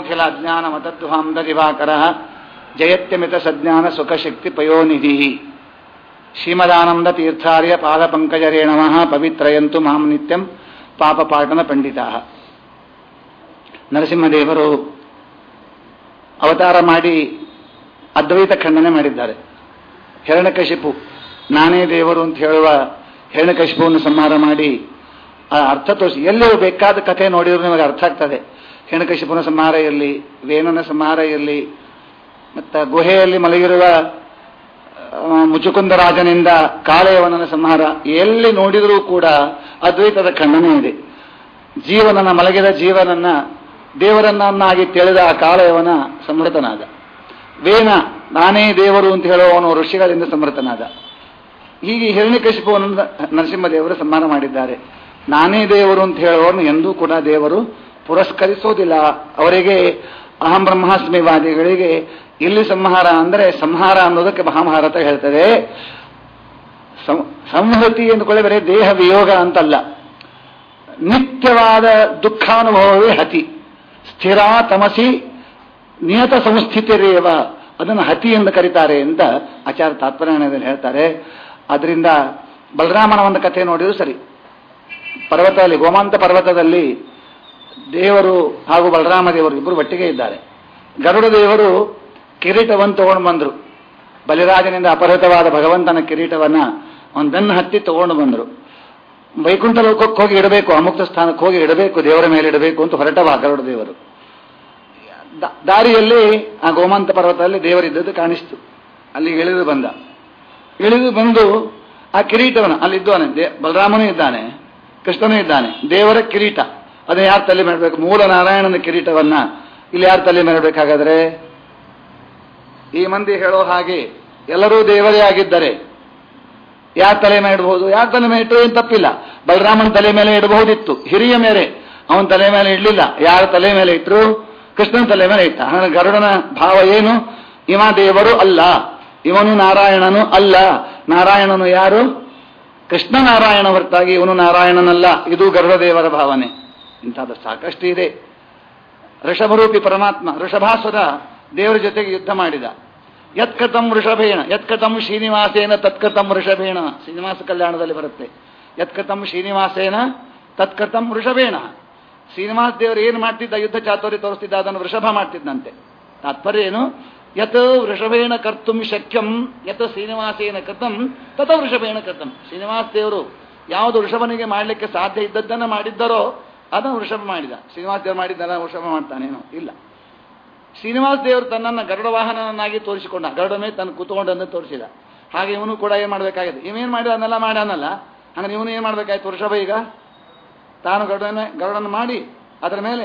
ಅಖಿಲ ಅಜ್ಞಾನ ಮತತ್ವಾಂಧ ದಿವಾಕರ ಜಯತ್ಯಮಿತ ಸಜ್ಞಾನ ಸುಖಶಕ್ತಿ ಪಯೋನಿಧಿ ಶ್ರೀಮದಾನಂದ ತೀರ್ಥಾರ್ಯ ಪಾದ ಪಂಕಜರೇ ನಮಃ ಪವಿತ್ರಯಂತು ಮಾಂ ನಿತ್ಯಂ ಪಾಪಪಾಟನ ಪಂಡಿತಾ. ನರಸಿಂಹದೇವರು ಅವತಾರ ಮಾಡಿ ಅದ್ವೈತ ಖಂಡನೆ ಮಾಡಿದ್ದಾರೆ. ಹಿರಣ್ಯಕಶಿಪು ನಾನೇ ದೇವರು ಅಂತ ಹೇಳುವ ಹಿರಣ್ಯಕಶಿಪುವನ್ನು ಸಂಹಾರ ಮಾಡಿ ಆ ಅರ್ಥ ತೋರಿಸಿ. ಎಲ್ಲೂ ಬೇಕಾದ ಕಥೆ ನೋಡಿದ್ರು ನಿಮಗೆ ಅರ್ಥ ಆಗ್ತದೆ. ಹಿರಣ್ಯಕಶಿಪುನ ಸಂಹಾರ ಇರಲಿ, ವೇಣನ ಸಂಹಾರ ಇರಲಿ, ಮತ್ತು ಗುಹೆಯಲ್ಲಿ ಮಲಗಿರುವ ಮುಚುಕುಂದರಾಜನಿಂದ ಕಾಳೆಯವನ ಸಂಹಾರ, ಎಲ್ಲಿ ನೋಡಿದರೂ ಕೂಡ ಅದ್ವೈತದ ಖಂಡನೆ ಇದೆ. ಜೀವನನ ಮಲಗಿದ ಜೀವನನ್ನ ದೇವರನ್ನಾಗಿ ತಿಳಿದ ಆ ಕಾಳೆಯವನ ಸಮೃತನಾದ. ವೇಣ ನಾನೇ ದೇವರು ಅಂತ ಹೇಳುವವನು ಋಷಿಗಳಿಂದ ಸಮೃತನಾದ. ಹೀಗೆ ಹಿರಣ್ಯಕಶಿಪುವನ್ನು ನರಸಿಂಹದೇವರು ಸಂಹಾರ ಮಾಡಿದ್ದಾರೆ. ನಾನೇ ದೇವರು ಅಂತ ಹೇಳುವವನು ಎಂದೂ ಕೂಡ ದೇವರು ಪುರಸ್ಕರಿಸೋದಿಲ್ಲ. ಅವರಿಗೆ ಅಹಂ ಬ್ರಹ್ಮಾಸ್ಮಿವಾದಿಗಳಿಗೆ ಇಲ್ಲಿ ಸಂಹಾರ ಅಂದರೆ ಸಂಹಾರ ಅನ್ನೋದಕ್ಕೆ ಮಹಾಭಾರತ ಹೇಳ್ತದೆ. ಸಂಹತಿ ಎಂದುಕೊಳ್ಳಿ ಬರೀ ದೇಹ ವಿಯೋಗ ಅಂತಲ್ಲ, ನಿತ್ಯವಾದ ದುಃಖಾನುಭವವೇ ಹತಿ. ಸ್ಥಿರ ತಮಸಿ ನಿಯತ ಸಂಸ್ಥಿತಿರೇವ, ಅದನ್ನು ಹತಿ ಎಂದು ಕರೀತಾರೆ ಅಂತ ಆಚಾರ್ಯ ತಾತ್ಪರ್ಯದಲ್ಲಿ ಹೇಳ್ತಾರೆ. ಅದರಿಂದ ಬಲರಾಮನ ಒಂದು ಕಥೆ ನೋಡಿದ್ರು ಸರಿ. ಪರ್ವತದಲ್ಲಿ, ಗೋಮಾಂತ ಪರ್ವತದಲ್ಲಿ ದೇವರು ಹಾಗೂ ಬಲರಾಮ ದೇವರು ಇಬ್ಬರು ಒಟ್ಟಿಗೆ ಇದ್ದಾರೆ. ಗರುಡ ದೇವರು ಕಿರೀಟವನ್ನು ತಗೊಂಡು ಬಂದರು. ಬಲಿರಾಜನಿಂದ ಅಪಹೃತವಾದ ಭಗವಂತನ ಕಿರೀಟವನ್ನ ಅವನ ಬೆನ್ನು ಹತ್ತಿ ತಗೊಂಡು ಬಂದರು. ವೈಕುಂಠ ಲೋಕಕ್ಕೆ ಹೋಗಿ ಇಡಬೇಕು, ಅಮುಕ್ತ ಸ್ಥಾನಕ್ಕೆ ಹೋಗಿ ಇಡಬೇಕು, ದೇವರ ಮೇಲೆ ಇಡಬೇಕು ಅಂತ ಹೊರಟವ ಗರುಡ ದೇವರು. ದಾರಿಯಲ್ಲಿ ಆ ಗೋಮಾಂತ ಪರ್ವತದಲ್ಲಿ ದೇವರಿದ್ದದ್ದು ಕಾಣಿಸ್ತು. ಅಲ್ಲಿಗೆ ಇಳಿದು ಬಂದ. ಇಳಿದು ಬಂದು ಆ ಕಿರೀಟವನ್ನ ಅಲ್ಲಿದ್ದಾನೆ, ಬಲರಾಮನೂ ಇದ್ದಾನೆ, ಕೃಷ್ಣನೂ ಇದ್ದಾನೆ. ದೇವರ ಕಿರೀಟ ಅದನ್ನ ಯಾರು ತಲೆ ಮಾಡಬೇಕು? ಮೂಲ ನಾರಾಯಣನ ಕಿರೀಟವನ್ನ ಇಲ್ಲಿ ಯಾರು ತಲೆ ಮಾಡಬೇಕಾಗಾದ್ರೆ? ಈ ಮಂದಿ ಹೇಳೋ ಹಾಗೆ ಎಲ್ಲರೂ ದೇವರೇ ಆಗಿದ್ದರೆ ಯಾರ ತಲೆ ಮೇಲೆ ಇಡಬಹುದು? ಯಾರ ತಲೆ ಮೇಲೆ ಇಟ್ಟರು ಏನು ತಪ್ಪಿಲ್ಲ. ಬಲರಾಮನ ತಲೆ ಮೇಲೆ ಇಡಬಹುದಿತ್ತು, ಹಿರಿಯ ಮೇಲೆ. ಅವನ ತಲೆ ಮೇಲೆ ಇಡಲಿಲ್ಲ. ಯಾರ ತಲೆ ಮೇಲೆ ಇಟ್ಟರು? ಕೃಷ್ಣನ ತಲೆ ಮೇಲೆ ಇಟ್ಟ. ಗರುಡನ ಭಾವ ಏನು? ಇವ ದೇವರು ಅಲ್ಲ, ಇವನು ನಾರಾಯಣನು ಅಲ್ಲ. ನಾರಾಯಣನು ಯಾರು? ಕೃಷ್ಣ ನಾರಾಯಣ ಹೊರತಾಗಿ ಇವನು ನಾರಾಯಣನಲ್ಲ. ಇದು ಗರುಡ ದೇವರ ಭಾವನೆ. ಇಂಥದ್ದು ಸಾಕಷ್ಟು ಇದೆ. ಋಷಭರೂಪಿ ಪರಮಾತ್ಮ ಋಷಭಾಸುರ ದೇವರ ಜೊತೆಗೆ ಯುದ್ಧ ಮಾಡಿದ. ಯತ್ಕೃತಂ ವೃಷಭೇಣ ಯತ್ಕೃತಂ ಶ್ರೀನಿವಾಸೇನ ತತ್ಕೃತಂ ವೃಷಭೇಣ. ಶ್ರೀನಿವಾಸ ಕಲ್ಯಾಣದಲ್ಲಿ ಬರುತ್ತೆ. ಯತ್ಕೃತಂ ಶ್ರೀನಿವಾಸೇನ ತತ್ಕೃತಂ ವೃಷಭೇಣ. ಶ್ರೀನಿವಾಸ ದೇವರು ಏನು ಮಾಡ್ತಿದ್ದ? ಯುದ್ಧ ಚಾತುರ್ಯ ತೋರಿಸ್ತಿದ್ದ, ಅದನ್ನು ವೃಷಭ ಮಾಡ್ತಿದ್ದಂತೆ. ತಾತ್ಪರ್ಯ ಏನು? ಯತ್ ವೃಷಭೇಣ ಕರ್ತುಂ ಶಕ್ಯಂ ಯತ್ ಶ್ರೀನಿವಾಸೇನ ಕೃತಂ ತತ ವೃಷಭೇಣ ಕೃತಂ. ಶ್ರೀನಿವಾಸ ದೇವರು ಯಾವುದು ವೃಷಭನಿಗೆ ಮಾಡಲಿಕ್ಕೆ ಸಾಧ್ಯ ಇದ್ದದ್ದನ್ನು ಮಾಡಿದ್ದರೋ ಅದನ್ನು ವೃಷಭ ಮಾಡಿದ. ಶ್ರೀನಿವಾಸ ದೇವರು ಮಾಡಿದ್ದಲ್ಲ ವೃಷಭ ಮಾಡ್ತಾನೇನೋ ಇಲ್ಲ. ಶ್ರೀನಿವಾಸ ದೇವರು ತನ್ನನ್ನು ಗರುಡ ವಾಹನನಾಗಿ ತೋರಿಸಿಕೊಂಡ. ಗರುಡ ಮೇಲೆ ತನ್ನ ಕೂತ್ಕೊಂಡನ್ನು ತೋರಿಸಿದ. ಹಾಗೆ ಇವನು ಕೂಡ ಏನು ಮಾಡಬೇಕಾಗಿದೆ? ಇವೇನು ಮಾಡಿದ ಅದನ್ನೆಲ್ಲ ಮಾಡ್ಯಾನಲ್ಲ, ಹಾಗೆ ಇವನು ಏನು ಮಾಡಬೇಕಾಯ್ತು? ವೃಷಭ ಈಗ ತಾನು ಗರುಡನ್ನು ಮಾಡಿ ಅದರ ಮೇಲೆ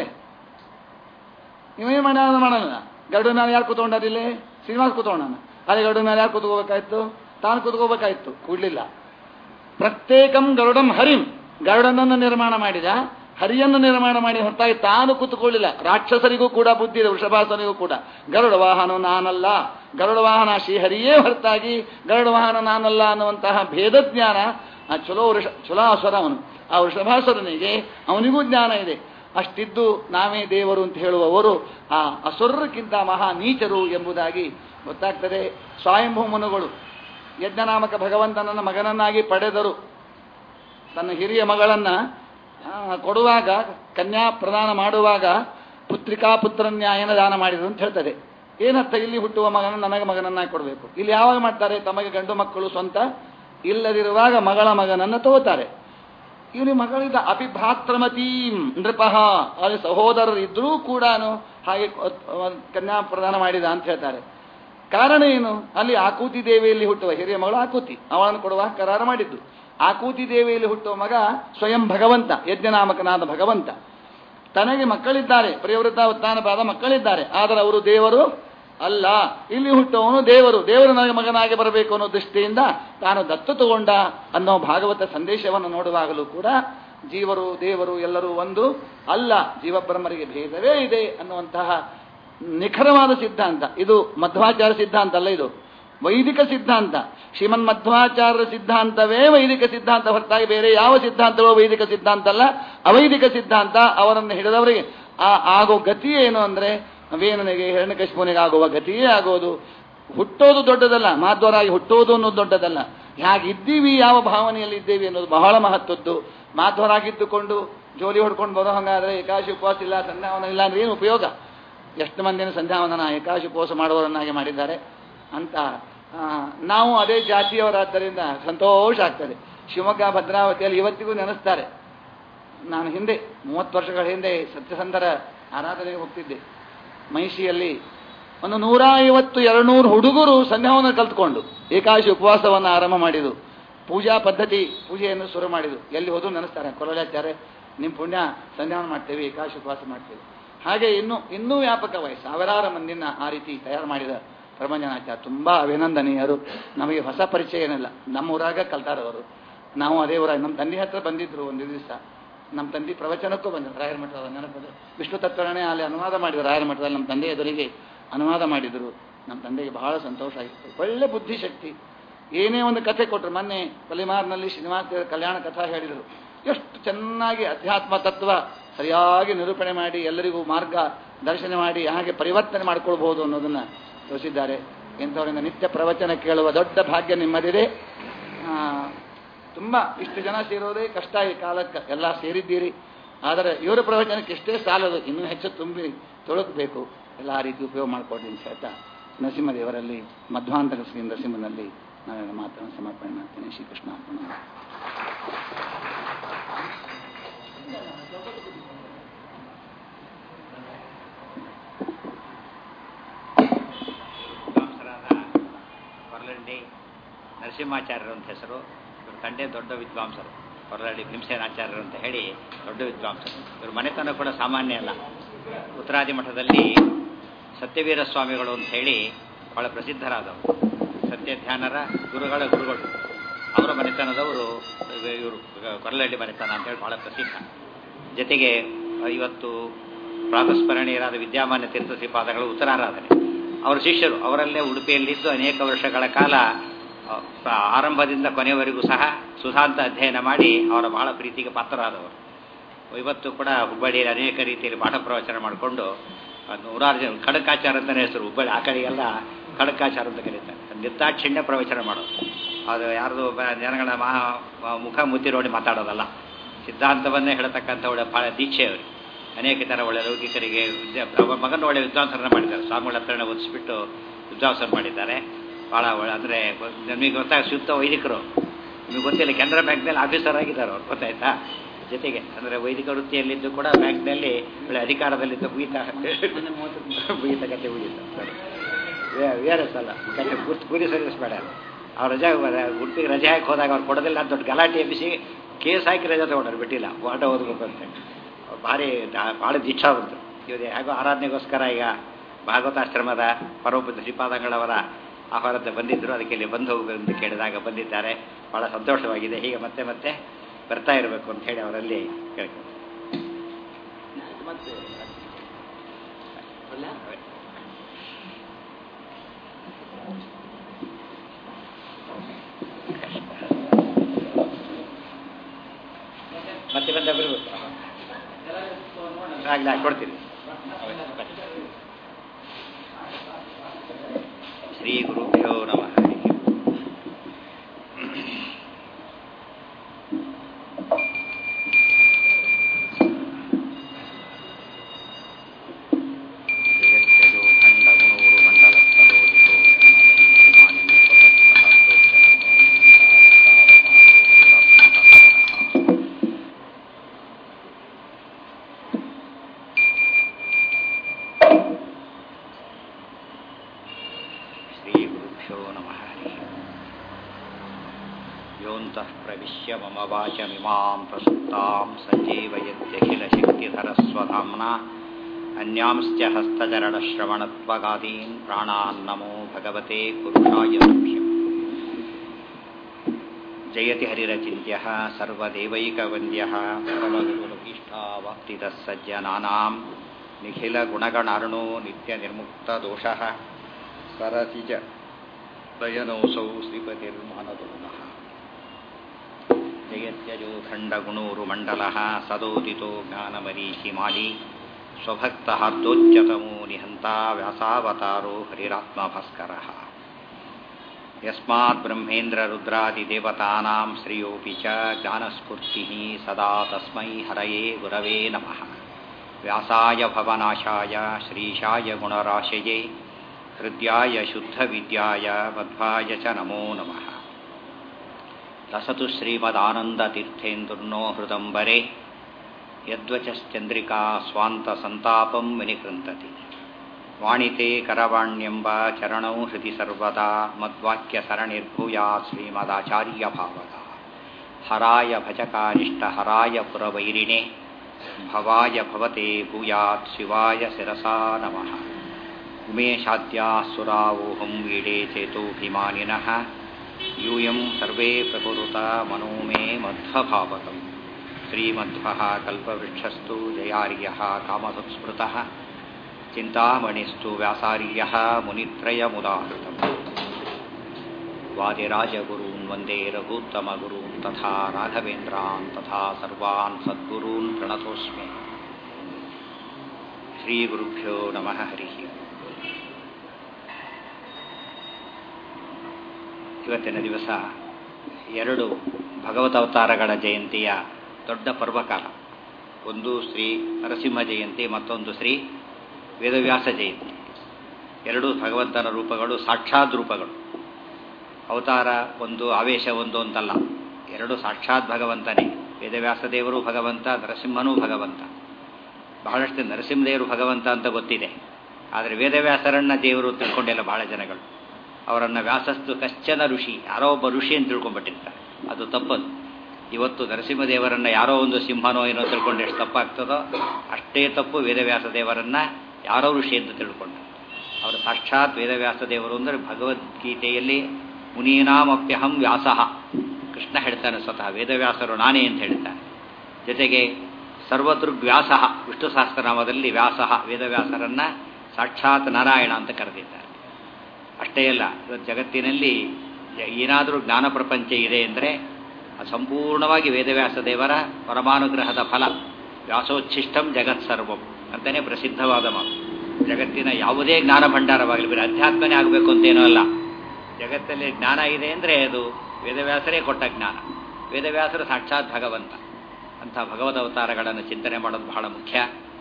ಇವೇನು ಮಾಡ್ಯಾನ ಮಾಡಲ್ಲ. ಗರುಡ ಮೇಲೆ ಯಾರು ಕೂತ್ಕೊಂಡಾರಿಲ್ಲಿ? ಶ್ರೀನಿವಾಸ ಕೂತ್ಕೊಂಡಾನ. ಅದೇ ಗರುಡ ಮೇಲೆ ಯಾರು ಕೂತ್ಕೋಬೇಕಾಯ್ತು? ತಾನು ಕೂತ್ಕೋಬೇಕಾಯ್ತು, ಕೂಡ್ಲಿಲ್ಲ. ಪ್ರತ್ಯೇಕಂ ಗರುಡಂ ಹರಿಂ. ಗರುಡನನ್ನು ನಿರ್ಮಾಣ ಮಾಡಿದ, ಹರಿಯನ್ನು ನಿರ್ಮಾಣ ಮಾಡಿ ಹೊರತಾಗಿ ತಾನು ಕೂತ್ಕೊಳ್ಳಿಲ್ಲ. ರಾಕ್ಷಸರಿಗೂ ಕೂಡ ಬುದ್ಧಿ ಇದೆ, ವೃಷಭಾಸನಿಗೂ ಕೂಡ. ಗರುಡ ವಾಹನ ನಾನಲ್ಲ, ಗರುಡ ವಾಹನ ಶ್ರೀಹರಿಯೇ ಹೊರತಾಗಿ ಗರುಡ ವಾಹನ ನಾನಲ್ಲ ಅನ್ನುವಂತಹ ಭೇದ ಜ್ಞಾನ ಆ ಚಲೋ ಅಸುರ ಅವನು. ಆ ವೃಷಭಾಸುರನಿಗೆ ಅವನಿಗೂ ಜ್ಞಾನ ಇದೆ. ಅಷ್ಟಿದ್ದು ನಾವೇ ದೇವರು ಅಂತ ಹೇಳುವವರು ಆ ಅಸುರಕ್ಕಿಂತ ಮಹಾ ನೀಚರು ಎಂಬುದಾಗಿ ಗೊತ್ತಾಗ್ತದೆ. ಸ್ವಯಂಭೂಮನುಗಳು ಯಜ್ಞನಾಮಕ ಭಗವಂತನನ್ನ ಮಗನನ್ನಾಗಿ ಪಡೆದರು. ತನ್ನ ಹಿರಿಯ ಮಗಳನ್ನ ಕೊಡುವಾಗ, ಕನ್ಯಾ ಪ್ರದಾನ ಮಾಡುವಾಗ ಪುತ್ರಿಕಾ ಪುತ್ರನ್ಯಾಯನ ದಾನ ಮಾಡಿದರು ಅಂತ ಹೇಳ್ತದೆ. ಏನರ್ಥ? ಇಲ್ಲಿ ಹುಟ್ಟುವ ಮಗನ ನನಗೆ ಮಗನನ್ನಾಗಿ ಕೊಡಬೇಕು. ಇಲ್ಲಿ ಯಾವಾಗ ಮಾಡ್ತಾರೆ? ತಮಗೆ ಗಂಡು ಮಕ್ಕಳು ಸ್ವಂತ ಇಲ್ಲದಿರುವಾಗ ಮಗಳ ಮಗನನ್ನು ತಗೋತಾರೆ. ಇವನು ಮಗಳಿದ್ದ ಅಪಿಭ್ರಾತ್ರಮತೀಂ ನೃಪಃ, ಅಲ್ಲಿ ಸಹೋದರರು ಇದ್ರೂ ಕೂಡ ಹಾಗೆ ಕನ್ಯಾ ಪ್ರದಾನ ಮಾಡಿದ ಅಂತ ಹೇಳ್ತಾರೆ. ಕಾರಣ ಏನು? ಅಲ್ಲಿ ಆಕೂತಿ ದೇವಿಯಲ್ಲಿ ಹುಟ್ಟುವ ಹಿರಿಯ ಮಗಳು ಆಕೂತಿ, ಅವಳನ್ನು ಕೊಡುವ ಕರಾರ ಮಾಡಿದ್ದು. ಆಕೂತಿ ದೇವಿಯಲ್ಲಿ ಹುಟ್ಟುವ ಮಗ ಸ್ವಯಂ ಭಗವಂತ, ಯಜ್ಞನಾಮಕನಾದ ಭಗವಂತ. ತನಗೆ ಮಕ್ಕಳಿದ್ದಾರೆ, ಪ್ರಿಯವೃತ ಉತ್ಥಾನಪಾದ ಮಕ್ಕಳಿದ್ದಾರೆ, ಆದರೆ ಅವರು ದೇವರು ಅಲ್ಲ. ಇಲ್ಲಿ ಹುಟ್ಟುವವನು ದೇವರು, ದೇವರು ನನಗೆ ಮಗನಾಗಿ ಬರಬೇಕು ಅನ್ನೋ ದೃಷ್ಟಿಯಿಂದ ತಾನು ದತ್ತು ತಗೊಂಡ ಅನ್ನೋ ಭಾಗವತ ಸಂದೇಶವನ್ನು ನೋಡುವಾಗಲೂ ಕೂಡ ಜೀವರು ದೇವರು ಎಲ್ಲರೂ ಒಂದು ಅಲ್ಲ, ಜೀವಬ್ರಹ್ಮರಿಗೆ ಭೇದವೇ ಇದೆ ಅನ್ನುವಂತಹ ನಿಖರವಾದ ಸಿದ್ಧಾಂತ. ಇದು ಮಧ್ವಾಚಾರ್ಯ ಸಿದ್ಧಾಂತ ಅಲ್ಲ, ಇದು ವೈದಿಕ ಸಿದ್ಧಾಂತ. ಶ್ರೀಮನ್ ಮಧ್ವಾಚಾರ್ಯರ ಸಿದ್ಧಾಂತವೇ ವೈದಿಕ ಸಿದ್ಧಾಂತ ಹೊರತಾಗಿ ಬೇರೆ ಯಾವ ಸಿದ್ಧಾಂತವೋ ವೈದಿಕ ಸಿದ್ಧಾಂತ ಅಲ್ಲ, ಅವೈದಿಕ ಸಿದ್ಧಾಂತ. ಅವರನ್ನು ಹಿಡಿದವರಿಗೆ ಆಗೋ ಗತಿ ಏನು ಅಂದ್ರೆ ವೇಣನಿಗೆ ಹಿರಣ್ಯಕಶಿಪುನಿಗೆ ಆಗುವ ಗತಿಯೇ ಆಗೋದು. ಹುಟ್ಟೋದು ದೊಡ್ಡದಲ್ಲ, ಮಾಧ್ವರಾಗಿ ಹುಟ್ಟೋದು ಅನ್ನೋದು ದೊಡ್ಡದಲ್ಲ, ಹೇಗಿದ್ದೀವಿ, ಯಾವ ಭಾವನೆಯಲ್ಲಿ ಇದ್ದೇವೆ ಅನ್ನೋದು ಬಹಳ ಮಹತ್ವದ್ದು. ಮಾಧ್ವರಾಗಿದ್ದುಕೊಂಡು ಜೋಲಿ ಹೊಡ್ಕೊಂಡು ಬರೋ ಹಂಗಾದ್ರೆ ಏಕಾಶಿ ಉಪವಾಸ ಇಲ್ಲ, ಸಂಧ್ಯಾವನ ಇಲ್ಲ ಅಂದ್ರೆ ಏನು ಉಪಯೋಗ? ಎಷ್ಟು ಮಂದಿನ ಸಂಧ್ಯಾವನ ಏಕಾಶಿ ಉಪವಾಸ ಮಾಡುವವರನ್ನಾಗಿ ಮಾಡಿದ್ದಾರೆ ಅಂತ. ನಾವು ಅದೇ ಜಾತಿಯವರಾದ್ದರಿಂದ ಸಂತೋಷ ಆಗ್ತದೆ. ಶಿವಮೊಗ್ಗ ಭದ್ರಾವತಿಯಲ್ಲಿ ಇವತ್ತಿಗೂ ನೆನೆಸ್ತಾರೆ. ನಾನು ಹಿಂದೆ 30 ವರ್ಷಗಳ ಹಿಂದೆ ಸತ್ಯಸಂಧರ ಆರಾಧನೆಗೆ ಹೋಗ್ತಿದ್ದೆ. ಮೈಷಿಯಲ್ಲಿ ಒಂದು 150-200 ಹುಡುಗರು ಸಂಧ್ಯಾವನ ಕಲ್ತ್ಕೊಂಡು ಏಕಾಶಿ ಉಪವಾಸವನ್ನು ಆರಂಭ ಮಾಡಿದರು. ಪೂಜಾ ಪದ್ಧತಿ ಪೂಜೆಯನ್ನು ಶುರು ಮಾಡಿದರು. ಎಲ್ಲಿ ಹೋದ್ರು ನೆನೆಸ್ತಾರೆ, ಕೊರಳಾಚಾರ್ಯ ನಿಮ್ಮ ಪುಣ್ಯ ಸಂಧ್ಯಾವನ ಮಾಡ್ತೇವೆ, ಏಕಾಶಿ ಉಪವಾಸ ಮಾಡ್ತೇವೆ. ಹಾಗೆ ಇನ್ನೂ ವ್ಯಾಪಕವಾಗಿ ಸಾವಿರಾರು ಮಂದಿನ ಆ ರೀತಿ ತಯಾರು ಮಾಡಿದ ಪ್ರಭಂಜನಾಚಾರ್ಯ ತುಂಬ ಅಭಿನಂದನೀಯರು. ನಮಗೆ ಹೊಸ ಪರಿಚಯ ಏನಿಲ್ಲ, ನಮ್ಮ ಊರಾಗ ಕಲ್ತಾರವರು. ನಾವು ಅದೇ ಊರಾಗ ನಮ್ಮ ತಂದೆ ಹತ್ರ ಬಂದಿದ್ರು ಒಂದು ದಿವಸ. ನಮ್ಮ ತಂದೆ ಪ್ರವಚನಕ್ಕೂ ಬಂದರು ರಾಯರ ಮಠದ ನೆನಪದ ವಿಷ್ಣು ತತ್ವರಣೆ ಅಲ್ಲಿ ಅನುವಾದ ಮಾಡಿದರು. ರಾಯರ ಮಠದಲ್ಲಿ ನಮ್ಮ ತಂದೆ ಎದುರಿಗೆ ಅನುವಾದ ಮಾಡಿದರು. ನಮ್ಮ ತಂದೆಗೆ ಬಹಳ ಸಂತೋಷ ಆಗಿತ್ತು. ಒಳ್ಳೆ ಬುದ್ಧಿಶಕ್ತಿ. ಏನೇ ಒಂದು ಕಥೆ ಕೊಟ್ಟರು. ಮೊನ್ನೆ ಪಲಿಮಾರ್ನಲ್ಲಿ ಶ್ರೀನಿವಾಸ ದೇವರ ಕಲ್ಯಾಣ ಕಥಾ ಹೇಳಿದರು. ಎಷ್ಟು ಚೆನ್ನಾಗಿ ಅಧ್ಯಾತ್ಮ ತತ್ವ ಸರಿಯಾಗಿ ನಿರೂಪಣೆ ಮಾಡಿ ಎಲ್ಲರಿಗೂ ಮಾರ್ಗ ದರ್ಶನ ಮಾಡಿ ಹಾಗೆ ಪರಿವರ್ತನೆ ಮಾಡಿಕೊಳ್ಬಹುದು ಅನ್ನೋದನ್ನು ತೋರಿಸಿದ್ದಾರೆ. ಇಂಥವರಿಂದ ನಿತ್ಯ ಪ್ರವಚನ ಕೇಳುವ ದೊಡ್ಡ ಭಾಗ್ಯ ನಿಮ್ಮದಿದೆ. ತುಂಬ ಇಷ್ಟು ಜನ ಸೇರೋದೇ ಕಷ್ಟ ಈ ಕಾಲಕ್ಕೆ, ಎಲ್ಲ ಸೇರಿದ್ದೀರಿ. ಆದರೆ ಇವರ ಪ್ರವಚನಕ್ಕೆ ಎಷ್ಟೇ ಸಾಲದು, ಇನ್ನೂ ಹೆಚ್ಚು ತುಂಬಿ ತೊಳಕಬೇಕು. ಎಲ್ಲ ಆ ರೀತಿ ಉಪಯೋಗ ಮಾಡಿಕೊಡ್ರಿ ಅಂತ ಹೇಳ್ತಾ ನರಸಿಂಹದೇವರಲ್ಲಿ ಮಧ್ವಾಂತರ ಶ್ರೀ ನರಸಿಂಹನಲ್ಲಿ ನಾವೆಲ್ಲ ಮಾತನ್ನು ಸಮರ್ಪಣೆ ಮಾಡ್ತೇನೆ. ಶ್ರೀಕೃಷ್ಣ ಅರ್ಪಣ. ಕೊರಲಂಡಿ ನರಸಿಂಹಾಚಾರ್ಯರು ಅಂತ ಹೆಸರು. ಇವರು ತಂದೆ ದೊಡ್ಡ ವಿದ್ವಾಂಸರು. ಕೊರಲಂಡಿ ಭೀಮಸೇನಾಚಾರ್ಯರು ಅಂತ ಹೇಳಿ ದೊಡ್ಡ ವಿದ್ವಾಂಸರು. ಇವರು ಮನೆತನ ಕೂಡ ಸಾಮಾನ್ಯ ಅಲ್ಲ. ಉತ್ತರಾದಿ ಮಠದಲ್ಲಿ ಸತ್ಯವೀರ ಸ್ವಾಮಿಗಳು ಅಂತ ಹೇಳಿ ಬಹಳ ಪ್ರಸಿದ್ಧರಾದವರು. ಸತ್ಯಧ್ಯಾನರ ಗುರುಗಳು. ಅವರ ಮನೆತನದವರು ಇವರು ಕೊರಲಹಳ್ಳಿ ಮನೆತನ ಅಂತ ಹೇಳಿ ಬಹಳ ಪ್ರಸಿದ್ಧ. ಜೊತೆಗೆ ಇವತ್ತು ಪ್ರಾತಸ್ಮರಣೀಯರಾದ ವಿದ್ಯಾಮಾನ್ಯ ತೀರ್ಥ ಶ್ರೀಪಾದಗಳು ಉತ್ತರಾರಾಧನೆ ಅವರ ಶಿಷ್ಯರು. ಅವರಲ್ಲೇ ಉಡುಪಿಯಲ್ಲಿದ್ದು ಅನೇಕ ವರ್ಷಗಳ ಕಾಲ ಆರಂಭದಿಂದ ಕೊನೆಯವರೆಗೂ ಸಹ ಸುಧಾಂತ ಅಧ್ಯಯನ ಮಾಡಿ ಅವರ ಬಹಳ ಪ್ರೀತಿಗೆ ಪಾತ್ರರಾದವರು. ಇವತ್ತು ಕೂಡ ಹುಬ್ಬಳ್ಳಿಯಲ್ಲಿ ಅನೇಕ ರೀತಿಯಲ್ಲಿ ಪಾಠ ಪ್ರವಚನ ಮಾಡಿಕೊಂಡು 100 ಜನ ಖಡಕಾಚಾರ ಅಂತಲೇ ಹೆಸರು. ಹುಬ್ಬಳ್ಳಿ ಆ ಕಡೆಗೆಲ್ಲ ಖಡಕಾಚಾರ ಅಂತ ಕರೀತಾರೆ. ನಿರ್ದಾಕ್ಷಿಣ್ಯ ಪ್ರವಚನ ಮಾಡೋದು. ಅದು ಯಾರ್ದು ಜನಗಳ ಮುಖ ಮುತ್ತಿ ನೋಡಿ ಮಾತಾಡೋದಲ್ಲ, ಸಿದ್ಧಾಂತವನ್ನೇ ಹೇಳತಕ್ಕಂಥ ಒಳ್ಳೆ ಭಾಳ ದೀಕ್ಷೆ ಅವರಿಗೆ. ಅನೇಕ ಥರ ಒಳ್ಳೆ ಲೌಕಿಕರಿಗೆ ಮಗನ ಒಳ್ಳೆ ವಿದ್ವಾಂಸರನ್ನ ಮಾಡಿದ್ದಾರೆ. ಸ್ವಾಮಿಗಳ ಹತ್ರನ ಓದಿಸ್ಬಿಟ್ಟು ವಿದ್ವಾಂಸರು ಮಾಡಿದ್ದಾರೆ. ಭಾಳ ಒಳ್ಳೆ ಅಂದರೆ ನಮಗೆ ಗೊತ್ತಾಗ ಶುದ್ಧ ವೈದಿಕರು. ನಿಮಗೆ ಗೊತ್ತಿಲ್ಲ, ಕೆನರಾ ಬ್ಯಾಂಕ್ನಲ್ಲಿ ಆಫೀಸರ್ ಆಗಿದ್ದಾರೆ ಅವ್ರು, ಗೊತ್ತಾಯ್ತಾ? ಜೊತೆಗೆ ಅಂದರೆ ವೈದಿಕ ವೃತ್ತಿಯಲ್ಲಿದ್ದು ಕೂಡ ಬ್ಯಾಂಕ್ನಲ್ಲಿ ಒಳ್ಳೆ ಅಧಿಕಾರದಲ್ಲಿದ್ದು ಮುಗಿತ ಕತೆ ಮುಗೀತು. VRS ಅಲ್ಲ, ಕತೆ ಪೂರಿ ಸರ್ವಿಸ್ ಬೇಡ. ಅವ್ರು ರಜೆ ಉಡುಪಿಗೆ ರಜೆ ಹಾಕಿ ಹೋದಾಗ ಅವ್ರು ಕೊಡೋದಿಲ್ಲ ಅಂತ ದೊಡ್ಡ ಗಲಾಟೆ ಎಬ್ಬಿಸಿ ಕೇಸ್ ಹಾಕಿ ರಜೆ ತೊಗೊಂಡ್ರು, ಬಿಟ್ಟಿಲ್ಲ, ಪಾಠ ಓದಬೇಕು ಅಂತೇಳಿ. ಭಾರಿ ಭಾಳ ದೀಕ್ಷಾ ಬಂತು. ಇವರು ಹೇಗೋ ಆರಾಧನೆಗೋಸ್ಕರ ಈಗ ಭಾಗವತಾಶ್ರಮದ ಪರಮಪುತ್ರ ಶ್ರೀಪಾದಂಗಳವರ ಆಹ್ವಾನತೆ ಬಂದಿದ್ದರು. ಅದಕ್ಕೆ ಇಲ್ಲಿ ಬಂದು ಹೋಗಬೇಕು ಅಂತ ಕೇಳಿದಾಗ ಬಂದಿದ್ದಾರೆ. ಭಾಳ ಸಂತೋಷವಾಗಿದೆ. ಹೀಗೆ ಮತ್ತೆ ಮತ್ತೆ ಬರ್ತಾ ಇರಬೇಕು ಅಂತ ಹೇಳಿ ಅವರಲ್ಲಿ ಕೇಳ್ಕೊಂಡು ಮತ್ತೆ ಬಂದ ಬರಬೇಕು. ಆಗಲಿ ಕೊಡ್ತೀನಿ. ಶ್ರೀ ಗುರುಭ್ಯೋ ನಮಃ. ಮಮ ವಾಚಮಿಮಾಂ ಪ್ರಸುಪ್ತಾಂ ಸಂಜೀವಯತ್ಯಖಿಲಶಕ್ತಿಧರಸ್ವಧಾಮ್ನಾ ಅನ್ಯಾಂಶ್ಚ ಹಸ್ತಚರಣಶ್ರವಣತ್ವಗಾದೀನ್ ಪ್ರಾಣಾನ್ ನಮೋ ಭಗವತೆ ಪುರುಷಾಯ ತುಭ್ಯಂ. ಜಯತಿ ಹರಿರಚಿಂತ್ಯಃ ಸರ್ವದೇವೈಕವಂದ್ಯಃ ಪರಮಗುರುಭೀಷ್ಟಾವಾಪ್ತಿತಃ ಸಜ್ಜನಾನಾಂ ನಿಖಿಲಗುಣಗಣಾರ್ಣೋ ನಿತ್ಯನಿರ್ಮುಕ್ತದೋಷಃ ಸರಸಿಜ ದಯನೋऽಸೌ ಶ್ರೀಪತಿರ್ಮಾನದೋನಃ. ಜಯತ್ಯಜೋ ಖಂಡಗುಣೋರುಮಂಡಲಃ ಸದೋದಿತೋ ಜ್ಞಾನಮರೀಚಿಮಾಲಿ ಸ್ವಭಕ್ತಹಾರ್ದೋಚ್ಯತಮೋ ನಿಹಂತ ವ್ಯಾಸಾವತಾರೋ ಹರಿರಾತ್ಮಭಾಸ್ಕರಃ ಯಸ್ಮಾತ್ ಬ್ರಹ್ಮೇಂದ್ರ ರುದ್ರಾದಿದೇವತಾನಾಂ ಶ್ರೇಯೋಪಿ ಚ ಜ್ಞಾನಸ್ಫೂರ್ತಿಃ ಸದಾ ತಸ್ಮೈ ಹರಯೇ ಗುರವೇ ನಮಃ. ವ್ಯಾಸಾಯ ಭವನಾಶಾಯ ಶ್ರೀಶಾಯ ಗುಣರಾಶಯೇ ಹೃದ್ಯಾಯ ಶುದ್ಧವಿದ್ಯಾಯ ಮಧ್ವಾಯ ಚ ನಮೋ ನಮಃ. ಲಸತು ಶ್ರೀಮದಾನಂದತೀರ್ಥೇಂದುರ್ನೋ ಹೃದಂಬರೆ ಯದ್ವಚಶ್ಚಂದ್ರಿಕಾ ಸ್ವಾಂತಸಂತಾಪಂ ವಿನಿಕೃಂತತಿ. ವಾಣಿತೆ ಕರವಾಣ್ಯಂಬ ಚರಣೌ ಹೃದಿ ಸರ್ವದಾ ಮದ್ವಾಕ್ಯ ಸರಣಿರ್ಭೂಯಾತ್ ಶ್ರೀಮದಾಚಾರ್ಯಭಾವದ. ಹರಾಯ ಭಜಕಾರಿಷ್ಟ ಹರಾಯ ಪುರವೈರಿಣೆ ಭವಾಯ ಭವತೆ ಭೂಯಾತ್ ಶಿವಾಯ ಶಿರಸಾ ನಮಃ. ಉಮೇಶಾದ್ಯಾಸುರಾವೋಹಂ ವೀಡೇ ಚೇತೋಭಿಮಾನಿನಃ ಯೂಯಂ ಸರ್ವೇ ಪ್ರಕುರುತ ಮನೋ ಮೇ ಮಧ್ವಭಾವಕಂ. ಶ್ರೀಮಧ್ವಃ ಕಲ್ಪವೃಕ್ಷಸ್ತು ಜಯಾರ್ಯಃ ಕಾಮಧುಸ್ಮೃತಃ ಚಿಂತಾಮಣಿಸ್ತು ವ್ಯಾಸಾರ್ಯಃ ಮುನಿತ್ರಯಮುದಾಹೃತಂ. ವಾದಿರಾಜಗುರೂನ್ ವಂದೇ ರಘೂತ್ತಮಗುರೂನ್ ತಥಾ ರಾಘವೇಂದ್ರಾನ್ ತಥಾ ಸರ್ವಾನ್ ಸದ್ಗುರೂನ್ ಪ್ರಣತೋಸ್ಮಿ. ಶ್ರೀಗುರುಭ್ಯೋ ನಮಃ. ಹರಿ. ಇವತ್ತಿನ ದಿವಸ 2 ಭಗವತಾವತಾರಗಳ ಜಯಂತಿಯ ದೊಡ್ಡ ಪರ್ವಕಾಲ. ಒಂದು ಶ್ರೀ ನರಸಿಂಹ ಜಯಂತಿ, ಮತ್ತೊಂದು ಶ್ರೀ ವೇದವ್ಯಾಸ ಜಯಂತಿ. 2 ಭಗವಂತನ ರೂಪಗಳು, ಸಾಕ್ಷಾತ್ ರೂಪಗಳು. ಅವತಾರ ಒಂದು, ಆವೇಶ ಒಂದು ಅಂತಲ್ಲ, 2 ಸಾಕ್ಷಾತ್ ಭಗವಂತನೇ. ವೇದವ್ಯಾಸ ದೇವರು ಭಗವಂತ, ನರಸಿಂಹನೂ ಭಗವಂತ. ಬಹಳಷ್ಟು ನರಸಿಂಹದೇವರು ಭಗವಂತ ಅಂತ ಗೊತ್ತಿದೆ, ಆದರೆ ವೇದವ್ಯಾಸರನ್ನ ದೇವರು ತಿಳ್ಕೊಂಡಿಲ್ಲ ಬಹಳ ಜನಗಳು. ಅವರನ್ನು ವ್ಯಾಸಸ್ತು ಕಶ್ಚನ ಋಷಿ, ಯಾರೋ ಒಬ್ಬ ಋಷಿ ಅಂತ ತಿಳ್ಕೊಂಡ್ಬಿಟ್ಟಿರ್ತಾರೆ. ಅದು ತಪ್ಪದು. ಇವತ್ತು ನರಸಿಂಹದೇವರನ್ನು ಯಾರೋ ಒಂದು ಸಿಂಹನೋ ಏನೋ ತಿಳ್ಕೊಂಡು ಎಷ್ಟು ತಪ್ಪಾಗ್ತದೋ ಅಷ್ಟೇ ತಪ್ಪು ವೇದವ್ಯಾಸ ದೇವರನ್ನ ಯಾರೋ ಋಷಿ ಅಂತ ತಿಳ್ಕೊಂಡು. ಅವರು ಸಾಕ್ಷಾತ್ ವೇದವ್ಯಾಸ ದೇವರು ಅಂದರೆ ಭಗವದ್ಗೀತೆಯಲ್ಲಿ ಮುನೀನಾಮಪ್ಯಹಂ ವ್ಯಾಸಃ ಕೃಷ್ಣ ಹೇಳ್ತಾನೆ, ಸ್ವತಃ ವೇದವ್ಯಾಸರು ನಾನೇ ಅಂತ ಹೇಳ್ತಾನೆ. ಜೊತೆಗೆ ಸರ್ವದೃಗ್ವ್ಯಾಸಃ ವಿಷ್ಣು ಸಹಸ್ರನಾಮದಲ್ಲಿ ವ್ಯಾಸಃ ವೇದವ್ಯಾಸರನ್ನ ಸಾಕ್ಷಾತ್ ನಾರಾಯಣ ಅಂತ ಕರೆದಿದ್ದಾರೆ. ಅಷ್ಟೇ ಅಲ್ಲ, ಇವತ್ತು ಜಗತ್ತಿನಲ್ಲಿ ಏನಾದರೂ ಜ್ಞಾನ ಪ್ರಪಂಚ ಇದೆ ಅಂದರೆ ಅದು ಸಂಪೂರ್ಣವಾಗಿ ವೇದವ್ಯಾಸ ದೇವರ ಪರಮಾನುಗ್ರಹದ ಫಲ. ವ್ಯಾಸೋಚ್ಛಿಷ್ಟಂ ಜಗತ್ಸರ್ವಂ ಅಂತಲೇ ಪ್ರಸಿದ್ಧವಾದ ಮಾತು. ಜಗತ್ತಿನ ಯಾವುದೇ ಜ್ಞಾನ ಭಂಡಾರವಾಗಲಿ, ಬರೀ ಅಧ್ಯಾತ್ಮನೇ ಆಗಬೇಕು ಅಂತೇನೂ ಅಲ್ಲ. ಜಗತ್ತಲ್ಲಿ ಜ್ಞಾನ ಇದೆ ಅಂದರೆ ಅದು ವೇದವ್ಯಾಸರೇ ಕೊಟ್ಟ ಜ್ಞಾನ. ವೇದವ್ಯಾಸರು ಸಾಕ್ಷಾತ್ ಭಗವಂತ. ಅಂಥ ಭಗವದ್ ಅವತಾರಗಳನ್ನು ಚಿಂತನೆ ಮಾಡೋದು ಬಹಳ ಮುಖ್ಯ.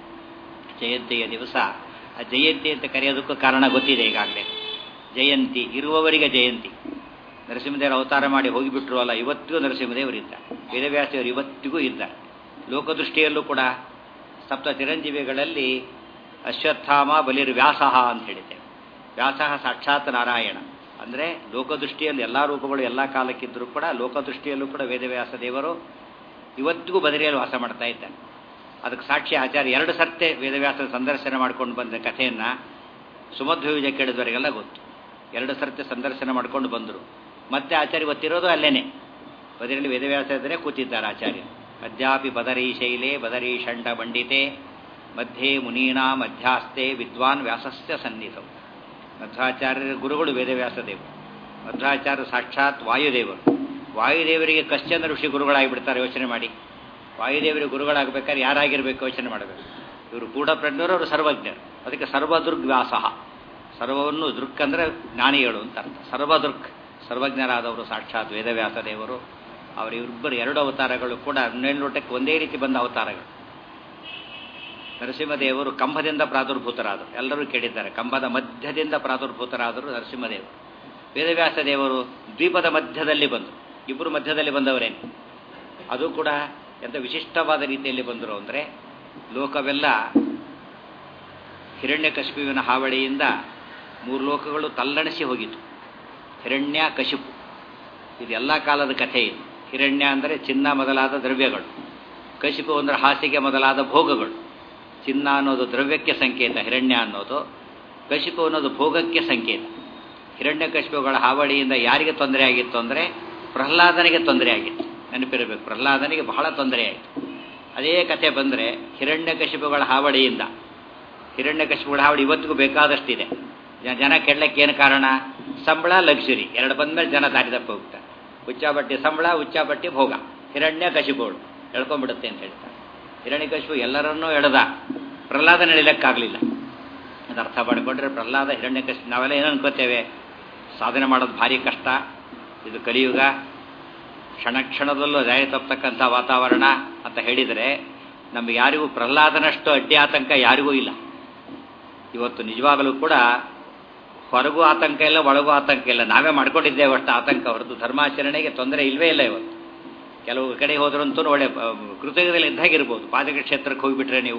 ಜಯಂತಿಯ ದಿವಸ ಆ ಜಯಂತಿ ಅಂತ ಕರೆಯೋದಕ್ಕೂ ಕಾರಣ ಗೊತ್ತಿದೆ ಈಗಾಗಲೇ. ಜಯಂತಿ ಇರುವವರಿಗೆ ಜಯಂತಿ. ನರಸಿಂಹದೇವರು ಅವತಾರ ಮಾಡಿ ಹೋಗಿಬಿಟ್ರು ಅಲ್ಲ, ಇವತ್ತಿಗೂ ನರಸಿಂಹದೇವರು ಇದ್ದಾರೆ. ವೇದವ್ಯಾಸದೇವರು ಇವತ್ತಿಗೂ ಇದ್ದಾರೆ. ಲೋಕದೃಷ್ಟಿಯಲ್ಲೂ ಕೂಡ ಸಪ್ತ ಚಿರಂಜೀವಿಗಳಲ್ಲಿ ಅಶ್ವತ್ಥಾಮ ಬಲಿರ್ ವ್ಯಾಸಃ ಅಂತ ಹೇಳಿದ್ದೇವೆ. ವ್ಯಾಸಃ ಸಾಕ್ಷಾತ್ ನಾರಾಯಣ ಅಂದರೆ ಲೋಕದೃಷ್ಟಿಯಲ್ಲಿ ಎಲ್ಲ ರೂಪಗಳು ಎಲ್ಲ ಕಾಲಕ್ಕಿದ್ದರೂ ಕೂಡ ಲೋಕದೃಷ್ಟಿಯಲ್ಲೂ ಕೂಡ ವೇದವ್ಯಾಸ ದೇವರು ಇವತ್ತಿಗೂ ಬದರಿಯಲ್ಲಿ ವಾಸ ಮಾಡ್ತಾ ಇದ್ದಾನೆ. ಅದಕ್ಕೆ ಸಾಕ್ಷಿ ಆಚಾರ್ಯ 2 ಸರ್ತೆ ವೇದವ್ಯಾಸ ಸಂದರ್ಶನ ಮಾಡ್ಕೊಂಡು ಬಂದ ಕಥೆಯನ್ನು ಸುಮಧ್ವಯುಜ ಕೇಳಿದವರಿಗೆಲ್ಲ ಗೊತ್ತು. 2 ಸರ್ತಿ ಸಂದರ್ಶನ ಮಾಡ್ಕೊಂಡು ಬಂದರು. ಮತ್ತೆ ಆಚಾರ್ಯ ಗೊತ್ತಿರೋದು ಅಲ್ಲೇನೆ ಬದರಿಯಲ್ಲಿ ವೇದವ್ಯಾಸ ಇದ್ದರೆ ಕೂತಿದ್ದಾರೆ ಆಚಾರ್ಯ. ಅದ್ಯಾಪಿ ಬದರೀ ಶೈಲೆ ಬದರೀ ಷಂಡ ಬಂಡಿತೆ ಮಧ್ಯೆ ಮುನೀನಾ ಮಧ್ಯಾಸ್ತೆ ವಿದ್ವಾನ್ ವ್ಯಾಸಸ್ಯ ಸನ್ನಿಧವು. ಮಧ್ವಾಚಾರ್ಯರ ಗುರುಗಳು ವೇದವ್ಯಾಸ ದೇವರು. ಮಧ್ವಾಚಾರ್ಯ ಸಾಕ್ಷಾತ್ ವಾಯುದೇವರು. ವಾಯುದೇವರಿಗೆ ಕಶ್ಚನ ಋಷಿ ಗುರುಗಳಾಗಿಬಿಡ್ತಾರೆ. ಯೋಚನೆ ಮಾಡಿ, ವಾಯುದೇವರಿಗೆ ಗುರುಗಳಾಗಬೇಕಾದ್ರೆ ಯಾರಾಗಿರ್ಬೇಕು ಯೋಚನೆ ಮಾಡಬೇಕು. ಇವರು ಕೂಡ ಪ್ರಜ್ಞರು, ಅವರು ಸರ್ವಜ್ಞರು. ಅದಕ್ಕೆ ಸರ್ವದೃಗ್ ವ್ಯಾಸಃ. ಸರ್ವವನ್ನು ದೃಕ್ ಅಂದರೆ ಜ್ಞಾನಿಗಳು ಅಂತ ಅರ್ಥ. ಸರ್ವದೃಕ್ ಸರ್ವಜ್ಞರಾದವರು ಸಾಕ್ಷಾತ್ ವೇದವ್ಯಾಸ ದೇವರು. ಅವರಿಬ್ಬರು 2 ಅವತಾರಗಳು ಕೂಡ ಮೇಲ್ನೋಟಕ್ಕೆ ಒಂದೇ ರೀತಿ ಬಂದ ಅವತಾರಗಳು. ನರಸಿಂಹದೇವರು ಕಂಬದಿಂದ ಪ್ರಾದುರ್ಭೂತರಾದರು. ಎಲ್ಲರೂ ಕೇಳಿದ್ದಾರೆ, ಕಂಬದ ಮಧ್ಯದಿಂದ ಪ್ರಾದುರ್ಭೂತರಾದರು ನರಸಿಂಹದೇವರು. ವೇದವ್ಯಾಸ ದೇವರು ದ್ವೀಪದ ಮಧ್ಯದಲ್ಲಿ ಬಂದರು. ಇಬ್ಬರು ಮಧ್ಯದಲ್ಲಿ ಬಂದವರೇನು. ಅದು ಕೂಡ ಎಂಥ ವಿಶಿಷ್ಟವಾದ ರೀತಿಯಲ್ಲಿ ಬಂದರು ಅಂದರೆ, ಲೋಕವೆಲ್ಲ ಹಿರಣ್ಯಕಶಿಪುವಿನ ಹಾವಳಿಯಿಂದ 3 ಲೋಕಗಳು ತಲ್ಲಣಿಸಿ ಹೋಗಿತು. ಹಿರಣ್ಯ ಕಶಿಪು ಇದೆಲ್ಲ ಕಾಲದ ಕಥೆ ಇದು. ಹಿರಣ್ಯ ಅಂದರೆ ಚಿನ್ನ ಮೊದಲಾದ ದ್ರವ್ಯಗಳು, ಕಶಿಪು ಅಂದರೆ ಹಾಸಿಗೆ ಮೊದಲಾದ ಭೋಗಗಳು. ಚಿನ್ನ ಅನ್ನೋದು ದ್ರವ್ಯಕ್ಕೆ ಸಂಕೇತ, ಹಿರಣ್ಯ ಅನ್ನೋದು. ಕಶಿಪು ಅನ್ನೋದು ಭೋಗಕ್ಕೆ ಸಂಕೇತ. ಹಿರಣ್ಯ ಕಶಿಪುಗಳ ಹಾವಳಿಯಿಂದ ಯಾರಿಗೆ ತೊಂದರೆ ಆಗಿತ್ತು ಅಂದರೆ ಪ್ರಹ್ಲಾದನಿಗೆ ತೊಂದರೆ ಆಗಿತ್ತು. ನೆನಪಿರಬೇಕು, ಪ್ರಹ್ಲಾದನಿಗೆ ಬಹಳ ತೊಂದರೆ ಆಯಿತು. ಅದೇ ಕಥೆ ಬಂದರೆ ಹಿರಣ್ಯಕಶಿಪುಗಳ ಹಾವಳಿಯಿಂದ, ಹಿರಣ್ಯಕಶಿಪುಗಳ ಹಾವಳಿ ಇವತ್ತಿಗೂ ಬೇಕಾದಷ್ಟಿದೆ. ಜನ ಕೆಡ್ಲಕ್ಕೆ ಏನು ಕಾರಣ? ಸಂಬಳ, ಲಕ್ಸುರಿ ಎರಡು ಬಂದಮೇಲೆ ಜನ ದಾರಿ ತಪ್ಪಿ ಹೋಗ್ತಾರೆ. ಹುಚ್ಚಾಬಟ್ಟಿ ಸಂಬಳ, ಹುಚ್ಚಾಬಟ್ಟಿ ಭೋಗ. ಹಿರಣ್ಯಕಶಿಪುಗಳು ಎಳ್ಕೊಂಡ್ಬಿಡುತ್ತೆ ಅಂತ ಹೇಳ್ತಾರೆ. ಹಿರಣ್ಯಕಶಿಪು ಎಲ್ಲರನ್ನೂ ಎಳೆದ, ಪ್ರಹ್ಲಾದ ನಡೀಲಿಕ್ಕಾಗಲಿಲ್ಲ. ಅದು ಅರ್ಥ ಮಾಡಿಕೊಂಡ್ರೆ ಪ್ರಹ್ಲಾದ ಹಿರಣ್ಯಕಶಿಪು ನಾವೆಲ್ಲ ಏನು ಅನ್ಕೋತೇವೆ, ಸಾಧನೆ ಮಾಡೋದು ಭಾರಿ ಕಷ್ಟ, ಇದು ಕಲಿಯುಗ, ಕ್ಷಣ ಕ್ಷಣದಲ್ಲೂ ದಾರಿ ತಪ್ಪತಕ್ಕಂಥ ವಾತಾವರಣ ಅಂತ ಹೇಳಿದರೆ ನಮಗೆ ಯಾರಿಗೂ ಪ್ರಹ್ಲಾದನಷ್ಟು ಅಡ್ಡಿ ಆತಂಕ ಯಾರಿಗೂ ಇಲ್ಲ. ಇವತ್ತು ನಿಜವಾಗಲೂ ಕೂಡ ಹೊರಗೂ ಆತಂಕ ಇಲ್ಲ, ಒಳಗೂ ಆತಂಕ ಇಲ್ಲ, ನಾವೇ ಮಾಡ್ಕೊಂಡಿದ್ದೇವೆ ಅಷ್ಟು ಆತಂಕ ಹೊರತು ಧರ್ಮಾಚರಣೆಗೆ ತೊಂದರೆ ಇಲ್ಲವೇ ಇಲ್ಲ. ಇವತ್ತು ಕೆಲವು ಕಡೆ ಹೋದ್ರಂತೂ ಒಳ್ಳೆ ಕೃತಜ್ಞತೆಯಲ್ಲಿ ಇದ್ದಾಗಿರ್ಬೋದು. ಪಾದಕ ಕ್ಷೇತ್ರಕ್ಕೆ ಹೋಗಿಬಿಟ್ರೆ ನೀವು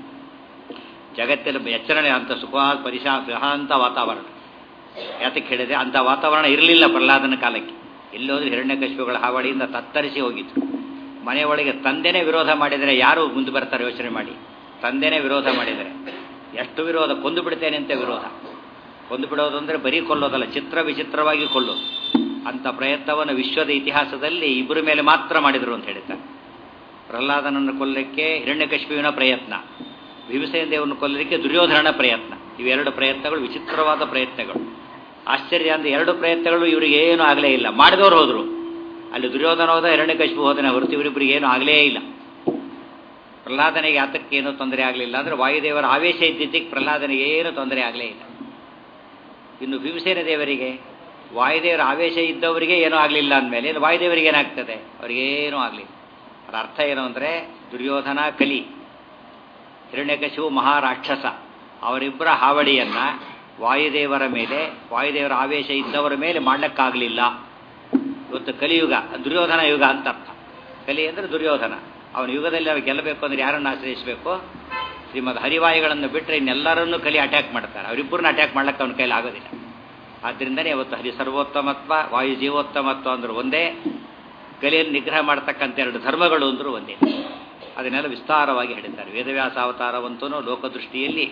ಜಗತ್ತಿನ ಎಚ್ಚರಣೆ ಅಂತ ಸುಖ ಅಂತ ವಾತಾವರಣ. ಯಾತಕ್ಕೆ ಹೇಳಿದೆ, ಅಂಥ ವಾತಾವರಣ ಇರಲಿಲ್ಲ ಪ್ರಹ್ಲಾದನ ಕಾಲಕ್ಕೆ. ಎಲ್ಲೋದ್ರೂ ಹಿರಣ್ಯಕಶಿಪುಗಳ ಹಾವಳಿಯಿಂದ ತತ್ತರಿಸಿ ಹೋಗಿತ್ತು. ಮನೆಯೊಳಗೆ ತಂದೆನೇ ವಿರೋಧ ಮಾಡಿದರೆ ಯಾರು ಮುಂದೆ ಬರ್ತಾರೆ ಯೋಚನೆ ಮಾಡಿ. ತಂದೆನೇ ವಿರೋಧ ಮಾಡಿದರೆ ಎಷ್ಟು ವಿರೋಧ, ಕೊಂದು ಬಿಡ್ತೇನೆ ಅಂತ ವಿರೋಧ. ಕೊಂದು ಬಿಡೋದು ಅಂದರೆ ಬರೀ ಕೊಲ್ಲೋದಲ್ಲ, ಚಿತ್ರ ವಿಚಿತ್ರವಾಗಿ ಕೊಲ್ಲೋದು. ಅಂಥ ಪ್ರಯತ್ನವನ್ನು ವಿಶ್ವದ ಇತಿಹಾಸದಲ್ಲಿ ಇಬ್ಬರ ಮೇಲೆ ಮಾತ್ರ ಮಾಡಿದರು ಅಂತ ಹೇಳ್ತಾರೆ. ಪ್ರಹ್ಲಾದನನ್ನು ಕೊಲ್ಲಲಿಕ್ಕೆ ಹಿರಣ್ಯಕಶಿಪುವಿನ ಪ್ರಯತ್ನ, ಭೀಮಸೇನ ದೇವರನ್ನು ಕೊಲ್ಲಲಿಕ್ಕೆ ದುರ್ಯೋಧನನ ಪ್ರಯತ್ನ. ಇವೆರಡು ಪ್ರಯತ್ನಗಳು ವಿಚಿತ್ರವಾದ ಪ್ರಯತ್ನಗಳು. ಆಶ್ಚರ್ಯ ಅಂದರೆ ಎರಡು ಪ್ರಯತ್ನಗಳು ಇವರಿಗೆ ಏನೂ ಆಗಲೇ ಇಲ್ಲ. ಮಾಡಿದವರು ಹೋದರು, ಅಲ್ಲಿ ದುರ್ಯೋಧನ ಹೋದ, ಹಿರಣ್ಯಕಶಿಪು ಹೋದನೆ ಹೊರತು ಇವರಿಬ್ಬರಿಗೆ ಏನೂ ಆಗಲೇ ಇಲ್ಲ. ಪ್ರಹ್ಲಾದನಿಗೆ ಆತಕ್ಕೇನೂ ತೊಂದರೆ ಆಗಲಿಲ್ಲ ಅಂದರೆ ವಾಯುದೇವರ ಆವೇಶ ಇದ್ದಿದ್ದಕ್ಕೆ ಪ್ರಹ್ಲಾದನಿಗೆ ಏನೂ ತೊಂದರೆ ಆಗಲೇ ಇಲ್ಲ. ಇನ್ನು ಭೀಮಸೇನ ದೇವರಿಗೆ ವಾಯುದೇವರ ಆವೇಶ ಇದ್ದವರಿಗೆ ಏನೂ ಆಗಲಿಲ್ಲ ಅಂದಮೇಲೆ ಇನ್ನು ವಾಯುದೇವರಿಗೆ ಏನಾಗ್ತದೆ, ಅವರಿಗೇನೂ ಆಗಲಿಲ್ಲ. ಅದರ ಅರ್ಥ ಏನು ಅಂದರೆ ದುರ್ಯೋಧನ ಕಲಿ, ಹಿರಣ್ಯಕಶಿಪು ಮಹಾರಾಕ್ಷಸ, ಅವರಿಬ್ಬರ ಹಾವಳಿಯನ್ನು ವಾಯುದೇವರ ಮೇಲೆ, ವಾಯುದೇವರ ಆವೇಶ ಇದ್ದವರ ಮೇಲೆ ಮಾಡಲಿಕ್ಕಾಗಲಿಲ್ಲ. ಇವತ್ತು ಕಲಿಯುಗ ದುರ್ಯೋಧನ ಯುಗ ಅಂತ ಅರ್ಥ. ಕಲಿ ಅಂದರೆ ದುರ್ಯೋಧನ. ಅವನ ಯುಗದಲ್ಲಿ ನಾವು ಗೆಲ್ಲಬೇಕು ಅಂದರೆ ಯಾರನ್ನು ಆಶ್ರಯಿಸಬೇಕು? ಶ್ರೀಮದ್ ಹರಿವಾಯುಗಳನ್ನು ಬಿಟ್ಟರೆ ಇನ್ನೆಲ್ಲರನ್ನೂ ಕಲಿ ಅಟ್ಯಾಕ್ ಮಾಡ್ತಾರೆ. ಅವರಿಬ್ಬರನ್ನ ಅಟ್ಯಾಕ್ ಮಾಡ್ಲಿಕ್ಕೆ ಅವನ ಕೈಲಿ ಆಗೋದಿಲ್ಲ. ಆದ್ದರಿಂದನೇ ಇವತ್ತು ಹರಿ ಸರ್ವೋತ್ತಮತ್ವ, ವಾಯು ಜೀವೋತ್ತಮತ್ವ ಅಂದರೂ ಒಂದೇ, ಕಲಿಯನ್ನು ನಿಗ್ರಹ ಮಾಡ್ತಕ್ಕಂಥ ಎರಡು ಧರ್ಮಗಳು ಅಂದರೂ ಒಂದೇ. ಅದನ್ನೆಲ್ಲ ವಿಸ್ತಾರವಾಗಿ ಹೇಳಿದ್ದಾರೆ. ವೇದವ್ಯಾಸ ಅವತಾರವಂತೂ ಲೋಕದೃಷ್ಟಿಯಲ್ಲಿ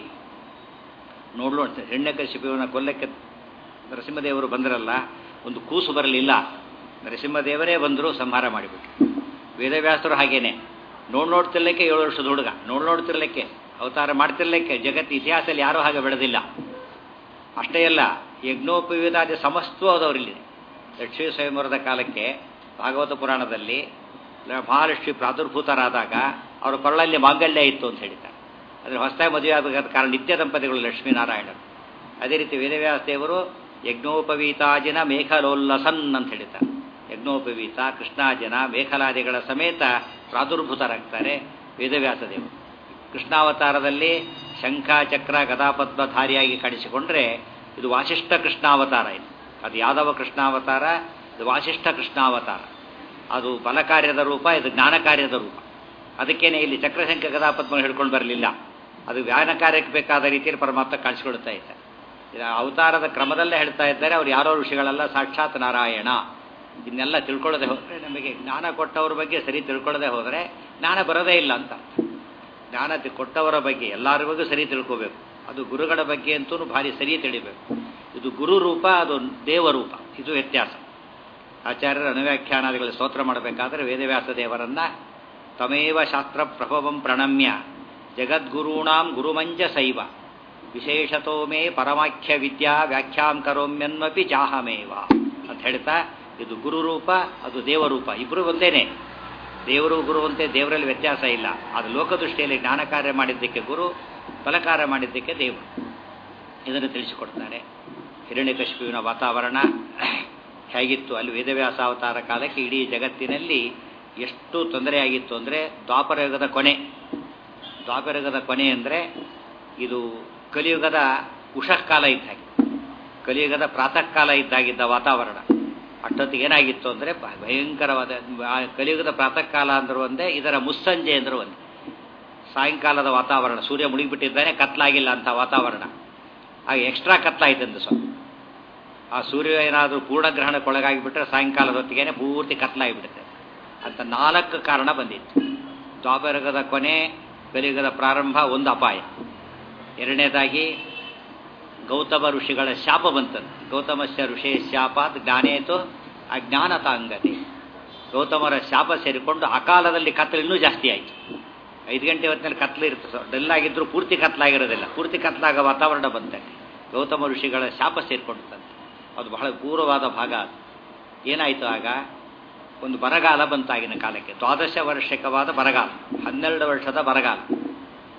ನೋಡ್ಲೋ. ಹಿರಣ್ಯಕಶಿಪುವಿನ ಕೊಲ್ಲಕ್ಕೆ ನರಸಿಂಹದೇವರು ಬಂದರಲ್ಲ, ಒಂದು ಕೂಸು ಬರಲಿಲ್ಲ. ನರಸಿಂಹದೇವರೇ ಬಂದರು, ಸಂಹಾರ ಮಾಡಿಬಿಟ್ರು. ವೇದವ್ಯಾಸರು ಹಾಗೇನೆ ನೋಡ್ತಿರ್ಲಿಕ್ಕೆ 7 ವರ್ಷದ ಹುಡುಗ, ನೋಡ್ತಿರ್ಲಿಕ್ಕೆ ಅವತಾರ ಮಾಡ್ತಿರ್ಲಿಕ್ಕೆ ಜಗತ್ತು ಇತಿಹಾಸದಲ್ಲಿ ಯಾರೂ ಹಾಗೆ ಬೆಳೆದಿಲ್ಲ. ಅಷ್ಟೇ ಅಲ್ಲ, ಯಜ್ಞೋಪವೀತಾದಿ ಸಮಸ್ತು ಅದವರಿಲ್ಲಿದೆ. ಲಕ್ಷ್ಮೀ ಸ್ವಯಂವರದ ಕಾಲಕ್ಕೆ ಭಾಗವತ ಪುರಾಣದಲ್ಲಿ ಮಹಾಲಕ್ಷ್ಮಿ ಪ್ರಾದುರ್ಭೂತರಾದಾಗ ಅವರ ಕೊಳ್ಳಲ್ಲಿ ಮಾಂಗಲ್ಯ ಇತ್ತು ಅಂತ ಹೇಳಿದ್ದಾರೆ. ಅದರ ಹೊಸದಾಗಿ ಮದುವೆ ಆಗಬೇಕಾದ ಕಾರಣ ನಿತ್ಯ ದಂಪತಿಗಳು ಲಕ್ಷ್ಮೀನಾರಾಯಣರು. ಅದೇ ರೀತಿ ವೇದವ್ಯಾಸ ದೇವರು ಯಜ್ಞೋಪವೀತಾಜಿನ ಮೇಖಲೋಲ್ಲಸನ್ ಅಂತ ಹೇಳಿದ್ದಾರೆ. ಯಜ್ಞೋಪವೀತ, ಕೃಷ್ಣಾಜನ, ಮೇಖಲಾದಿಗಳ ಸಮೇತ ಪ್ರಾದುರ್ಭೂತರಾಗ್ತಾರೆ ವೇದವ್ಯಾಸ ದೇವರು. ಕೃಷ್ಣಾವತಾರದಲ್ಲಿ ಶಂಖ ಚಕ್ರ ಗದಾಪದ್ಮಧಾರಿಯಾಗಿ ಕಾಣಿಸಿಕೊಂಡ್ರೆ ಇದು ವಾಸಿಷ್ಠ ಕೃಷ್ಣಾವತಾರ. ಅದು ಯಾದವ ಕೃಷ್ಣಾವತಾರ, ಇದು ವಾಸಿಷ್ಠ ಕೃಷ್ಣಾವತಾರ. ಅದು ಬಲ ಕಾರ್ಯದ ರೂಪ, ಇದು ಜ್ಞಾನ ಕಾರ್ಯದ ರೂಪ. ಅದಕ್ಕೇನೆ ಇಲ್ಲಿ ಚಕ್ರಶಂಖ ಗದಾಪದ್ಮ ಹಿಡ್ಕೊಂಡು ಬರಲಿಲ್ಲ. ಅದು ವ್ಯಾನ ಕಾರ್ಯಕ್ಕೆ ಬೇಕಾದ ರೀತಿಯಲ್ಲಿ ಪರಮಾತ್ಮ ಕಾಣಿಸ್ಕೊಳ್ತಾ ಇದ್ದಾರೆ. ಅವತಾರದ ಕ್ರಮದಲ್ಲೇ ಹೇಳ್ತಾ ಇದ್ದಾರೆ. ಅವ್ರು ಯಾರೋ ಋಷಿಗಳೆಲ್ಲ ಸಾಕ್ಷಾತ್ ನಾರಾಯಣ. ಇದನ್ನೆಲ್ಲ ತಿಳ್ಕೊಳ್ಳದೆ ಹೋದರೆ, ನಮಗೆ ಜ್ಞಾನ ಕೊಟ್ಟವ್ರ ಬಗ್ಗೆ ಸರಿ ತಿಳ್ಕೊಳ್ಳದೆ ಹೋದರೆ ಜ್ಞಾನ ಬರೋದೇ ಇಲ್ಲ ಅಂತ. ಜ್ಞಾನ ಕೊಟ್ಟವರ ಬಗ್ಗೆ ಎಲ್ಲರ ಬಗ್ಗೆ ಸರಿ ತಿಳ್ಕೋಬೇಕು. ಅದು ಗುರುಗಳ ಬಗ್ಗೆ ಅಂತೂ ಭಾರಿ ಸರಿ ತಿಳಿಬೇಕು. ಇದು ಗುರು ರೂಪ, ಅದು ದೇವರೂಪ, ಇದು ವ್ಯತ್ಯಾಸ. ಆಚಾರ್ಯರ ಅನುವ್ಯಾಖ್ಯಾನಾದಿಗಳ ಸ್ತೋತ್ರ ಮಾಡಬೇಕಾದ್ರೆ ವೇದವ್ಯಾಸ ದೇವರನ್ನ ತಮೇವ ಶಾಸ್ತ್ರ ಪ್ರಭವಂ ಪ್ರಣಮ್ಯ ಜಗದ್ಗುರುಣಾಂ ಗುರುಮಂಜಸೈವ ವಿಶೇಷತೋ ಮೇ ಪರಮಾಖ್ಯ ವಿದ್ಯಾ ವ್ಯಾಖ್ಯಾಂ ಕರೋಮ್ಯನ್ವಪಿ ಚಾಹಮೇವ ಅಂತ ಹೇಳ್ತಾ, ಇದು ಗುರುರೂಪ, ಅದು ದೇವರೂಪ, ಇಬ್ಬರು ಒಂದೇನೆ. ದೇವರು ಗುರು ಅಂತೆ, ದೇವರಲ್ಲಿ ವ್ಯತ್ಯಾಸ ಇಲ್ಲ. ಅದು ಲೋಕದೃಷ್ಟಿಯಲ್ಲಿ ಜ್ಞಾನ ಕಾರ್ಯ ಮಾಡಿದ್ದಕ್ಕೆ ಗುರು, ಫಲಕಾರ್ಯ ಮಾಡಿದ್ದಕ್ಕೆ ದೇವರು. ಇದನ್ನು ತಿಳಿಸಿಕೊಡ್ತಾರೆ. ಹಿರಣ್ಯಕಶಿಪುವಿನ ವಾತಾವರಣ ಹೇಗಿತ್ತು ಅಲ್ಲಿ ವೇದವ್ಯಾಸ ಅವತಾರ ಕಾಲಕ್ಕೆ ಇಡೀ ಜಗತ್ತಿನಲ್ಲಿ ಎಷ್ಟು ತೊಂದರೆಯಾಗಿತ್ತು ಅಂದರೆ, ದ್ವಾಪರಯುಗದ ಕೊನೆ ಅಂದರೆ ಇದು ಕಲಿಯುಗದ ಉಷಃಕಾಲ ಇದ್ದಾಗೆ, ಕಲಿಯುಗದ ಪ್ರಾತಃ ಕಾಲ ಇದ್ದಾಗಿದ್ದ ವಾತಾವರಣ. ಅಷ್ಟೊತ್ತಿಗೆ ಏನಾಗಿತ್ತು ಅಂದರೆ ಭಯಂಕರವಾದ ಕಲಿಯುಗದ ಪ್ರಾತಃ ಕಾಲ ಅಂದರೂ ಒಂದೇ, ಇದರ ಮುಸ್ಸಂಜೆ ಅಂದರೂ ಒಂದೇ. ಸಾಯಂಕಾಲದ ವಾತಾವರಣ, ಸೂರ್ಯ ಮುಳುಗಿಬಿಟ್ಟಿದ್ದಾನೆ, ಕತ್ಲಾಗಿಲ್ಲ ಅಂತ ವಾತಾವರಣ. ಆಗ ಎಕ್ಸ್ಟ್ರಾ ಕತ್ಲಾಯ್ತಂದು ಸ್ವಲ್ಪ. ಆ ಸೂರ್ಯ ಏನಾದರೂ ಪೂರ್ಣಗ್ರಹಣಕ್ಕೊಳಗಾಗಿಬಿಟ್ರೆ ಸಾಯಂಕಾಲದ ಹೊತ್ತಿಗೆ ಪೂರ್ತಿ ಕತ್ಲಾಗಿಬಿಡುತ್ತೆ ಅಂತ 4 ಕಾರಣ ಬಂದಿತ್ತು. ದ್ವಾಪರಯುಗದ ಕೊನೆ, ಕಲಿಯುಗದ ಪ್ರಾರಂಭ ಒಂದು ಅಪಾಯ. ಎರಡನೇದಾಗಿ ಗೌತಮ ಋಷಿಗಳ ಶಾಪ ಬಂತಂತೆ. ಗೌತಮಸ್ಯ ಋಷಿ ಶಾಪಾತ್ ಜ್ಞಾನೇತು ಅಜ್ಞಾನತಾಂಗತೆ. ಗೌತಮರ ಶಾಪ ಸೇರಿಕೊಂಡು ಅಕಾಲದಲ್ಲಿ ಕತ್ತಲು ಇನ್ನೂ ಜಾಸ್ತಿ ಆಯಿತು. 5 ಗಂಟೆ ಹೊತ್ತಿನಲ್ಲಿ ಕತ್ಲು ಇರ್ತದೆ, ಡಲ್ಲಾಗಿದ್ದರೂ ಪೂರ್ತಿ ಕತ್ಲಾಗಿರೋದಿಲ್ಲ, ಪೂರ್ತಿ ಕತ್ಲಾಗ ವಾತಾವರಣ ಬಂತಂತೆ. ಗೌತಮ ಋಷಿಗಳ ಶಾಪ ಸೇರಿಕೊಂಡಿತ್ತಂತೆ. ಅದು ಬಹಳ ಪೂರ್ವವಾದ ಭಾಗ. ಅದು ಏನಾಯಿತು, ಆಗ ಒಂದು ಬರಗಾಲ ಬಂತಾಗಿನ ಕಾಲಕ್ಕೆ. 12 ವರ್ಷಕವಾದ ಬರಗಾಲ, 12 ವರ್ಷದ ಬರಗಾಲ.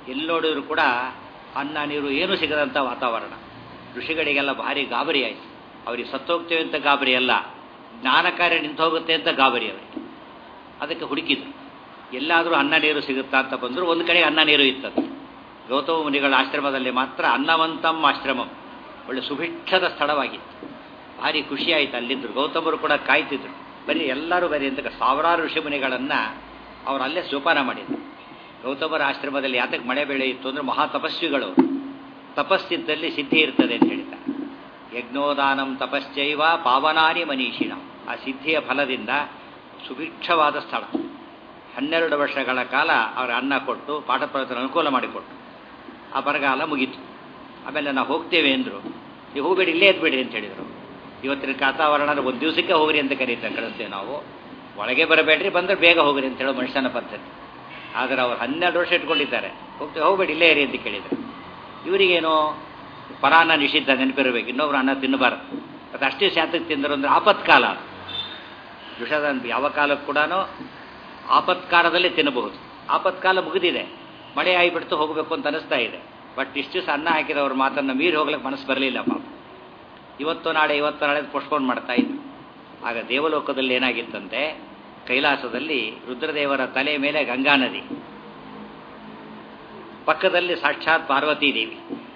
ಎಲ್ಲಿ ನೋಡಿದ್ರು ಕೂಡ ಅನ್ನ ನೀರು ಏನೂ ಸಿಗದಂಥ ವಾತಾವರಣ. ಋಷಿಗಳಿಗೆಲ್ಲ ಭಾರಿ ಗಾಬರಿ ಆಯಿತು. ಅವ್ರಿಗೆ ಸತ್ತೋಗ್ತೇವೆ ಅಂತ ಗಾಬರಿ ಅಲ್ಲ, ಜ್ಞಾನ ಕಾರ್ಯ ನಿಂತು ಹೋಗುತ್ತೆ ಅಂತ ಗಾಬರಿ ಅವರಿಗೆ. ಅದಕ್ಕೆ ಹುಡುಕಿದ್ರು, ಎಲ್ಲಾದರೂ ಅನ್ನ ನೀರು ಸಿಗುತ್ತಾ ಅಂತ ಬಂದರು. ಒಂದು ಕಡೆ ಅನ್ನ ನೀರು ಇತ್ತದು. ಗೌತಮ ಮುನಿಗಳ ಆಶ್ರಮದಲ್ಲಿ ಮಾತ್ರ ಅನ್ನವಂತಂ ಆಶ್ರಮಂ, ಒಳ್ಳೆ ಸುಭಿಕ್ಷದ ಸ್ಥಳವಾಗಿತ್ತು. ಭಾರಿ ಖುಷಿಯಾಯಿತು ಅಲ್ಲಿದ್ದರು. ಗೌತಮರು ಕೂಡ ಕಾಯ್ತಿದ್ರು, ಬರೀ ಎಲ್ಲರೂ ಬರೀ ಅಂತ ಸಾವಿರಾರು ಋಷಿಮುನಿಗಳನ್ನು ಅವರು ಅಲ್ಲೇ ಸೋಪಾನ ಮಾಡಿದರು. ಗೌತಮರ ಆಶ್ರಮದಲ್ಲಿ ಯಾತಕ್ಕೆ ಮಳೆ ಬೆಳೆ ಇತ್ತು ಅಂದರೆ ಮಹಾ ತಪಸ್ವಿಗಳು, ತಪಸ್ಸಿದ್ದಲ್ಲಿ ಸಿದ್ಧಿ ಇರ್ತದೆ ಅಂತ ಹೇಳ್ತಾರೆ. ಯಜ್ಞೋದಾನಂ ತಪಶ್ಚೈವ ಪಾವನಾನಿ ಮನೀಷಿಣ. ಆ ಸಿದ್ಧಿಯ ಫಲದಿಂದ ಸುಭಿಕ್ಷವಾದ ಸ್ಥಳ. 12 ವರ್ಷಗಳ ಕಾಲ ಅವರ ಅನ್ನ ಕೊಟ್ಟು ಪಾಠ ಪ್ರವಚನ ಅನುಕೂಲ ಮಾಡಿಕೊಟ್ಟು ಆ ಬರಗಾಲ ಮುಗೀತು. ಆಮೇಲೆ ನಾವು ಹೋಗ್ತೇವೆ ಅಂದರು. ನೀವು ಹೋಗಬೇಡಿ, ಇಲ್ಲೇ ಎದ್ಬೇಡಿ ಅಂತ ಹೇಳಿದರು. ಇವತ್ತಿನ ವಾತಾವರಣ ಒಂದು ದಿವಸಕ್ಕೆ ಹೋಗ್ರಿ ಅಂತ ಕರೀತಾರೆ, ಕಳಿಸ್ತೇವೆ ನಾವು. ಒಳಗೆ ಬರಬೇಡ್ರಿ, ಬಂದರೆ ಬೇಗ ಹೋಗ್ರಿ ಅಂತ ಹೇಳೋ ಮನುಷ್ಯನ ಪದ್ಧತಿ. ಆದರೆ ಅವರು 12 ವರ್ಷ ಇಟ್ಕೊಂಡಿದ್ದಾರೆ. ಹೋಗಬೇಡಿ, ಇಲ್ಲೇ ಇರಿ ಅಂತ ಕೇಳಿದರು. ಇವರಿಗೇನೋ ಪರಾನ್ನ ನಿಷಿದ್ಧ ನೆನಪಿರಬೇಕು, ಇನ್ನೊಬ್ರು ಅನ್ನ ತಿನ್ನಬಾರದು. ಮತ್ತು ಅಷ್ಟೇ ಶಾತಕ್ಕೆ ತಿಂದರು ಅಂದರೆ ಆಪತ್ಕಾಲ. ವಿಷದ ಯಾವ ಕಾಲಕ್ಕೆ ಕೂಡ ಆಪತ್ಕಾಲದಲ್ಲಿ ತಿನ್ನಬಹುದು. ಆಪತ್ಕಾಲ ಮುಗಿದಿದೆ, ಮಳೆ ಆಗಿಬಿಡ್ತು, ಹೋಗಬೇಕು ಅಂತ ಅನಿಸ್ತಾ ಇದೆ. ಬಟ್ ಇಷ್ಟು ದಿವಸ ಅನ್ನ ಹಾಕಿದವ್ರ ಮಾತನ್ನು ಮೀರಿ ಹೋಗ್ಲಿಕ್ಕೆ ಮನಸ್ಸು ಬರಲಿಲ್ಲ ಪಾಪ. ಇವತ್ತು ನಾಳೆ ಪೋಸ್ಟ್ಪೋನ್ ಮಾಡ್ತಾ ಇದ್ರು. ಆಗ ದೇವಲೋಕದಲ್ಲಿ ಏನಾಗಿತ್ತಂತೆ, ಕೈಲಾಸದಲ್ಲಿ ರುದ್ರದೇವರ ತಲೆ ಮೇಲೆ ಗಂಗಾ ನದಿ, ಪಕ್ಕದಲ್ಲಿ ಸಾಕ್ಷಾತ್ ಪಾರ್ವತೀ ದೇವಿ.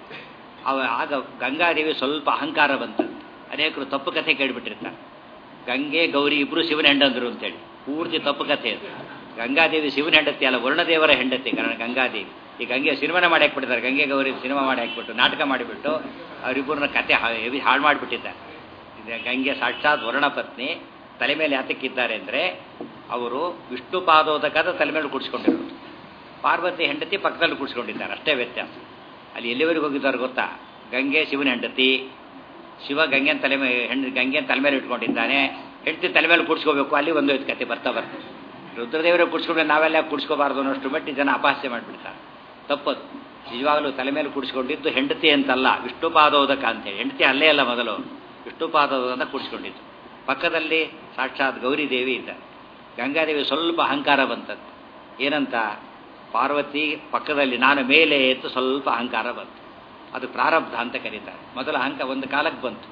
ಆಗ ಗಂಗಾದೇವಿ ಸ್ವಲ್ಪ ಅಹಂಕಾರ ಬಂತಂತೆ. ಅನೇಕರು ತಪ್ಪು ಕಥೆ ಕೇಳಿಬಿಟ್ಟಿರ್ತಾರೆ, ಗಂಗೆ ಗೌರಿ ಇಬ್ಬರು ಶಿವನ ಹೆಂಡಂದರು ಅಂತೇಳಿ. ಪೂರ್ತಿ ತಪ್ಪು ಕಥೆ ಅದು. ಗಂಗಾದೇವಿ ಶಿವನ ಹೆಂಡತಿ ಅಲ್ಲ, ವರುಣದೇವರ ಹೆಂಡತಿ. ಕಾರಣ ಗಂಗಾದೇವಿ ಈ ಗಂಗೆ ಸಿನಿಮಾನ ಮಾಡಿ ಹಾಕ್ಬಿಟ್ಟಿದ್ದಾರೆ. ಗಂಗೆ ಗೌರಿ ಸಿನಿಮಾ ಮಾಡಿ ಹಾಕ್ಬಿಟ್ಟು ನಾಟಕ ಮಾಡಿಬಿಟ್ಟು ಅವರಿಬ್ಬರನ್ನ ಕತೆ ಹಾಳು ಮಾಡಿಬಿಟ್ಟಿದ್ದಾರೆ. ಗಂಗೆ ಸಾಕ್ಷಾತ್ ವರುಣ ಪತ್ನಿ. ತಲೆ ಮೇಲೆ ಯಾತಕ್ಕಿದ್ದಾರೆ ಅಂದರೆ ಅವರು ವಿಷ್ಣು ಪಾದೋದಕದ ತಲೆ ಮೇಲೆ ಕೂಡಿಸ್ಕೊಂಡಿರೋರು. ಪಾರ್ವತಿ ಹೆಂಡತಿ ಪಕ್ಕದಲ್ಲಿ ಕೂಡಿಸ್ಕೊಂಡಿದ್ದಾರೆ, ಅಷ್ಟೇ ವ್ಯತ್ಯಾಸ. ಅಲ್ಲಿ ಎಲ್ಲಿವರೆಗೆ ಹೋಗಿದ್ದಾರೆ ಗೊತ್ತಾ? ಗಂಗೆ ಶಿವನ ಹೆಂಡತಿ, ಶಿವ ಗಂಗೆನ ತಲೆ ಮೇಲೆ ಇಟ್ಕೊಂಡಿದ್ದಾನೆ, ಹೆಂಡತಿ ತಲೆ ಮೇಲೆ ಕೂಡಿಸ್ಕೋಬೇಕು. ಅಲ್ಲಿ ಒಂದು ಕತೆ ಬರ್ತಾ ಬರ್ತದೆ. ರುದ್ರದೇವರೇ ಕೂಡಿಸ್ಕೊಂಡ್ರೆ ನಾವೆಲ್ಲ ಕೂಡಿಸ್ಕೋಬಾರ್ದು ಅನ್ನೋಷ್ಟು ಮಟ್ಟಿಗೆ ಜನ ಅಪಹಾಸ್ಯ ಮಾಡಿಬಿಡ್ತಾರೆ. ತಪ್ಪದು. ನಿಜವಾಗಲೂ ತಲೆ ಮೇಲೆ ಕೂಡಿಸ್ಕೊಂಡಿದ್ದು ಹೆಂಡತಿ ಅಂತಲ್ಲ, ವಿಷ್ಣು ಪಾದೋದಕ ಅಂತೇಳಿ. ಹೆಂಡತಿ ಅಲ್ಲೇ ಅಲ್ಲ, ಮೊದಲು ವಿಷ್ಣು ಪಾದೋದಕ ಕೂಡಿಸ್ಕೊಂಡಿದ್ದು. ಪಕ್ಕದಲ್ಲಿ ಸಾಕ್ಷಾತ್ ಗೌರಿದೇವಿ ಇದ್ದಾರೆ. ಗಂಗಾದೇವಿ ಸ್ವಲ್ಪ ಅಹಂಕಾರ ಬಂತದ್ದು. ಏನಂತ? ಪಾರ್ವತಿ ಪಕ್ಕದಲ್ಲಿ, ನಾನು ಮೇಲೆ ಎತ್ತು ಸ್ವಲ್ಪ ಅಹಂಕಾರ ಬಂತು. ಅದು ಪ್ರಾರಬ್ಧ ಅಂತ ಕರೀತಾರೆ. ಮೊದಲ ಒಂದು ಕಾಲಕ್ಕೆ ಬಂತು.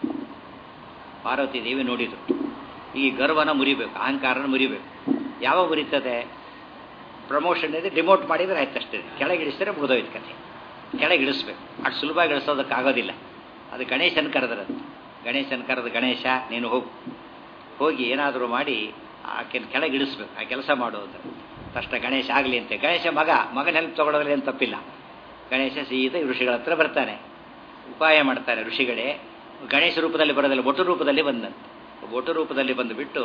ಪಾರ್ವತಿ ದೇವಿ ನೋಡಿದರು, ಈ ಗರ್ವನ ಮುರಿಬೇಕು, ಅಹಂಕಾರನ ಮುರಿಬೇಕು. ಯಾವಾಗ ಮುರಿತದೆ? ಪ್ರಮೋಷನ್ ಇದೆ, ಡಿಮೋಟ್ ಮಾಡಿದರೆ ಆಯ್ತು ಅಷ್ಟೇ. ಕೆಳಗಿಳಿಸಿದ್ರೆ ಮುಗಿದೋಯ್ತು ಕಥೆ. ಕೆಳಗಿಳಿಸ್ಬೇಕು, ಅಷ್ಟು ಸುಲಭವಾಗಿ ಇಳಿಸೋದಕ್ಕಾಗೋದಿಲ್ಲ. ಅದು ಗಣೇಶನ ಕರೆದ್ರಂತೆ. ಗಣೇಶನ ಕರೆದು, ಗಣೇಶ ನೀನು ಹೋಗಿ ಏನಾದರೂ ಮಾಡಿ ಆಕೆನ ಕೆಳಗಿಳಿಸ್ಬೇಕು, ಆ ಕೆಲಸ ಮಾಡೋದು. ತಕ್ಷಣ ಗಣೇಶ ಆಗಲಿ ಅಂತೆ. ಗಣೇಶ ಮಗನ ಹೆಲ್ಪ್ ತೊಗೊಳೋದ್ರಲ್ಲಿ ಏನು ತಪ್ಪಿಲ್ಲ. ಗಣೇಶ ಸೀದಾ ಋಷಿಗಳ ಹತ್ರ ಬರ್ತಾನೆ, ಉಪಾಯ ಮಾಡ್ತಾರೆ. ಋಷಿಗಳೇ ಗಣೇಶ ರೂಪದಲ್ಲಿ ಬರೋದಿಲ್ಲ, ಬೊಟ್ಟು ರೂಪದಲ್ಲಿ ಬಂದಂತೆ. ಬೊಟ್ಟು ರೂಪದಲ್ಲಿ ಬಂದುಬಿಟ್ಟು,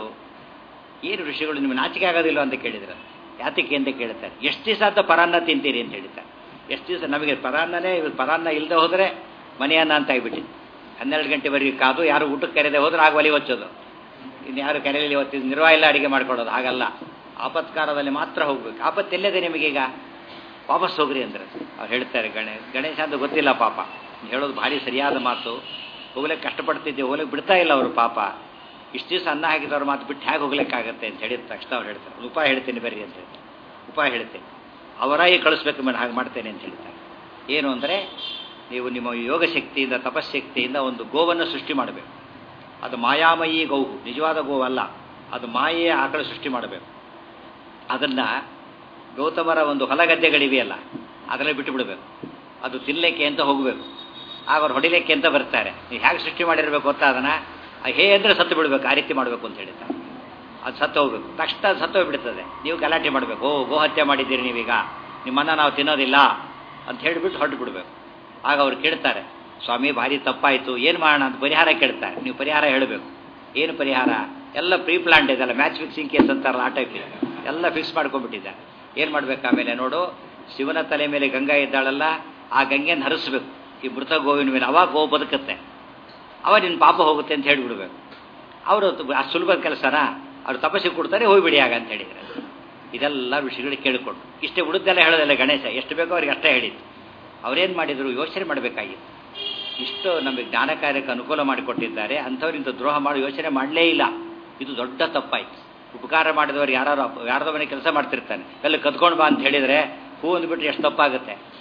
ಏನು ಋಷಿಗಳು ನಿಮಗೆ ನಾಚಿಕೆ ಆಗೋದಿಲ್ಲ ಅಂತ ಕೇಳಿದ್ರು. ಯಾತಕ್ಕೆ ಅಂತ ಕೇಳ್ತಾರೆ. ಎಷ್ಟು ದಿವಸ ಅಂತ ಪರಾನ್ನ ತಿಂತೀರಿ ಅಂತ ಹೇಳ್ತಾರೆ. ಎಷ್ಟು ದಿವಸ ನಮಗೆ ಪರಾನ್ನ ಇಲ್ಲದೆ ಹೋದರೆ ಮನೆಯನ್ನ ಅಂತ ಆಗಿಬಿಟ್ಟಿತ್ತು. 12 ಗಂಟೆವರೆಗೆ ಕಾದು ಯಾರು ಊಟಕ್ಕೆ ಕರೆದೇ ಹೋದ್ರೆ ಆಗ ಒಲಿ ಹೊಚ್ಚೋದು. ಇನ್ನು ಯಾರು ಕರೆಯಲ್ಲಿ ಹೊತ್ತಿದ್ದು ನಿರ್ವಾಹ ಇಲ್ಲ ಅಡಿಗೆ ಮಾಡ್ಕೊಳ್ಳೋದು. ಹಾಗಲ್ಲ, ಆಪತ್ಕಾಲದಲ್ಲಿ ಮಾತ್ರ ಹೋಗ್ಬೇಕು. ಆಪತ್ತೆಲ್ಲದೆ ನಿಮಗೀಗ ವಾಪಸ್ ಹೋಗ್ರಿ ಅಂದ್ರೆ ಅವ್ರು ಹೇಳ್ತಾರೆ. ಗಣೇಶ ಅಂತ ಗೊತ್ತಿಲ್ಲ ಪಾಪ, ಹೇಳೋದು ಭಾರಿ ಸರಿಯಾದ ಮಾತು. ಹೋಗ್ಲಿಕ್ಕೆ ಕಷ್ಟಪಡ್ತಿದ್ದೆ, ಹೋಗ್ಲಿಕ್ಕೆ ಬಿಡ್ತಾ ಇಲ್ಲ ಅವರು ಪಾಪ. ಇಷ್ಟು ದಿವಸ ಅನ್ನ ಹಾಕಿದವ್ರ ಮಾತು ಬಿಟ್ಟು ಹೇಗೆ ಹೋಗ್ಲಿಕ್ಕಾಗತ್ತೆ ಅಂತ ಹೇಳಿದ ತಕ್ಷಣ ಅವ್ರು ಹೇಳ್ತಾರೆ, ಉಪಾಯ ಹೇಳ್ತೀನಿ ಬರ್ರಿ ಅಂತ ಹೇಳ್ತಾರೆ. ಉಪಾಯ ಹೇಳ್ತೇನೆ, ಅವರಾಗಿ ಕಳಿಸ್ಬೇಕು ಮೇಲೆ ಹಾಗೆ ಮಾಡ್ತೇನೆ ಅಂತ ಹೇಳ್ತಾರೆ. ಏನು ಅಂದರೆ, ನೀವು ನಿಮ್ಮ ಯೋಗ ಶಕ್ತಿಯಿಂದ ತಪಶಕ್ತಿಯಿಂದ ಒಂದು ಗೋವನ್ನು ಸೃಷ್ಟಿ ಮಾಡಬೇಕು. ಅದು ಮಾಯಾಮಯಿ ಗೋವು, ನಿಜವಾದ ಗೋವಲ್ಲ, ಅದು ಮಾಯೆಯ ಆಕಳ ಸೃಷ್ಟಿ ಮಾಡಬೇಕು. ಅದನ್ನು ಗೌತಮರ ಒಂದು ಹೊಲಗದ್ದೆಗಳಿವೆಯಲ್ಲ ಅದರಲ್ಲಿ ಬಿಟ್ಟು ಬಿಡಬೇಕು. ಅದು ತಿನ್ನಲಿಕ್ಕೆ ಅಂತ ಹೋಗಬೇಕು. ಆಗ ಅವ್ರು ಹೊಡಿಲಿಕ್ಕೆ ಅಂತ ಬರ್ತಾರೆ. ನೀವು ಹೇಗೆ ಸೃಷ್ಟಿ ಮಾಡಿರಬೇಕು ಗೊತ್ತಾ? ಅದನ್ನು ಹೇ ಅಂದರೆ ಸತ್ತು ಬಿಡಬೇಕು, ಆ ರೀತಿ ಮಾಡಬೇಕು ಅಂತ ಹೇಳ್ತಾರೆ. ಅದು ಸತ್ತು ಹೋಗ್ಬೇಕು. ತಕ್ಷಣ ಸತ್ತು ಹೋಗ್ಬಿಡ್ತದೆ. ನೀವು ಗಲಾಟೆ ಮಾಡಬೇಕು, ಗೋ ಹತ್ಯೆ ಮಾಡಿದ್ದೀರಿ ನೀವೀಗ, ನಿಮ್ಮನ್ನು ನಾವು ತಿನ್ನೋದಿಲ್ಲ ಅಂತ ಹೇಳಿಬಿಟ್ಟು ಹೊರಟು ಬಿಡಬೇಕು. ಆಗ ಅವ್ರು ಕೇಳ್ತಾರೆ, ಸ್ವಾಮಿ ಭಾರಿ ತಪ್ಪಾಯಿತು, ಏನು ಮಾಡೋಣ ಅಂತ ಪರಿಹಾರ ಕೇಳ್ತಾರೆ. ನೀವು ಪರಿಹಾರ ಹೇಳಬೇಕು. ಏನು ಪರಿಹಾರ? ಎಲ್ಲ ಪ್ರೀ ಪ್ಲಾಂಡ್ ಇದೆಲ್ಲ, ಮ್ಯಾಚ್ ಫಿಕ್ಸಿಂಗ್ ಕೇಸ್ ಅಂತಾರಲ್ಲ ಆ ಟೈಪ್ ಇದೆ. ಎಲ್ಲ ಫಿಕ್ಸ್ ಮಾಡ್ಕೊಂಡ್ಬಿಟ್ಟಿದ್ದಾರೆ. ಏನು ಮಾಡಬೇಕು? ಆಮೇಲೆ ನೋಡು, ಶಿವನ ತಲೆ ಮೇಲೆ ಗಂಗಾ ಇದ್ದಾಳಲ್ಲ, ಆ ಗಂಗೆಯನ್ನು ಹರಿಸ್ಬೇಕು ಈ ಮೃತ ಗೋವಿನ ಮೇಲೆ. ಅವಾಗ ಗೋ ಬದುಕುತ್ತೆ, ಅವಾಗ ನಿನ್ನ ಪಾಪ ಹೋಗುತ್ತೆ ಅಂತ ಹೇಳಿಬಿಡ್ಬೇಕು. ಅವರು ಅಷ್ಟು ಸುಲಭದ ಕೆಲಸನಾ? ಅವ್ರು ತಪಸ್ಸಿಗೆ ಕೊಡ್ತಾರೆ, ಹೋಗಿಬಿಡಿ ಆಗ ಅಂತ ಹೇಳಿದರೆ. ಇದೆಲ್ಲ ಋಷಿಗಳಿಗೆ ಕೇಳಿಕೊಂಡು ಇಷ್ಟೇ, ಉಳಿದೆಲ್ಲ ಹೇಳೋದಿಲ್ಲ ಗಣೇಶ. ಎಷ್ಟು ಬೇಕೋ ಅವ್ರಿಗೆ ಅಷ್ಟೇ ಹೇಳಿದ್ದು. ಅವರೇನು ಮಾಡಿದರು? ಯೋಚನೆ ಮಾಡಬೇಕಾಗಿತ್ತು. ಇಷ್ಟು ನಮಗೆ ಜ್ಞಾನ ಕಾರ್ಯಕ್ಕೆ ಅನುಕೂಲ ಮಾಡಿಕೊಟ್ಟಿದ್ದಾರೆ, ಅಂಥವ್ರಿಂದ ದ್ರೋಹ ಮಾಡಿ ಯೋಚನೆ ಮಾಡಲೇ ಇಲ್ಲ. ಇದು ದೊಡ್ಡ ತಪ್ಪಾಯಿತು. ಉಪಕಾರ ಮಾಡಿದವರು ಯಾರ್ದೋ ಮನೆ ಕೆಲಸ ಮಾಡ್ತಿರ್ತಾನೆ, ಎಲ್ಲ ಕದ್ಕೊಂಡು ಬಾ ಅಂತ ಹೇಳಿದರೆ ಹೂ ಅಂದ್ಬಿಟ್ರೆ ಎಷ್ಟು ತಪ್ಪಾಗುತ್ತೆ.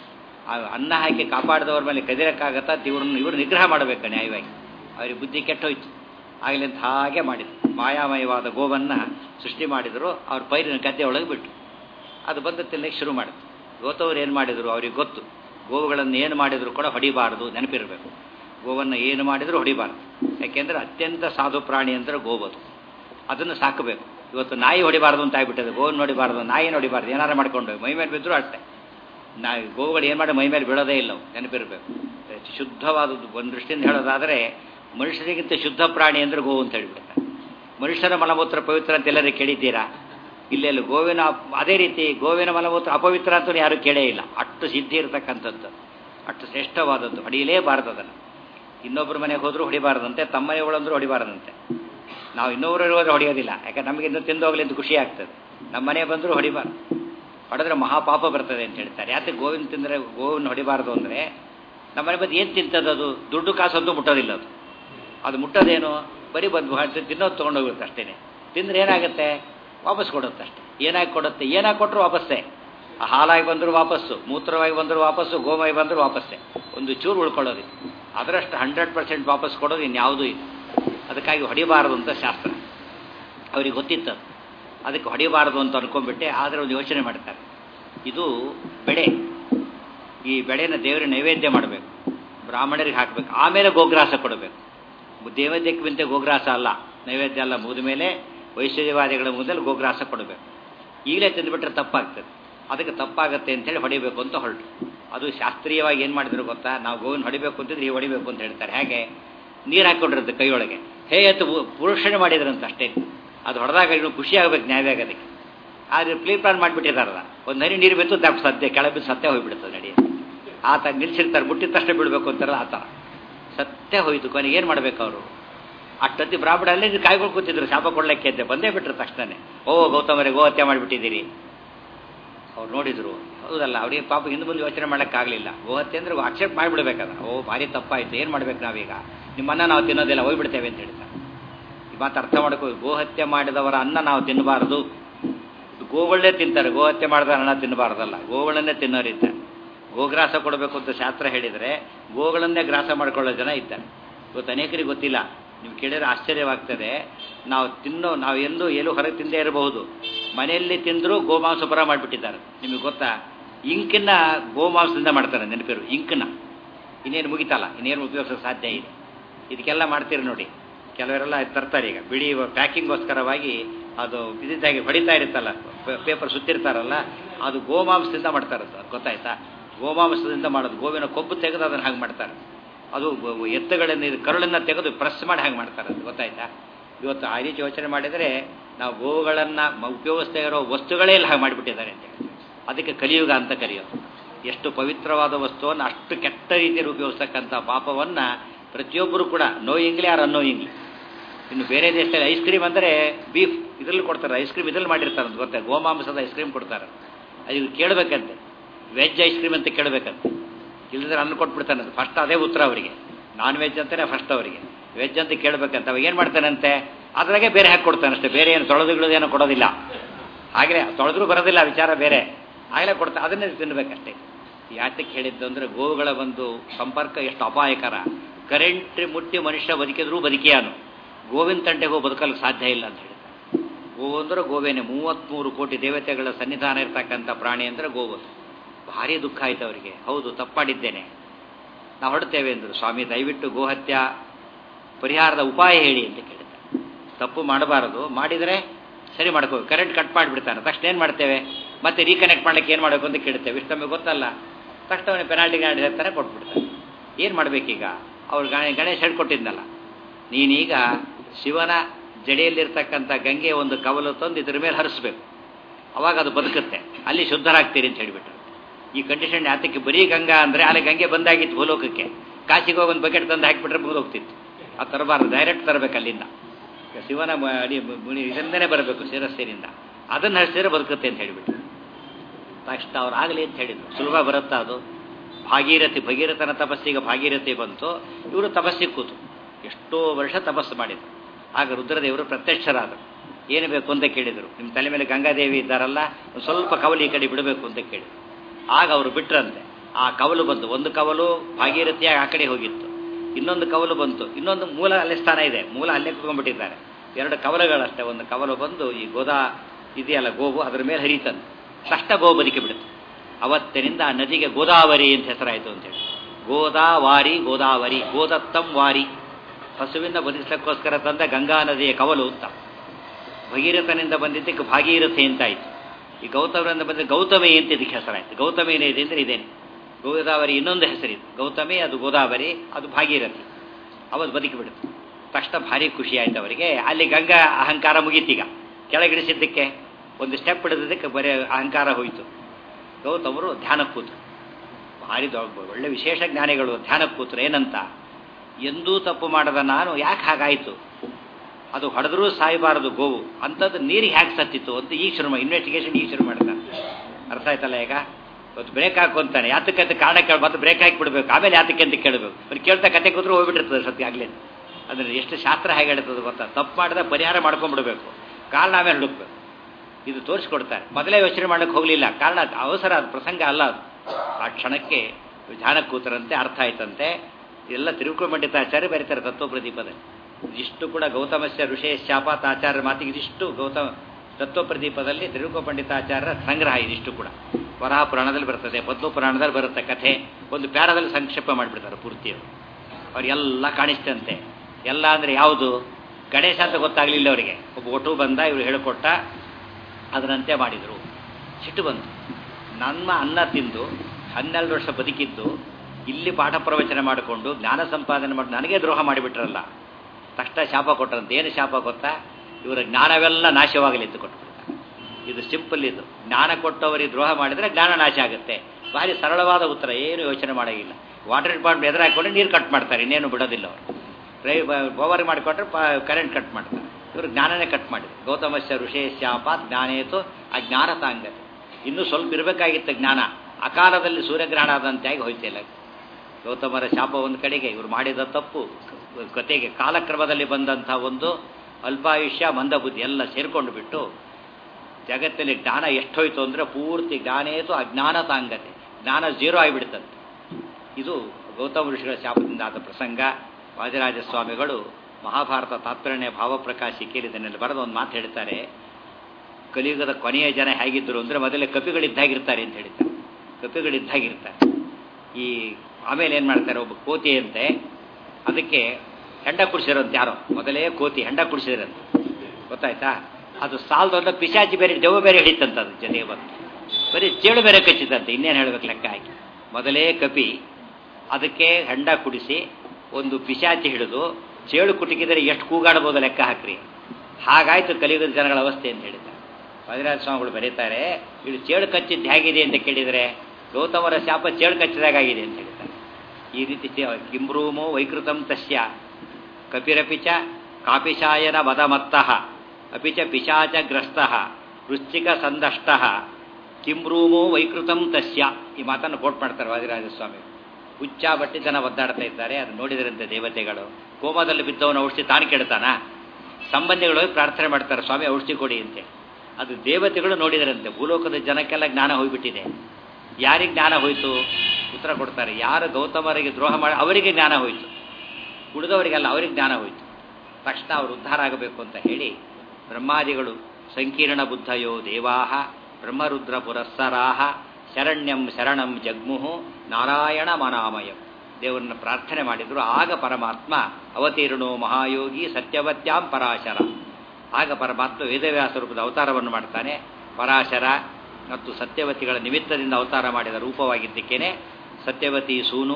ಅನ್ನ ಹಾಕಿ ಕಾಪಾಡಿದವ್ರ ಮೇಲೆ ಕದಿರಕ್ಕಾಗತ್ತಾ? ಇವ್ರು ನಿಗ್ರಹ ಮಾಡಬೇಕು ನ್ಯಾಯವಾಗಿ. ಅವ್ರಿಗೆ ಬುದ್ಧಿ ಕೆಟ್ಟೋಯ್ತು. ಆಗಲಿಂತ ಹಾಗೆ ಮಾಡಿದ್ರು. ಮಾಯಾಮಯವಾದ ಗೋವನ್ನು ಸೃಷ್ಟಿ ಮಾಡಿದರು. ಅವ್ರ ಪೈರಿನ ಗದ್ದೆ ಒಳಗೆ ಬಿಟ್ಟು ಅದು ಬಂದು ತಿನ್ನಕ್ಕೆ ಶುರು ಮಾಡಿದ್ರು. ಗೋತವ್ರು ಏನು ಮಾಡಿದರು ಅವ್ರಿಗೆ ಗೊತ್ತು. ಗೋವುಗಳನ್ನು ಏನು ಮಾಡಿದ್ರು ಕೂಡ ಹೊಡಿಬಾರ್ದು, ನೆನಪಿರಬೇಕು. ಗೋವನ್ನು ಏನು ಮಾಡಿದರೂ ಹೊಡಿಬಾರ್ದು. ಯಾಕೆಂದರೆ ಅತ್ಯಂತ ಸಾಧು ಪ್ರಾಣಿ ಅಂದರೆ ಗೋವದು. ಅದನ್ನು ಸಾಕಬೇಕು. ಇವತ್ತು ನಾಯಿ ಹೊಡಿಬಾರ್ದು ಅಂತ ಆಗಿಬಿಟ್ಟದೆ. ಗೋವನ್ನು ಹೊಡಿಬಾರ್ದು, ನಾಯಿನ ಹೊಡಿಬಾರ್ದು. ಏನಾರು ಮಾಡ್ಕೊಂಡು ಮೈ ಮೇಲೆ ಬಿದ್ದರೂ ಅಷ್ಟೇ. ಗೋವುಗಳು ಏನು ಮಾಡಿ ಮೈ ಮೇಲೆ ಬೀಳೋದೇ ಇಲ್ಲ, ನೆನಪಿರಬೇಕು. ಶುದ್ಧವಾದದ್ದು ಒಂದು ದೃಷ್ಟಿಯಿಂದ ಹೇಳೋದಾದರೆ ಮನುಷ್ಯರಿಗಿಂತ ಶುದ್ಧ ಪ್ರಾಣಿ ಅಂದರೆ ಗೋವು ಅಂತ ಹೇಳಿಬಿಡ್ತಾರೆ. ಮನುಷ್ಯರ ಮಲಮೂತ್ರ ಪವಿತ್ರ ಅಂತ ಎಲ್ಲರೂ ಕೇಳಿದ್ದೀರಾ? ಇಲ್ಲೆಲ್ಲ ಗೋವಿನ ಅದೇ ರೀತಿ ಗೋವಿನ ಮಲಮೂತ್ರ ಅಪವಿತ್ರ ಅಂತೂ ಯಾರೂ ಕೇಳೇ ಇಲ್ಲ. ಅಷ್ಟು ಸಿದ್ಧಿ ಇರತಕ್ಕಂಥದ್ದು, ಅಷ್ಟು ಶ್ರೇಷ್ಠವಾದದ್ದು. ಹೊಡಿಯಲೇಬಾರದು ಅದನ್ನು. ಇನ್ನೊಬ್ಬರ ಮನೆಗೆ ಹೋದರೂ ಹೊಡಿಬಾರ್ದಂತೆ, ತಮ್ಮ ಮನೆಗಳಂದ್ರೂ ಹೊಡಿಬಾರ್ದಂತೆ. ನಾವು ಇನ್ನೊಬ್ಬರು ಇರೋದ್ರೆ ಹೊಡೆಯೋದಿಲ್ಲ, ಯಾಕಂದ್ರೆ ನಮಗಿಂತ ತಿಂದೋಗ್ಲಿ ಅಂತ ಖುಷಿ ಆಗ್ತದೆ. ನಮ್ಮ ಮನೆ ಬಂದರೂ ಹೊಡಿಬಾರ್ದು, ಹೊಡೆದ್ರೆ ಮಹಾಪಾಪ ಬರ್ತದೆ ಅಂತ ಹೇಳ್ತಾರೆ. ಯಾಕೆ ಗೋವಿನ ತಿಂದರೆ ಗೋವನ್ನು ಹೊಡಿಬಾರ್ದು ಅಂದರೆ ನಮ್ಮ ಮನೆ ಬಂದು ಏನು ತಿಂತದದು? ದುಡ್ಡು ಕಾಸಂತೂ ಮುಟ್ಟೋದಿಲ್ಲ ಅದು. ಅದು ಮುಟ್ಟೋದೇನು? ಬರೀ ಬಂದು ತಿನ್ನೋದು ತೊಗೊಂಡೋಗುತ್ತೆ ಅಷ್ಟೇ. ತಿಂದರೆ ಏನಾಗುತ್ತೆ? ವಾಪಸ್ ಕೊಡುತ್ತೆ ಅಷ್ಟೇ. ಏನಾಗಿ ಕೊಡುತ್ತೆ? ಏನಾಗಿ ಕೊಟ್ಟರು ವಾಪಸ್ಸೇ. ಹಾಲಾಗಿ ಬಂದರೂ ವಾಪಸ್ಸು, ಮೂತ್ರವಾಗಿ ಬಂದರೂ ವಾಪಸ್ಸು, ಗೋವಾಗಿ ಬಂದರೂ ವಾಪಸ್ಸೇ. ಒಂದು ಚೂರು ಉಳ್ಕೊಳ್ಳೋದಿಲ್ಲ. ಅದರಷ್ಟು 100% ವಾಪಸ್ ಕೊಡೋದು ಇನ್ಯಾವುದೂ ಇಲ್ಲ. ಅದಕ್ಕಾಗಿ ಹೊಡಿಬಾರದು ಅಂತ ಶಾಸ್ತ್ರ. ಅವ್ರಿಗೆ ಗೊತ್ತಿತ್ತು. ಅದಕ್ಕೆ ಹೊಡಿಬಾರದು ಅಂತ ಅನ್ಕೊಂಡ್ಬಿಟ್ಟೆ. ಆದರೆ ಒಂದು ಯೋಚನೆ ಮಾಡ್ತಾರೆ, ಇದು ಬೆಳೆ. ಈ ಬೆಳೆನ ದೇವರಿಗೆ ನೈವೇದ್ಯ ಮಾಡಬೇಕು, ಬ್ರಾಹ್ಮಣರಿಗೆ ಹಾಕಬೇಕು, ಆಮೇಲೆ ಗೋಗ್ರಾಸ ಕೊಡಬೇಕು. ನೈವೇದ್ಯಕ್ಕೆ ಬಿಂತೆ ಗೋಗ್ರಾಸ ಅಲ್ಲ, ನೈವೇದ್ಯ ಅಲ್ಲ, ಮುಗಿದ ಮೇಲೆ ವೈಶ್ಯವಾದಿಗಳ ಮುಂದೆ ಗೋಗ್ರಾಸ ಕೊಡಬೇಕು. ಈಗಲೇ ತಿಂದುಬಿಟ್ರೆ ತಪ್ಪಾಗ್ತದೆ. ಅದಕ್ಕೆ ತಪ್ಪಾಗತ್ತೆ ಅಂತೇಳಿ ಹೊಡಿಬೇಕು ಅಂತ ಹೊರಟು. ಅದು ಶಾಸ್ತ್ರೀಯವಾಗಿ ಏನು ಮಾಡಿದ್ರು ಗೊತ್ತಾ? ನಾವು ಗೋವಿನ ಹೊಡಿಬೇಕು ಅಂತಿದ್ರೆ ಈ ಹೊಡಿಬೇಕು ಅಂತ ಹೇಳ್ತಾರೆ. ಹೇಗೆ? ನೀರು ಹಾಕ್ಕೊಂಡಿರುತ್ತೆ ಕೈಯೊಳಗೆ, ಎತ್ತು ಪುರುಷಣೆ ಮಾಡಿದ್ರಂತ ಅಷ್ಟೇ. ಅದು ಹೊಡೆದಾಗ ಇನ್ನೂ ಖುಷಿ ಆಗಬೇಕು ನ್ಯಾಯವಾಗಿ ಅದಕ್ಕೆ. ಆದರೆ ಪ್ಲಾನ್ ಮಾಡಿಬಿಟ್ಟಿದಾರಲ್ಲ, ಒಂದು ಹನಿ ನೀರು ಬಿತ್ತು ದಪ್ಪ ಸದ್ಯ ಕೆಳಬಿದ್ದು ಸತ್ಯ ಹೋಗಿಬಿಡ್ತದೆ. ನಡಿ ಆತ ನಿಲ್ಸಿರ್ತಾರೆ, ಮುಟ್ಟಿದ ತಕ್ಷಣ ಬಿಡಬೇಕು ಅಂತಾರಲ್ಲ ಆ ಥರ ಸತ್ಯ ಹೋಯ್ತು. ಕೊನೆಗೆ ಏನು ಮಾಡಬೇಕು ಅವರು? ಅಷ್ಟೊತ್ತಿ ಬ್ರಾಹ್ಮಣ ಅಲ್ಲೇ ಕಾಯ್ಕೊಂಡು ಕೂತಿದ್ರು ಶಾಪ ಕೊಡ್ಲಿಕ್ಕೆ ಅಂತ. ಬಂದೇ ಬಿಟ್ರು ತಕ್ಷಣ. ಓ ಗೌತಮರೇ, ಗೋಹತ್ಯೆ ಮಾಡಿಬಿಟ್ಟಿದ್ದೀರಿ. ಅವ್ರು ನೋಡಿದ್ರು, ಹೌದಲ್ಲ, ಅವ್ರಿಗೆ ಪಾಪ ಹಿಂದೆ ಮುಂದೆ ಯೋಚನೆ ಮಾಡೋಕ್ಕಾಗಲಿಲ್ಲ. ಗೋಹತ್ಯೆ ಅಂದರೆ ಅಕ್ಸೆಪ್ಟ್ ಮಾಡಿಬಿಡ್ಬೇಕಲ್ಲ. ಓ ಭಾರಿ ತಪ್ಪಾಯಿತು, ಏನು ಮಾಡ್ಬೇಕು ನಾವೀಗ? ನಿಮ್ಮನ್ನ ನಾವು ತಿನ್ನೋದಿಲ್ಲ, ಹೋಗ್ಬಿಡ್ತೇವೆ ಅಂತ ಹೇಳ್ತಾರೆ. ಈ ಮಾತು ಅರ್ಥ ಮಾಡ್ಕೋ. ಗೋಹತ್ಯೆ ಮಾಡಿದವರ ಅನ್ನ ನಾವು ತಿನ್ನಬಾರ್ದು. ಗೋಗಳನ್ನೇ ತಿಂತಾರೆ, ಗೋಹತ್ಯೆ ಮಾಡಿದ ಅನ್ನ ತಿನ್ನಬಾರ್ದಲ್ಲ, ಗೋಗಳನ್ನೇ ತಿನ್ನೋರಿದ್ದಾರೆ. ಗೋಗ್ರಾಸ ಕೊಡಬೇಕು ಅಂತ ಶಾಸ್ತ್ರ ಹೇಳಿದರೆ ಗೋಗಳನ್ನೇ ಗ್ರಾಸ ಮಾಡ್ಕೊಳ್ಳೋ ಜನ ಇದ್ದಾರೆ. ಇವತ್ತು ಅನೇಕರಿಗೆ ಗೊತ್ತಿಲ್ಲ. ನೀವು ಕೇಳಿದ್ರೆ ಆಶ್ಚರ್ಯವಾಗ್ತದೆ. ನಾವು ಎಂದು ಎಲ್ಲೂ ಹೊರಗೆ ತಿಂದೇ ಇರಬಹುದು, ಮನೆಯಲ್ಲಿ ತಿಂದರೂ ಗೋಮಾಂಸ ಪರ ಮಾಡಿಬಿಟ್ಟಿದ್ದಾರೆ. ನಿಮಗೆ ಗೊತ್ತಾ? ಇಂಕನ್ನ ಗೋಮಾಂಸದಿಂದ ಮಾಡ್ತಾರೆ, ನೆನಪಿರು. ಇಂಕನ್ನ ಇನ್ನೇನು ಮುಗಿತಲ್ಲ, ಇನ್ನೇನು ಉಪಯೋಗಿಸೋಕೆ ಸಾಧ್ಯ ಇದೆ. ಇದಕ್ಕೆಲ್ಲ ಮಾಡ್ತೀರಿ ನೋಡಿ. ಕೆಲವರೆಲ್ಲ ತರ್ತಾರೆ ಈಗ ಬಿಡಿ ಪ್ಯಾಕಿಂಗ್ಗೋಸ್ಕರವಾಗಿ. ಅದು ಬಿದ್ದಿದ್ದಾಗಿ ಹೊಡಿತಾ ಇರುತ್ತಲ್ಲ, ಪೇಪರ್ ಸುತ್ತಿರ್ತಾರಲ್ಲ, ಅದು ಗೋಮಾಂಸದಿಂದ ಮಾಡ್ತಾರಂತ. ಗೊತ್ತಾಯ್ತಾ? ಗೋಮಾಂಸದಿಂದ ಮಾಡೋದು. ಗೋವಿನ ಕೊಬ್ಬು ತೆಗೆದು ಅದನ್ನು ಹಾಗೆ ಮಾಡ್ತಾರೆ. ಅದು ಎತ್ತುಗಳನ್ನು ಕರುಳನ್ನು ತೆಗೆದು ಪ್ರೆಸ್ ಮಾಡಿ ಹಾಗೆ ಮಾಡ್ತಾರೆ. ಗೊತ್ತಾಯ್ತಾ? ಇವತ್ತು ಆ ರೀತಿ ಯೋಚನೆ ಮಾಡಿದರೆ ನಾವು ಗೋವುಗಳನ್ನು ಉಪಯೋಗಿಸ್ತಾ ಇರೋ ವಸ್ತುಗಳೇ ಇಲ್ಲ ಹಾಗೆ ಮಾಡಿಬಿಟ್ಟಿದ್ದಾರೆ ಅಂತೇಳಿ. ಅದಕ್ಕೆ ಕಲಿಯುಗ ಅಂತ ಕರೆಯೋದು. ಎಷ್ಟು ಪವಿತ್ರವಾದ ವಸ್ತುವನ್ನು ಅಷ್ಟು ಕೆಟ್ಟ ರೀತಿಯಲ್ಲಿ ಉಪಯೋಗಿಸ್ತಕ್ಕಂಥ ಪಾಪವನ್ನು ಪ್ರತಿಯೊಬ್ಬರು ಕೂಡ ನೋಯಿಂಗ್ಲಿ ಆರ್ ಅನ್ನೋಯಿಂಗ್ಲಿ. ಇನ್ನು ಬೇರೆ ದೇಶದಲ್ಲಿ ಐಸ್ ಕ್ರೀಮ್ ಅಂದರೆ ಬೀಫ್ ಇದರಲ್ಲಿ ಕೊಡ್ತಾರೆ, ಐಸ್ ಕ್ರೀಮ್ ಇದರಲ್ಲಿ ಮಾಡಿರ್ತಾರೆ ಅಂತ ಗೊತ್ತಾ? ಗೋಮಾಂಸದ ಐಸ್ ಕ್ರೀಮ್ ಕೊಡ್ತಾರೆ. ಅದು ಕೇಳಬೇಕಂತೆ, ವೆಜ್ ಐಸ್ ಕ್ರೀಮ್ ಅಂತ ಕೇಳಬೇಕಂತೆ. ಇಲ್ಲದ್ರೆ ಅನ್ನ ಕೊಟ್ಬಿಡ್ತಾನೆ. ಫಸ್ಟ್ ಅದೇ ಉತ್ತರ ಅವರಿಗೆ. ನಾನ್ ವೆಜ್ ಅಂತಾನೆ ಫಸ್ಟ್ ಅವರಿಗೆ, ವೆಜ್ ಅಂತ ಕೇಳಬೇಕಂತ. ಅವಾಗ ಏನು ಮಾಡ್ತಾನಂತೆ? ಅದ್ರಾಗೆ ಬೇರೆ ಹಾಕಿ ಕೊಡ್ತಾನೆ ಅಷ್ಟೇ. ಬೇರೆ ಏನು ತೊಳೆದುಗಳೇನೋ ಕೊಡೋದಿಲ್ಲ. ಆಗಲೇ ತೊಳೆದ್ರೂ ಬರೋದಿಲ್ಲ, ವಿಚಾರ ಬೇರೆ. ಆಗಲೇ ಕೊಡ್ತಾ, ಅದನ್ನೇ ತಿನ್ನಬೇಕಷ್ಟೇ. ಯಾತಕ್ಕೆ ಹೇಳಿದ್ದು ಅಂದರೆ ಗೋವುಗಳ ಒಂದು ಸಂಪರ್ಕ ಎಷ್ಟು ಅಪಾಯಕರ. ಕರೆಂಟ್ ಮುಟ್ಟಿ ಮನುಷ್ಯ ಬದುಕಿದ್ರೂ ಬದುಕಿಯಾನು, ಗೋವಿನ ತಂಟೆಗೂ ಬದುಕಲಿಕ್ಕೆ ಸಾಧ್ಯ ಇಲ್ಲ ಅಂತ ಹೇಳ್ತಾರೆ. ಗೋವು ಅಂದರೆ ಗೋವೇನೆ. 33 ಕೋಟಿ ದೇವತೆಗಳ ಸನ್ನಿಧಾನ ಇರ್ತಕ್ಕಂಥ ಪ್ರಾಣಿ ಅಂದರೆ ಗೋವು. ಭಾರಿ ದುಃಖ ಆಯ್ತು ಅವರಿಗೆ. ಹೌದು, ತಪ್ಪಾಡಿದ್ದೇನೆ, ನಾವು ಹೊರಡ್ತೇವೆ ಅಂದರು. ಸ್ವಾಮಿ ದಯವಿಟ್ಟು ಗೋಹತ್ಯೆ ಪರಿಹಾರದ ಉಪಾಯ ಹೇಳಿ ಅಂತ ಕೇಳಿದ್ದಾರೆ. ತಪ್ಪು ಮಾಡಬಾರದು, ಮಾಡಿದರೆ ಸರಿ ಮಾಡ್ಕೋ. ಕರೆಂಟ್ ಕಟ್ ಮಾಡಿಬಿಡ್ತಾನೆ, ತಕ್ಷಣ ಏನು ಮಾಡ್ತೇವೆ? ಮತ್ತೆ ರೀಕನೆಕ್ಟ್ ಮಾಡ್ಲಿಕ್ಕೆ ಏನು ಮಾಡಬೇಕು ಅಂತ ಕೇಳ್ತೇವೆ. ಇಷ್ಟು ನಮಗೆ ಗೊತ್ತಲ್ಲ. ತಕ್ಷಣ ಅವನಿಗೆ ಪೆನಾಲ್ಟಿ ಗಾಡಿ ಹೇಳ್ತಾನೆ, ಕೊಟ್ಬಿಡ್ತಾನೆ. ಏನು ಮಾಡಬೇಕೀಗ? ಅವ್ರು ಗಣೇಶ ಹೇಳ್ಕೊಟ್ಟಿದ್ನಲ್ಲ, ನೀನೀಗ ಶಿವನ ಜಡೆಯಲ್ಲಿರ್ತಕ್ಕಂಥ ಗಂಗೆ ಒಂದು ಕವಲು ತಂದು ಇದ್ರ ಮೇಲೆ ಹರಿಸ್ಬೇಕು, ಅವಾಗ ಅದು ಬದುಕುತ್ತೆ, ಅಲ್ಲಿ ಶುದ್ಧರಾಗ್ತೀರಿ ಅಂತ ಹೇಳಿಬಿಟ್ರು. ಈ ಕಂಡೀಷನ್ ಯಾತಕ್ಕೆ? ಬರೀ ಗಂಗಾ ಅಂದರೆ ಅಲ್ಲಿ ಗಂಗೆ ಬಂದಾಗಿತ್ತು ಭೂಲೋಕಕ್ಕೆ. ಕಾಶಿಗೆ ಹೋಗಿ ಒಂದು ಬಕೆಟ್ ತಂದು ಹಾಕಿಬಿಟ್ರೆ ಮುಗಿದೋಗ್ತಿತ್ತು. ಅದು ತರಬಾರ್ದು, ಡೈರೆಕ್ಟ್ ತರಬೇಕು ಅಲ್ಲಿಂದ. ಶಿವನ ಇದರಿಂದನೇ ಬರಬೇಕು, ಶಿರಸ್ಸಿನಿಂದ. ಅದನ್ನು ಹರಿಸಿದ್ರೆ ಬದುಕುತ್ತೆ ಅಂತ ಹೇಳಿಬಿಟ್ರು. ತಕ್ಷಣ ಅವ್ರು ಆಗಲಿ ಅಂತ ಹೇಳಿದ್ರು. ಸುಲಭ ಬರುತ್ತಾ ಅದು? ಭಗೀರಥನ ತಪಸ್ಸಿಗೆ ಭಾಗೀರಥಿ ಬಂತು, ಇವರು ತಪಸ್ಸಿಗೆ ಕೂತು ಎಷ್ಟೋ ವರ್ಷ ತಪಸ್ಸು ಮಾಡಿದರು. ಆಗ ರುದ್ರದೇವರು ಪ್ರತ್ಯಕ್ಷರಾದರು. ಏನು ಬೇಕು ಅಂತ ಕೇಳಿದರು. ನಿಮ್ಮ ತಲೆ ಮೇಲೆ ಗಂಗಾದೇವಿ ಇದ್ದಾರಲ್ಲ, ಒಂದು ಸ್ವಲ್ಪ ಕವಲಿ ಈ ಕಡೆ ಬಿಡಬೇಕು ಅಂತ ಕೇಳಿದರು. ಆಗ ಅವರು ಬಿಟ್ರಂತೆ. ಆ ಕವಲು ಬಂತು, ಒಂದು ಕವಲು ಭಾಗೀರಥಿಯಾಗಿ ಆ ಕಡೆ ಹೋಗಿತ್ತು, ಇನ್ನೊಂದು ಕವಲು ಬಂತು, ಇನ್ನೊಂದು ಮೂಲ ಅಲ್ಲೇ ಸ್ಥಾನ ಇದೆ, ಮೂಲ ಅಲ್ಲೇ ಕುತ್ಕೊಂಡ್ಬಿಟ್ಟಿದ್ದಾರೆ. ಎರಡು ಕವಲುಗಳಷ್ಟೇ, ಒಂದು ಕವಲು ಬಂದು ಈ ಗೋದಾ ಇದೆಯಲ್ಲ ಗೋವು ಅದರ ಮೇಲೆ ಹರಿತಂದು ತಷ್ಟ ಗೋ ಬದುಕಿ ಬಿಡುತ್ತೆ. ಅವತ್ತಿನಿಂದ ಆ ನದಿಗೆ ಗೋದಾವರಿ ಅಂತ ಹೆಸರಾಯಿತು ಅಂತೇಳಿ. ಗೋದಾವಾರಿ, ಗೋದಾವರಿ, ಗೋದತ್ತಂ ವಾರಿ, ಹಸುವಿನ ಬದುಕಿಸಕ್ಕೋಸ್ಕರ ತಂದ ಗಂಗಾ ನದಿಯ ಕವಲು ಅಂತ. ಭಗೀರಥನಿಂದ ಬಂದಿದ್ದಕ್ಕೆ ಭಾಗೀರಥಿ ಅಂತಾಯಿತು. ಈ ಗೌತಮರಿಂದ ಬಂದ ಗೌತಮಿ ಅಂತ ಇದಕ್ಕೆ ಹೆಸರಾಯಿತು. ಗೌತಮಿ ಏನಿದೆ ಅಂದರೆ ಇದೇನೆ, ಗೋದಾವರಿ ಇನ್ನೊಂದು ಹೆಸರಿದೆ. ಗೌತಮಿ ಅದು ಗೋದಾವರಿ, ಅದು ಭಾಗೀರಥಿ. ಅವತ್ತು ಬದುಕಿಬಿಡುತ್ತೆ. ತಕ್ಷಣ ಭಾರಿ ಖುಷಿ ಆಯ್ತು ಅವರಿಗೆ. ಅಲ್ಲಿ ಗಂಗಾ ಅಹಂಕಾರ ಮುಗೀತೀಗ. ಕೆಳಗಿಳಿಸಿದ್ದಕ್ಕೆ ಒಂದು ಸ್ಟೆಪ್ ಹಿಡಿದಕ್ಕೆ ಬರೀ ಅಹಂಕಾರ ಹೋಯಿತು. ಗೌತಮರು ಧ್ಯಾನ ಕೂತರು. ಭಾರಿ ಒಳ್ಳೆ ವಿಶೇಷ ಜ್ಞಾನಿಗಳು ಧ್ಯಾನ ಕೂತರು. ಏನಂತ, ಎಂದೂ ತಪ್ಪು ಮಾಡದ ನಾನು ಯಾಕೆ ಹಾಗಾಯಿತು, ಅದು ಹೊಡೆದ್ರೂ ಸಾಯಬಾರದು ಗೋವು ಅಂಥದ್ದು ನೀರಿಗೆ ಹ್ಯಾಕೆ ಸತ್ತಿತ್ತು ಅಂತ ಈಗ ಇನ್ವೆಸ್ಟಿಗೇಷನ್ ಈಗ ಶುರು ಮಾಡ್ತಾನೆ. ಅರ್ಥ ಆಯ್ತಲ್ಲ? ಈಗ ಇವತ್ತು ಬ್ರೇಕ್ ಹಾಕೊಂತಾನೆ, ಯಾತಕ್ಕೆ ಅಂತ ಕಾರಣ ಕೇಳಿ ಮತ್ತೆ ಬ್ರೇಕ್ ಹಾಕಿ ಬಿಡಬೇಕು, ಆಮೇಲೆ ಯಾತಕ್ಕೆ ಅಂತ ಕೇಳಬೇಕು. ಬರೀ ಕೇಳ್ತಾ ಕತೆ ಕೂತ್ರು ಹೋಗ್ಬಿಟ್ಟಿರ್ತದೆ ಸತ್ಯ ಆಗಲೇ. ಅಂದರೆ ಎಷ್ಟು ಶಾಸ್ತ್ರ ಹೇಗೆ ಹೇಳ್ತದೆ ಗೊತ್ತಾ, ತಪ್ಪು ಮಾಡಿದ ಪರಿಹಾರ ಮಾಡ್ಕೊಂಡ್ಬಿಡ್ಬೇಕು, ಕಾರಣ ಆಮೇಲೆ ಹುಡುಕ್ಬೇಕು. ಇದು ತೋರಿಸ್ಕೊಡ್ತಾರೆ. ಮೊದಲೇ ಯೋಚನೆ ಮಾಡೋಕ್ಕೆ ಹೋಗಲಿಲ್ಲ, ಕಾರಣ ಅವಸರ, ಅದು ಪ್ರಸಂಗ ಅಲ್ಲ ಅದು. ಆ ಕ್ಷಣಕ್ಕೆ ಧ್ಯಾನ ಕೂತರಂತೆ ಅರ್ಥ ಆಯ್ತಂತೆ. ಇದೆಲ್ಲ ತಿರುಗುಪಂಡಿತಾಚಾರ್ಯ ಬರೀತಾರೆ ತತ್ವಪ್ರದೀಪದಲ್ಲಿ. ಇದಿಷ್ಟು ಕೂಡ ಗೌತಮಸ್ಯ ಋಷೇ ಶಾಪಾತ್ ಆಚಾರ್ಯ ಮಾತಿಗೆ ಇದಿಷ್ಟು ಗೌತಮ ತತ್ವಪ್ರದೀಪದಲ್ಲಿ ತಿರುಗುಪಂಡಿತಾಚಾರ್ಯರ ಸಂಗ್ರಹ. ಇದಿಷ್ಟು ಕೂಡ ವರಾಹ ಪುರಾಣದಲ್ಲಿ ಬರ್ತದೆ, ಪದ್ಮ ಪುರಾಣದಲ್ಲಿ ಬರುತ್ತೆ ಕಥೆ. ಒಂದು ಪ್ಯಾರದಲ್ಲಿ ಸಂಕ್ಷೇಪ ಮಾಡಿಬಿಡ್ತಾರೆ ಪೂರ್ತಿ. ಅವ್ರಿಗೆಲ್ಲ ಕಾಣಿಸ್ತಂತೆ. ಎಲ್ಲ ಅಂದರೆ ಯಾವುದು, ಗಣೇಶ ಅಂತ ಗೊತ್ತಾಗಲಿಲ್ಲ ಅವರಿಗೆ. ಒಬ್ಬ ಒಟ್ಟು ಬಂದ, ಇವರು ಹೇಳಿಕೊಟ್ಟ, ಅದರಂತೆ ಮಾಡಿದರು. ಸಿಟ್ಟು ಬಂತು. ನಮ್ಮ ಅನ್ನ ತಿಂದು 12 ವರ್ಷ ಬದುಕಿದ್ದು ಇಲ್ಲಿ ಪಾಠ ಪ್ರವಚನ ಮಾಡಿಕೊಂಡು ಜ್ಞಾನ ಸಂಪಾದನೆ ಮಾಡಿ ನನಗೆ ದ್ರೋಹ ಮಾಡಿಬಿಟ್ರಲ್ಲ. ತಕ್ಷಣ ಶಾಪ ಕೊಟ್ಟರಂತೆ. ಏನು ಶಾಪ ಗೊತ್ತಾ, ಇವರ ಜ್ಞಾನವೆಲ್ಲ ನಾಶವಾಗಲಿ ಅಂತ ಕೊಟ್ಬಿಡ್ತಾರೆ. ಇದು ಸಿಂಪಲ್. ಇದು ಜ್ಞಾನ ಕೊಟ್ಟವರಿಗೆ ದ್ರೋಹ ಮಾಡಿದರೆ ಜ್ಞಾನ ನಾಶ ಆಗುತ್ತೆ. ಭಾರಿ ಸರಳವಾದ ಉತ್ತರ, ಏನು ಯೋಚನೆ ಮಾಡೋಂಗಿಲ್ಲ. ವಾಟರ್ ಡಿಪಾರ್ಟ್ಮೆಂಟ್ ಎದುರು ಹಾಕ್ಕೊಂಡ್ರೆ ನೀರು ಕಟ್ ಮಾಡ್ತಾರೆ, ಇನ್ನೇನು ಬಿಡೋದಿಲ್ಲ ಅವರು. ಪವರ್ ಮಾಡಿಕೊಂಡ್ರೆ ಕರೆಂಟ್ ಕಟ್ ಮಾಡ್ತಾರೆ. ಇವರು ಜ್ಞಾನನೇ ಕಟ್ ಮಾಡಿದ್ರು. ಗೌತಮಸ್ಯ ಋಷೇ ಶಾಪಾತ್ ಜ್ಞಾನೇತು ಅಜ್ಞಾನ ತಾಂಗತೆ. ಇನ್ನೂ ಸ್ವಲ್ಪ ಇರಬೇಕಾಗಿತ್ತು ಜ್ಞಾನ, ಅಕಾಲದಲ್ಲಿ ಸೂರ್ಯಗ್ರಹಣ ಆದಂತೆಯಾಗಿ ಹೋಯ್ತಿಲ್ಲ. ಗೌತಮರ ಶಾಪ ಒಂದು ಕಡೆಗೆ, ಇವರು ಮಾಡಿದ ತಪ್ಪು ಕತೆಗೆ ಕಾಲಕ್ರಮದಲ್ಲಿ ಬಂದಂಥ ಒಂದು ಅಲ್ಪಾಯುಷ್ಯ ಮಂದಬುದ್ಧಿ ಎಲ್ಲ ಸೇರಿಕೊಂಡು ಬಿಟ್ಟು ಜಗತ್ತಲ್ಲಿ ಜ್ಞಾನ ಎಷ್ಟೋಯ್ತು ಅಂದರೆ ಪೂರ್ತಿ ಜ್ಞಾನೇತು ಅಜ್ಞಾನ ತಾಂಗತೆ, ಜ್ಞಾನ ಜೀರೋ ಆಗಿಬಿಡ್ತಂತೆ. ಇದು ಗೌತಮ ಋಷಿಗಳ ಶಾಪದಿಂದ ಆದ ಪ್ರಸಂಗ. ವಾದಿರಾಜ ಸ್ವಾಮಿಗಳು ಮಹಾಭಾರತ ತಾತ್ಪರ್ಯ ಭಾವಪ್ರಕಾಶಿಕೆಯಲ್ಲಿ ಇದನ್ನೆಲ್ಲ ಬರೆದು ಒಂದು ಮಾತು ಹೇಳ್ತಾರೆ. ಕಲಿಯುಗದ ಕೊನೆಯ ಜನ ಹೇಗಿದ್ದರು ಅಂದರೆ ಮೊದಲೇ ಕಪಿಗಳಿದ್ದಾಗಿರ್ತಾರೆ ಅಂತ ಹೇಳ್ತಾರೆ. ಕಪಿಗಳಿದ್ದಾಗಿರ್ತಾರೆ. ಈ ಆಮೇಲೆ ಏನು ಮಾಡ್ತಾರೆ, ಒಬ್ಬ ಕೋತಿಯಂತೆ ಅದಕ್ಕೆ ಹೆಂಡ ಕುಡಿಸಿರೋಂತೆ ಯಾರೋ, ಮೊದಲೇ ಕೋತಿ ಹೆಂಡ ಕುಡಿಸಿದ್ರಂತೆ, ಗೊತ್ತಾಯ್ತಾ? ಅದು ಸಾಲದೊಂದು ಪಿಶಾಚಿ ಬೇರೆ ದೆವ್ವ ಬೇರೆ ಹಿಡಿತಂತ ಅದು ಜೊತೆಗೆ ಬಂತು. ಬರೀ ಚೇಳು ಬೇರೆ ಕಚ್ಚಿದಂತೆ, ಇನ್ನೇನು ಹೇಳಬೇಕು ಲೆಕ್ಕ ಹಾಕಿ. ಮೊದಲೇ ಕಪಿ ಅದಕ್ಕೆ ಹೆಂಡ ಕುಡಿಸಿ ಒಂದು ಪಿಶಾಚಿ ಹಿಡಿದು ಚೇಳು ಕುಟುಕಿದರೆ ಎಷ್ಟು ಕೂಗಾಡ್ಬೋದು ಲೆಕ್ಕ ಹಾಕ್ರಿ. ಹಾಗಾಯ್ತು ಕಲಿಯುಗದ ಜನಗಳ ಅವಸ್ಥೆ ಅಂತ ಹೇಳಿದ್ದಾರೆ. ವಾದಿರಾಜ ಸ್ವಾಮಿಗಳು ಬರೀತಾರೆ, ಇದು ಚೇಳು ಕಚ್ಚಿದ್ದು ಹೇಗಿದೆ ಅಂತ ಕೇಳಿದರೆ ಗೌತಮರ ಶಾಪ ಚೇಳು ಕಚ್ಚಿದಾಗಿದೆ ಅಂತ ಹೇಳ್ತಾರೆ. ಈ ರೀತಿ ಕಿಂಬ್ರೂಮೋ ವೈಕೃತಂ ತಸ್ಯ ಕಪಿರಪಿಚ ಕಾಪಿಶಾಯನ ಮದಮತ್ತಃ ಅಪಿಚ ಪಿಶಾಚಗ್ರಸ್ತಃ ವೃಶ್ಚಿಕ ಸಂದಷ್ಟಃ ಕಿಂಬ್ರೂಮೋ ವೈಕೃತಂ ತಸ್ಯ. ಈ ಮಾತನ್ನು ಕೋಟ್ ಮಾಡ್ತಾರೆ ವಾದಿರಾಜ ಸ್ವಾಮಿ. ಹುಚ್ಚ ಬಟ್ಟಿ ಜನ ಒದ್ದಾಡ್ತಾ ಇದ್ದಾರೆ, ಅದು ನೋಡಿದರಂತೆ ದೇವತೆಗಳು. ಕೋಮದಲ್ಲಿ ಬಿದ್ದವನ ಔಷಧಿ ತಾನು ಕೆಡ್ತಾನ? ಸಂಬಂಧಿಗಳು ಪ್ರಾರ್ಥನೆ ಮಾಡ್ತಾರೆ, ಸ್ವಾಮಿ ಔಷಧಿ ಕೊಡಿ ಅಂತೇಳಿ. ಅದು ದೇವತೆಗಳು ನೋಡಿದರಂತೆ. ಭೂಲೋಕದ ಜನಕ್ಕೆಲ್ಲ ಜ್ಞಾನ ಹೋಗಿಬಿಟ್ಟಿದೆ. ಯಾರಿಗೆ ಜ್ಞಾನ ಹೋಯಿತು? ಉತ್ತರ ಕೊಡ್ತಾರೆ, ಯಾರು ಗೌತಮರಿಗೆ ದ್ರೋಹ ಮಾಡಿ ಅವರಿಗೆ ಜ್ಞಾನ ಹೋಯಿತು, ಉಳಿದವರಿಗೆಲ್ಲ ಅವರಿಗೆ ಜ್ಞಾನ ಹೋಯಿತು. ತಕ್ಷಣ ಅವರು ಉದ್ಧಾರ ಆಗಬೇಕು ಅಂತ ಹೇಳಿ ಬ್ರಹ್ಮಾದಿಗಳು ಸಂಕೀರ್ಣ ಬುದ್ಧಯೋ ದೇವಾಹ ಬ್ರಹ್ಮರುದ್ರ ಪುರಸ್ಸರಾಹ ಶರಣ್ಯಂ ಶರಣಂ ಜಗ್ಮುಹು ನಾರಾಯಣ ಮನಾಮಯಂ ದೇವರನ್ನು ಪ್ರಾರ್ಥನೆ ಮಾಡಿದ್ರು. ಆಗ ಪರಮಾತ್ಮ ಅವತೀರ್ಣೋ ಮಹಾಯೋಗಿ ಸತ್ಯವತ್ಯಾಂ ಪರಾಶರ. ಆಗ ಪರಮಾತ್ಮ ವೇದವ್ಯಾಸ ರೂಪದ ಅವತಾರವನ್ನು ಮಾಡ್ತಾನೆ. ಪರಾಶರ ಮತ್ತು ಸತ್ಯವತಿಗಳ ನಿಮಿತ್ತದಿಂದ ಅವತಾರ ಮಾಡಿದ ರೂಪವಾಗಿದ್ದಕ್ಕೇನೆ ಸತ್ಯವತಿ ಸೂನು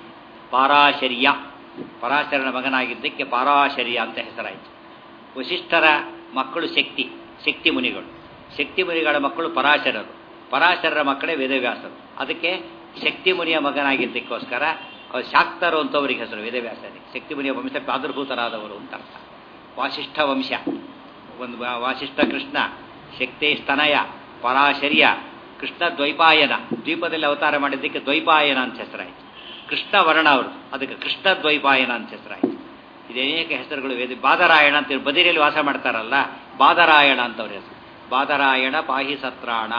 ಪಾರಾಶರ್ಯ, ಪರಾಶರನ ಮಗನಾಗಿದ್ದಕ್ಕೆ ಪಾರಾಶರ್ಯ ಅಂತ ಹೆಸರಾಯಿತು. ವಸಿಷ್ಠರ ಮಕ್ಕಳು ಶಕ್ತಿ ಮುನಿಗಳು, ಶಕ್ತಿ ಮುನಿಗಳ ಮಕ್ಕಳು ಪರಾಶರರು, ಪರಾಶರರ ಮಕ್ಕಳೇ ವೇದವ್ಯಾಸರು. ಅದಕ್ಕೆ ಶಕ್ತಿ ಮುನಿಯ ಮಗನಾಗಿದ್ದಕ್ಕೋಸ್ಕರ ಅವರು ಶಾಕ್ತರು ಅಂತವರಿಗೆ ಹೆಸರು ವೇದವ್ಯಾಸರಿಗೆ. ಶಕ್ತಿ ಮುನಿಯ ವಂಶ ಪ್ರಾದುರ್ಭೂತರಾದವರು ಅಂತ ಅರ್ಥ. ವಾಸಿಷ್ಠ ವಂಶ, ಒಂದು ವಾಸಿಷ್ಠ ಕೃಷ್ಣ, ಶಕ್ತಿ ಸ್ತನಯ, ಪರಾಶರ್ಯ, ಕೃಷ್ಣ ದ್ವೈಪಾಯನ, ದ್ವೀಪದಲ್ಲಿ ಅವತಾರ ಮಾಡಿದ್ದಕ್ಕೆ ದ್ವೈಪಾಯನ ಅಂತ ಹೆಸರಾಯಿತು. ಕೃಷ್ಣ ವರ್ಣ ಅವರು, ಅದಕ್ಕೆ ಕೃಷ್ಣ ದ್ವೈಪಾಯನ ಅಂತ ಹೆಸರಾಯಿತು. ಇದೇನೇಕ ಹೆಸರುಗಳು ವೇದ. ಬಾದರಾಯಣ ಅಂತ ಬದಿರಿಯಲ್ಲಿ ವಾಸ ಮಾಡ್ತಾರಲ್ಲ, ಬಾದರಾಯಣ ಅಂತವ್ರ ಹೆಸರು. ಬಾದರಾಯಣ ಪಾಹಿ ಸತ್ರಾಣ,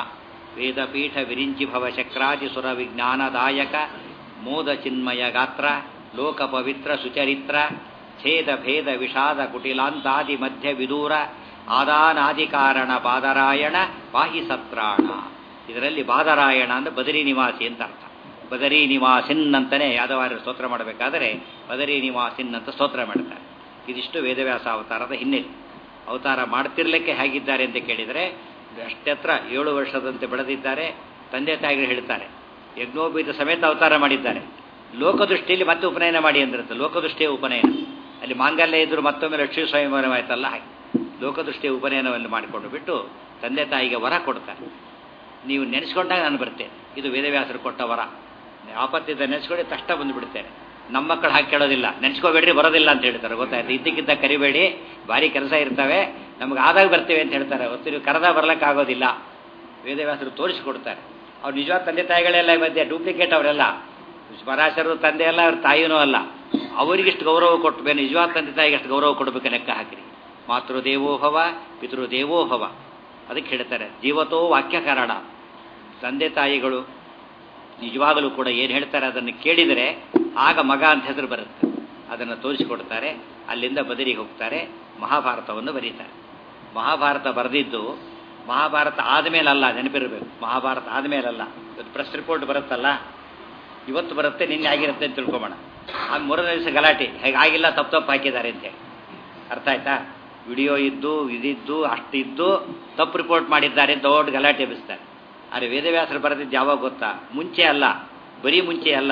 ವೇದಪೀಠ ವಿರಿಂಚಿ ಭವ ಶಕ್ರಾದಿ ಸುರ ವಿಜ್ಞಾನದಾಯಕ ಮೋದ ಚಿನ್ಮಯ ಗಾತ್ರ ಲೋಕ ಪವಿತ್ರ ಸುಚರಿತ್ರ ಛೇದ ಭೇದ ವಿಷಾದ ಕುಟಿಲಾಂತಾದಿ ಮಧ್ಯ ವಿದೂರ ಆದಾನಾದಿ ಕಾರಣ ಬಾದರಾಯಣ ಪಾಹಿ ಸತ್ರಾಣ. ಇದರಲ್ಲಿ ಬಾದರಾಯಣ ಅಂದ್ರೆ ಬದರಿ ನಿವಾಸಿ ಅಂತ ಅರ್ಥ. ಬದರಿ ನಿವಾಸಿನ್ ಅಂತಾನೆ ಯಾದವಾರ್ಯರು ಸ್ತೋತ್ರ ಮಾಡಬೇಕಾದರೆ ಬದರಿ ನಿವಾಸಿನ್ ಅಂತ ಸ್ತೋತ್ರ ಮಾಡ್ತಾರೆ. ಇದಿಷ್ಟು ವೇದವ್ಯಾಸ ಅವತಾರದ ಹಿನ್ನೆಲೆ. ಅವತಾರ ಮಾಡ್ತಿರ್ಲಿಕ್ಕೆ ಹೇಗಿದ್ದಾರೆ ಅಂತ ಕೇಳಿದರೆ ಅಷ್ಟತ್ರ 7 ವರ್ಷದಂತೆ ಬೆಳೆದಿದ್ದಾರೆ. ತಂದೆ ತಾಯಿಗಳು ಹೇಳ್ತಾರೆ ಯಜ್ಞೋಪೀತ ಸಮೇತ ಅವತಾರ ಮಾಡಿದ್ದಾರೆ. ಲೋಕದೃಷ್ಟಿಯಲ್ಲಿ ಮತ್ತೆ ಉಪನಯನ ಮಾಡಿ ಅಂದಿರುತ್ತೆ. ಲೋಕದೃಷ್ಟಿಯ ಉಪನಯನ ಅಲ್ಲಿ ಮಾಂಗಲ್ಯ ಇದ್ರು ಮತ್ತೊಮ್ಮೆ ಲಕ್ಷ್ಮೀ ಸ್ವಯಂವರವಾಯ್ತಲ್ಲ, ಹಾಗೆ ಲೋಕದೃಷ್ಟಿಯ ಉಪನಯನವನ್ನು ಮಾಡಿಕೊಂಡು ಬಿಟ್ಟು ತಂದೆ ತಾಯಿಗೆ ವರ ಕೊಡ್ತಾರೆ. ನೀವು ನೆನೆಸ್ಕೊಂಡಾಗ ನಾನು ಬರ್ತೇನೆ. ಇದು ವೇದವ್ಯಾಸರು ಕೊಟ್ಟ ವರ. ಆಪತ್ತಿದ್ದ ನೆನೆಸ್ಕೊಂಡು ತಕ್ಷಣ ಬಂದುಬಿಡ್ತೇನೆ. ನಮ್ಮ ಮಕ್ಕಳು ಹಾಕಿ ಕೇಳೋದಿಲ್ಲ, ನೆನೆಸ್ಕೋಬೇಡ್ರಿ ಬರೋದಿಲ್ಲ ಅಂತ ಹೇಳ್ತಾರೆ. ಗೊತ್ತಾಯ್ತು, ಇದ್ದಕ್ಕಿದ್ದ ಕರಿಬೇಡಿ, ಭಾರಿ ಕೆಲಸ ಇರ್ತವೆ, ನಮ್ಗೆ ಆದಾಗ ಬರ್ತೇವೆ ಅಂತ ಹೇಳ್ತಾರೆ. ಹೊತ್ತು ನೀವು ಕರೆದ ಬರ್ಲಿಕ್ಕಾಗೋದಿಲ್ಲ. ವೇದವ್ಯಾಸರು ತೋರಿಸಿಕೊಡ್ತಾರೆ. ಅವ್ರು ನಿಜವಾದ ತಂದೆ ತಾಯಿಗಳೆಲ್ಲ ಮಧ್ಯೆ ಡೂಪ್ಲಿಕೇಟ್ ಅವರೆಲ್ಲ. ಪರಾಶರರು ತಂದೆ ಅಲ್ಲ, ಅವ್ರ ತಾಯಿನೂ ಅಲ್ಲ. ಅವರಿಗಿಷ್ಟು ಗೌರವ ಕೊಟ್ಟು ನಿಜವಾದ ತಂದೆ ತಾಯಿಗೆ ಅಷ್ಟು ಗೌರವ ಕೊಡಬೇಕು ಲೆಕ್ಕ ಹಾಕಿರಿ. ಮಾತೃದೇವೋಭವ ಪಿತೃದೇವೋಭವ ಅದಕ್ಕೆ ಹೇಳ್ತಾರೆ ಜೀವತೋ ವಾಕ್ಯ ಕಾರಣ. ತಂದೆ ತಾಯಿಗಳು ನಿಜವಾಗಲೂ ಕೂಡ ಏನು ಹೇಳ್ತಾರೆ ಅದನ್ನು ಕೇಳಿದರೆ ಆಗ ಮಗ ಅಂತ ಹೆಸರು ಬರುತ್ತೆ. ಅದನ್ನು ತೋರಿಸಿಕೊಡ್ತಾರೆ. ಅಲ್ಲಿಂದ ಬದರಿಗೆ ಹೋಗ್ತಾರೆ. ಮಹಾಭಾರತವನ್ನು ಬರೀತಾರೆ. ಮಹಾಭಾರತ ಬರೆದಿದ್ದು ಮಹಾಭಾರತ ಆದಮೇಲಲ್ಲ, ನೆನಪಿರಬೇಕು. ಮಹಾಭಾರತ ಆದಮೇಲಲ್ಲ. ಇವತ್ತು ಪ್ರೆಸ್ ರಿಪೋರ್ಟ್ ಬರುತ್ತಲ್ಲ, ಇವತ್ತು ಬರುತ್ತೆ, ನಿನ್ನೆ ಆಗಿರುತ್ತೆ ಅಂತ ತಿಳ್ಕೊಬೋಣ. ಆಗ 3ನೇ ದಿವಸ ಗಲಾಟೆ, ಹೇಗಾಗಿಲ್ಲ, ತಪ್ಪು ಹಾಕಿದ್ದಾರೆ ಅಂತೇಳಿ. ಅರ್ಥ ಆಯ್ತಾ? ವಿಡಿಯೋ ಇದ್ದು ಇದಿದ್ದು ಅಷ್ಟಿದ್ದು ತಪ್ಪು ರಿಪೋರ್ಟ್ ಮಾಡಿದ್ದಾರೆ ಅಂತ ದೊಡ್ಡ ಗಲಾಟೆ ಎಬ್ಬಿಸ್ತಾರೆ. ಆದರೆ ವೇದವ್ಯಾಸರು ಬರೆದಿದ್ದು ಯಾವಾಗ ಗೊತ್ತಾ? ಮುಂಚೆ ಅಲ್ಲ, ಬರೀ ಮುಂಚೆ ಅಲ್ಲ,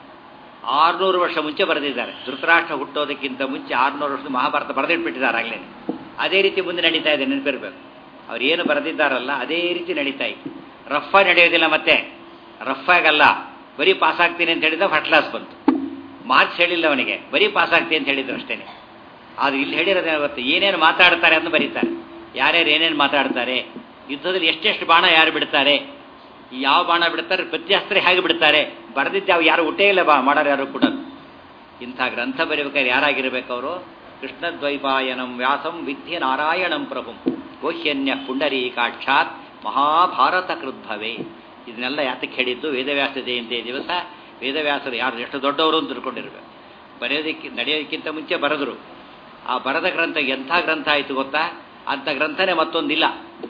600 ವರ್ಷ ಮುಂಚೆ ಬರೆದಿದ್ದಾರೆ. ಧೃತರಾಷ್ಟ್ರ ಹುಟ್ಟೋದಕ್ಕಿಂತ ಮುಂಚೆ 600 ವರ್ಷದ ಮಹಾಭಾರತ ಬರೆದಿಟ್ಬಿಟ್ಟಿದ್ದಾರೆ ಆಗಲೇ. ಅದೇ ರೀತಿ ಮುಂದೆ ನಡೀತಾ ಇದೆ, ನೆನಪಿರಬೇಕು. ಅವ್ರು ಏನು ಬರೆದಿದ್ದಾರಲ್ಲ ಅದೇ ರೀತಿ ನಡೀತಾ ಇದೆ. ರಫ್ಫಾಗಿ ನಡೆಯೋದಿಲ್ಲ. ಮತ್ತೆ ರಫ್ಫಾಗಲ್ಲ, ಬರೀ ಪಾಸ್ ಆಗ್ತೀನಿ ಅಂತ ಹೇಳಿದ ಫಸ್ಟ್ ಕ್ಲಾಸ್ ಬಂತು. ಮಾರ್ಕ್ಸ್ ಹೇಳಿಲ್ಲ ಅವನಿಗೆ, ಬರೀ ಪಾಸ್ ಆಗ್ತೀನಿ ಅಂತ ಹೇಳಿದ್ರು ಅಷ್ಟೇ. ಅದು ಇಲ್ಲಿ ಹೇಳಿರೋದೇನು ಗೊತ್ತು, ಏನೇನು ಮಾತಾಡ್ತಾರೆ ಅಂತ ಬರೀತಾರೆ. ಯಾರ್ಯಾರು ಏನೇನು ಮಾತಾಡ್ತಾರೆ, ಯುದ್ಧದಲ್ಲಿ ಎಷ್ಟೆಷ್ಟು ಬಾಣ ಯಾರು ಬಿಡ್ತಾರೆ, ಯಾವ ಬಾಣ ಬಿಡ್ತಾರೆ, ಪ್ರತ್ಯಸ್ತ್ರ ಹೇಗೆ ಬಿಡ್ತಾರೆ, ಬರೆದಿದ್ದು ಯಾವ ಯಾರು ಹುಟ್ಟೇ ಇಲ್ಲ ಮಾಡೋರು ಯಾರು ಕೂಡ. ಇಂಥ ಗ್ರಂಥ ಬರೀಬೇಕಾದ್ರೆ ಯಾರಾಗಿರ್ಬೇಕು ಅವರು? ಕೃಷ್ಣದ್ವೈಪಾಯನಂ ವ್ಯಾಸಂ ವಿದ್ಯೆ ನಾರಾಯಣಂ ಪ್ರಭುಂ ಗೋಹ್ಯನ್ಯ ಪುಂಡರೀಕಾಕ್ಷಾತ್ ಮಹಾಭಾರತ ಕೃದ್ಭವೇ. ಇದನ್ನೆಲ್ಲ ಯಾತಕ್ಕೆ ಹೇಳಿದ್ದು? ವೇದವ್ಯಾಸ ಜಯಂತಿ ದಿವಸ ವೇದವ್ಯಾಸರು ಯಾರು ಎಷ್ಟು ದೊಡ್ಡವರು ಅಂತ ತಿಳ್ಕೊಂಡಿರ್ಬೇಕು. ನಡೆಯೋದಕ್ಕಿಂತ ಮುಂಚೆ ಬರೆದರು. ಆ ಬರೆದ ಗ್ರಂಥ ಎಂಥ ಗ್ರಂಥ ಆಯಿತು ಗೊತ್ತಾ? ಅಂಥ ಗ್ರಂಥನೇ ಮತ್ತೊಂದಿಲ್ಲ.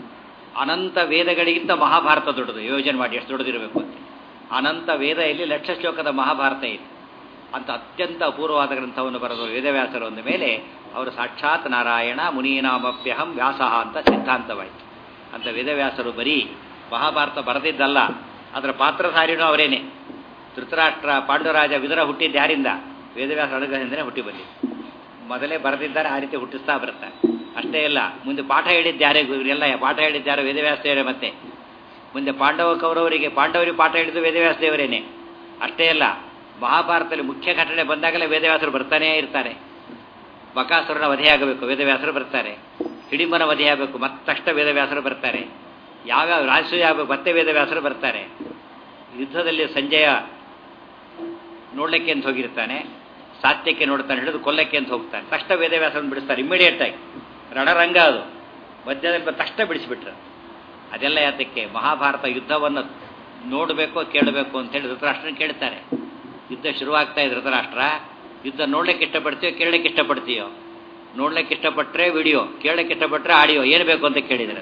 ಅನಂತ ವೇದಗಳಿಗಿಂತ ಮಹಾಭಾರತ ದೊಡ್ಡದು. ಯೋಜನೆ ಮಾಡಿ ಎಷ್ಟು ದೊಡ್ಡದಿರಬೇಕು ಅಂತ. ಅನಂತ ವೇದ ಇಲ್ಲಿ ಲಕ್ಷ ಶ್ಲೋಕದ ಮಹಾಭಾರತ ಇದೆ. ಅಂತ ಅತ್ಯಂತ ಅಪೂರ್ವವಾದ ಗ್ರಂಥವನ್ನು ಬರೆದು ವೇದವ್ಯಾಸರು ಅಂದ ಮೇಲೆ ಅವರು ಸಾಕ್ಷಾತ್ ನಾರಾಯಣ ಮುನೀನಾಮಪ್ಯಹಂ ವ್ಯಾಸ ಅಂತ ಸಿದ್ಧಾಂತವಾಯಿತು. ಅಂತ ವೇದವ್ಯಾಸರು ಬರೀ ಮಹಾಭಾರತ ಬರೆದಿದ್ದಲ್ಲ, ಅದರ ಪಾತ್ರಧಾರಿನೂ ಅವರೇನೆ. ಧೃತರಾಷ್ಟ್ರ ಪಾಂಡುರಾಜ ವಿದುರ ಹುಟ್ಟಿದ್ದು ಯಾರಿಂದ? ವೇದವ್ಯಾಸ ಅನುಗ್ರಹದಿಂದಲೇ ಹುಟ್ಟಿ ಬಂದಿದ್ದು. ಮೊದಲೇ ಬರೆದಿದ್ದಾರೆ, ಆ ರೀತಿ ಹುಟ್ಟಿಸ್ತಾ ಬರ್ತಾರೆ. ಅಷ್ಟೇ ಇಲ್ಲ, ಮುಂದೆ ಪಾಠ ಹೇಳಿದ್ದಾರೆ, ಇವರೆಲ್ಲ ಪಾಠ ಹೇಳಿದ್ದಾರೆ ವೇದವ್ಯಾಸ ದೇವರೇ. ಮತ್ತೆ ಮುಂದೆ ಕೌರವರಿಗೆ ಪಾಠ ಹೇಳಿದ್ದು ವೇದವ್ಯಾಸ ದೇವರೇನೆ. ಅಷ್ಟೇ ಅಲ್ಲ, ಮಹಾಭಾರತದಲ್ಲಿ ಮುಖ್ಯ ಘಟನೆ ಬಂದಾಗಲೇ ವೇದವ್ಯಾಸರು ಬರ್ತಾನೇ ಇರ್ತಾರೆ. ಬಕಾಸುರನ ವಧೆಯಾಗಬೇಕು, ವೇದವ್ಯಾಸರು ಬರ್ತಾರೆ. ಹಿಡಿಂಬನ ವಧೆಯಾಗಬೇಕು, ಮತ್ತಷ್ಟ ವೇದವ್ಯಾಸರು ಬರ್ತಾರೆ. ಯಾವ್ಯಾವ ರಾಜಸೂಯ ಆಗಬೇಕು, ಮತ್ತೆ ವೇದವ್ಯಾಸರು ಬರ್ತಾರೆ. ಯುದ್ಧದಲ್ಲಿ ಸಂಜಯ ನೋಡ್ಲಿಕ್ಕೆ ಅಂತ ಹೋಗಿರ್ತಾನೆ, ಸಾತ್ಯಕ್ಕೆ ನೋಡ್ತಾನೆ, ಹಿಡಿದು ಕೊಲ್ಲಕ್ಕೆ ಅಂತ ಹೋಗ್ತಾನೆ. ತಕ್ಷಣ ವೇದವ್ಯಾಸರನ್ನು ಬಿಡಿಸ್ತಾರೆ ಇಮ್ಮಿಡಿಯೇಟ್ ಆಗಿ. ರಣರಂಗ ಅದು, ಮಧ್ಯದಲ್ಲಿ ತಕ್ಷಣ ಬಿಡಿಸಿಬಿಟ್ರು. ಅದೆಲ್ಲ ಯಾತಕ್ಕೆ? ಮಹಾಭಾರತ ಯುದ್ಧವನ್ನು ನೋಡಬೇಕು ಕೇಳಬೇಕು ಅಂತೇಳಿ ಧೃತರಾಷ್ಟ್ರನ ಕೇಳ್ತಾರೆ. ಯುದ್ಧ ಶುರುವಾಗ್ತಾ ಇದೆ. ಧೃತರಾಷ್ಟ್ರ, ಯುದ್ಧ ನೋಡ್ಲಿಕ್ಕೆ ಇಷ್ಟಪಡ್ತೀಯೋ ಕೇಳಲಿಕ್ಕೆ ಇಷ್ಟಪಡ್ತೀಯೋ? ನೋಡ್ಲಿಕ್ಕೆ ಇಷ್ಟಪಟ್ಟರೆ ವಿಡಿಯೋ, ಕೇಳಲಿಕ್ಕೆ ಇಷ್ಟಪಟ್ಟರೆ ಆಡಿಯೋ, ಏನು ಬೇಕು ಅಂತ ಕೇಳಿದರೆ